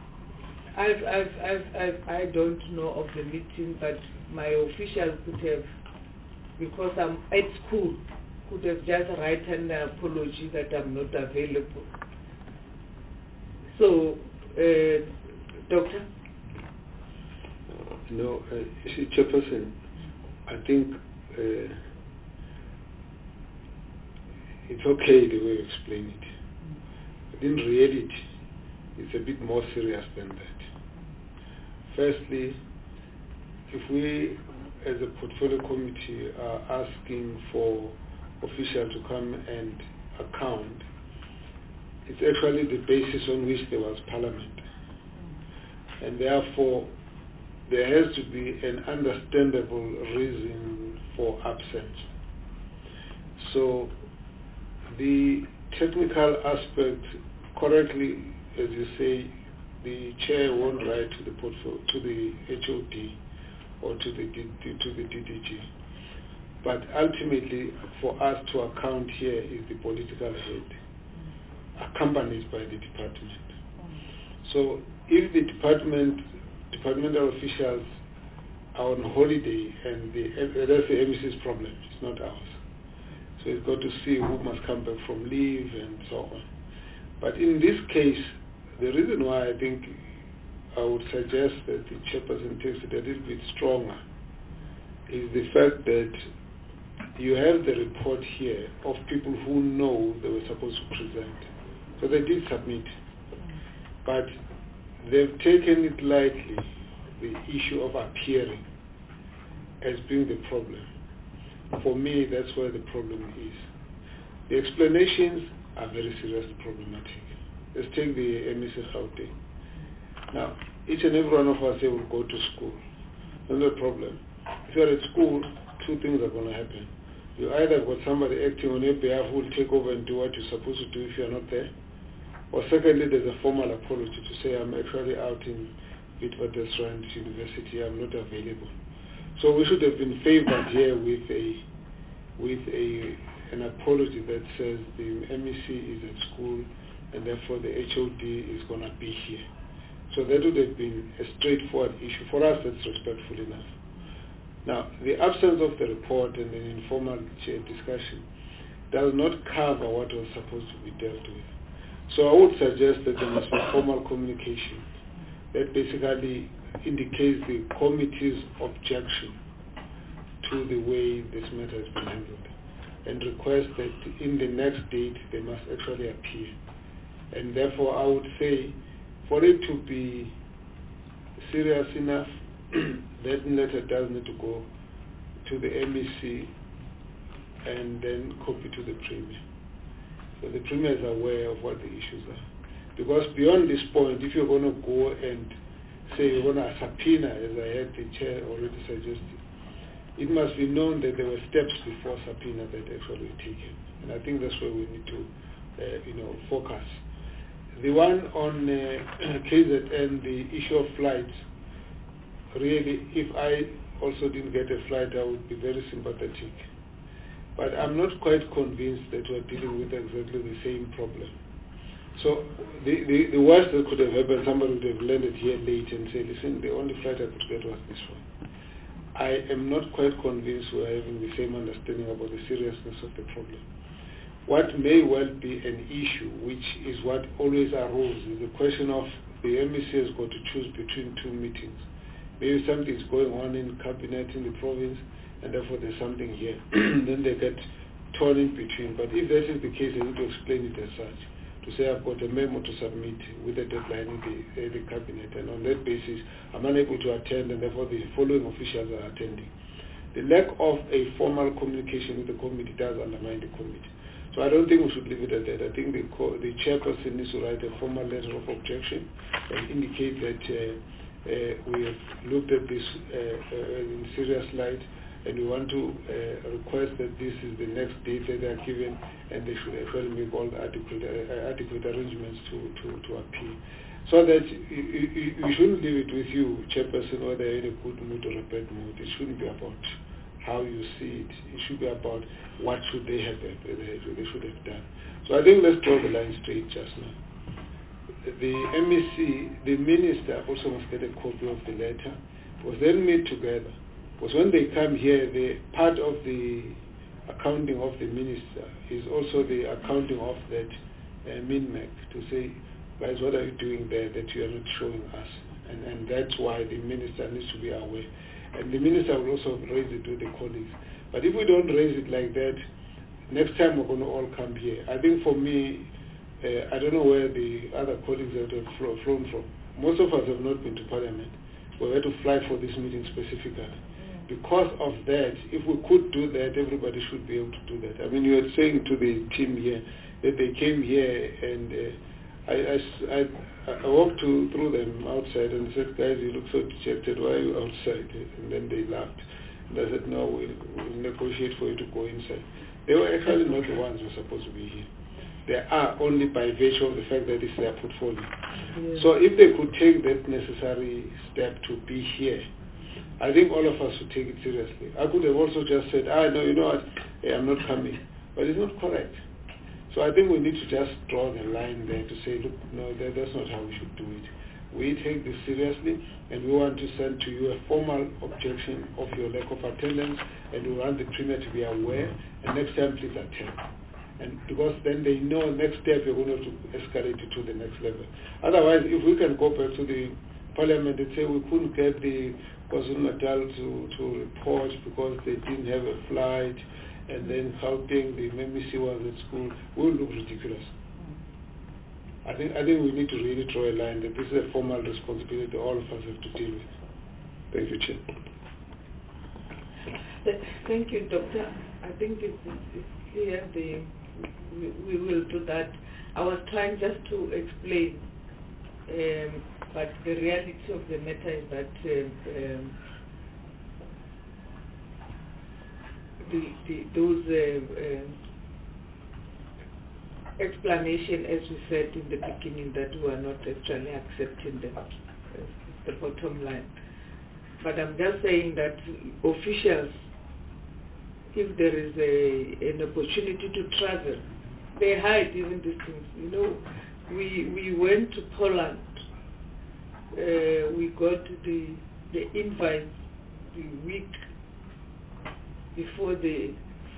I don't know of the meeting, but my official could have, because I'm at school, could have just written an apology that I'm not available. So, Doctor? No, Chairperson, I think it's okay the way you explain it. But in reality, it's a bit more serious than that. Firstly, if we as a portfolio committee are asking for officials to come and account, it's actually the basis on which there was Parliament. And therefore, there has to be an understandable reason for absence. So the technical aspect, correctly, as you say, the chair won't write to the HOD or to the DDG. But ultimately, for us to account here is the political head, accompanied by the department. So if the departmental officials are on holiday, and that's the MEC's problem, it's not ours. So it's got to see who must come back from leave and so on. But in this case, the reason why I think I would suggest that the chairperson takes it a little bit stronger is the fact that you have the report here of people who know they were supposed to present. So they did submit. But they've taken it lightly the issue of appearing as being the problem. For me, that's where the problem is. The explanations are very seriously problematic. Let's take the MEC Gauteng. Now, each and every one of us here will go to school. Not a problem. If you're at school, two things are going to happen. You either got somebody acting on your behalf who will take over and do what you're supposed to do if you're not there, or secondly, there's a formal apology to say, I'm actually out in Witwatersrand University, I'm not available. So we should have been favored here with an apology that says the MEC is at school and therefore the HOD is going to be here. So that would have been a straightforward issue. For us, that's respectful enough. Now, the absence of the report and an informal discussion does not cover what was supposed to be dealt with. So I would suggest that there must be formal communication that basically indicates the committee's objection to the way this matter has been handled, and request that in the next date they must actually appear. And therefore I would say, for it to be serious enough, that letter does need to go to the MEC and then copy to the Premier. So the Premier is aware of what the issues are. Because beyond this point, if you're going to go and say you're going to subpoena, as I had the chair already suggested, it must be known that there were steps before subpoena that actually were taken. And I think that's where we need to focus. The one on KZN, the issue of flights, really, if I also didn't get a flight, I would be very sympathetic. But I'm not quite convinced that we're dealing with exactly the same problem. So the worst that could have happened, somebody would have landed here late and say, listen, the only flight I could get was this one. I am not quite convinced we're having the same understanding about the seriousness of the problem. What may well be an issue, which is what always arose, is the question of the MEC has got to choose between two meetings. Maybe something's going on in cabinet in the province, and therefore there's something here. Then they get torn in between. But if that is the case, I need to explain it as such. To say I've got a memo to submit with a deadline in the cabinet, and on that basis I'm unable to attend, and therefore the following officials are attending. The lack of a formal communication with the committee does undermine the committee. So I don't think we should leave it at that. I think the chairperson needs to write a formal letter of objection and indicate that we have looked at this in serious light, and we want to request that this is the next date that they are given, and they should actually make all the adequate arrangements to appeal. So that you shouldn't leave it with you, chairperson, whether you're in a good mood or a bad mood. It shouldn't be about how you see it. It should be about what should they have done. So I think let's draw the line straight just now. The MEC, the minister also must get a copy of the letter, was then meet together. Because when they come here, the part of the accounting of the minister is also the accounting of that MINMEC, to say, guys, what are you doing there that you are not showing us? And that's why the minister needs to be aware. And the minister will also raise it with the colleagues. But if we don't raise it like that, next time we're going to all come here. I think for me, I don't know where the other colleagues have flown from. Most of us have not been to Parliament. We had to fly for this meeting specifically. Because of that, if we could do that, everybody should be able to do that. I mean, you were saying to the team here that they came here, and I walked through them outside and said, guys, you look so dejected, why are you outside? And then they laughed. And I said, no, we'll negotiate for you to go inside. They were actually not the ones who were supposed to be here. They are only by virtue of the fact that it's their portfolio. Yeah. So if they could take that necessary step to be here, I think all of us should take it seriously. I could have also just said, no, you know what, hey, I'm not coming. But it's not correct. So I think we need to just draw the line there to say, look, no, that's not how we should do it. We take this seriously, and we want to send to you a formal objection of your lack of attendance, and we want the Premier to be aware, and next time please attend. And because then they know next step you're going to escalate it to the next level. Otherwise, if we can go back to the Parliament and say we couldn't get the KwaZulu-Natal to report because they didn't have a flight, and then Gauteng, the MEC was at school, we will look ridiculous. I think we need to really draw a line that this is a formal responsibility all of us have to deal with. Thank you, Chair. Thank you, Doctor. I think it's clear we will do that. I was trying just to explain, but the reality of the matter is that those explanation, as we said in the beginning, that we are not actually accepting them, the bottom line. But I'm just saying that officials, if there is an opportunity to travel, they hide even these things. You know, we went to Poland. We got the invite the week before the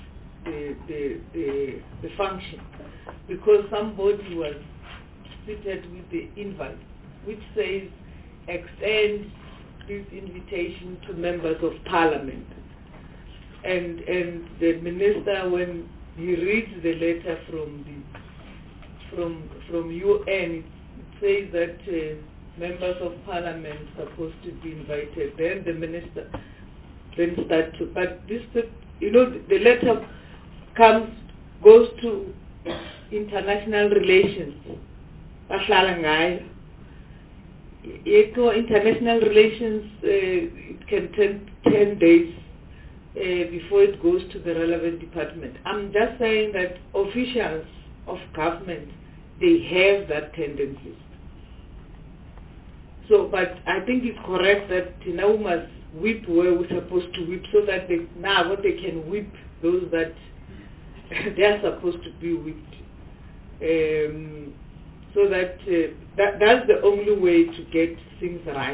function, because somebody was seated with the invite, which says extend this invitation to members of parliament. And the minister, when he reads the letter from UN, it says that members of parliament are supposed to be invited. Then the minister then starts to, but this, you know, the letter goes to international relations. International relations, it can take 10 days before it goes to the relevant department. I'm just saying that officials of government, they have that tendency. So, but I think it's correct that now we must whip where we're supposed to whip, so that what they can whip those that they are supposed to be whipped. So that that's the only way to get things right.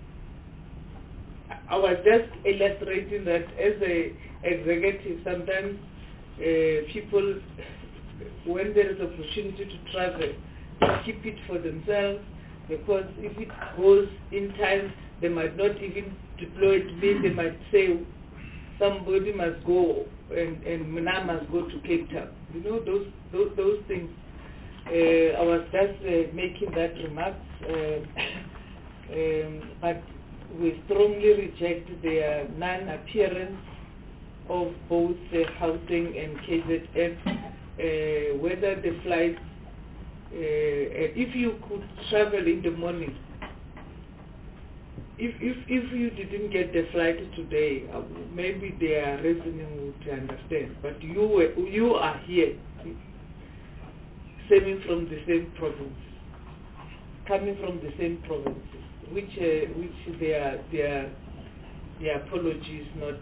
I was just illustrating that as a executive, sometimes people, when there is opportunity to travel, they keep it for themselves, because if it goes in time, they might not even deploy it. They might say somebody must go and Muna must go to Cape Town. You know, those things. I was just making that remark, but we strongly reject the non-appearance of both Gauteng and KZN, whether the flight, if you could travel in the morning, if you didn't get the flight today, maybe their reasoning would understand, but you are here, stemming from the same province, coming from the same provinces, which their apology is not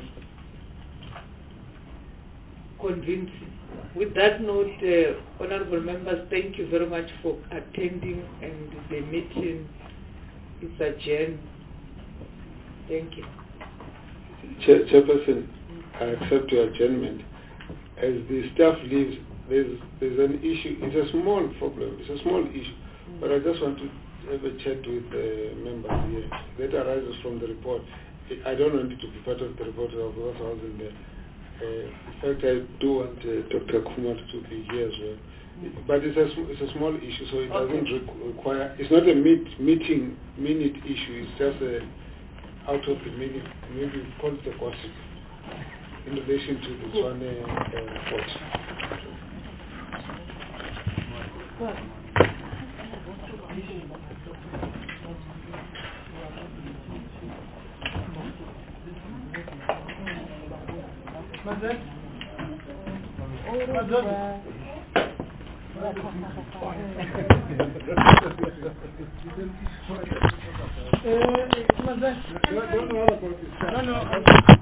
convincing. With that note, honorable members, thank you very much for attending, and the meeting is adjourned. Thank you. Chairperson, I accept your adjournment. As the staff leaves, there's an issue. It's a small problem. It's a small issue, but I just want to have a chat with the members here. That arises from the report. I don't want it to be part of the report because I wasn't there. In fact, I do want Dr. Kumar to be here as well. But it's a small issue, so it doesn't require. It's not a minute issue. It's just out of the minute. Maybe call it a gossip in relation to this one report. No.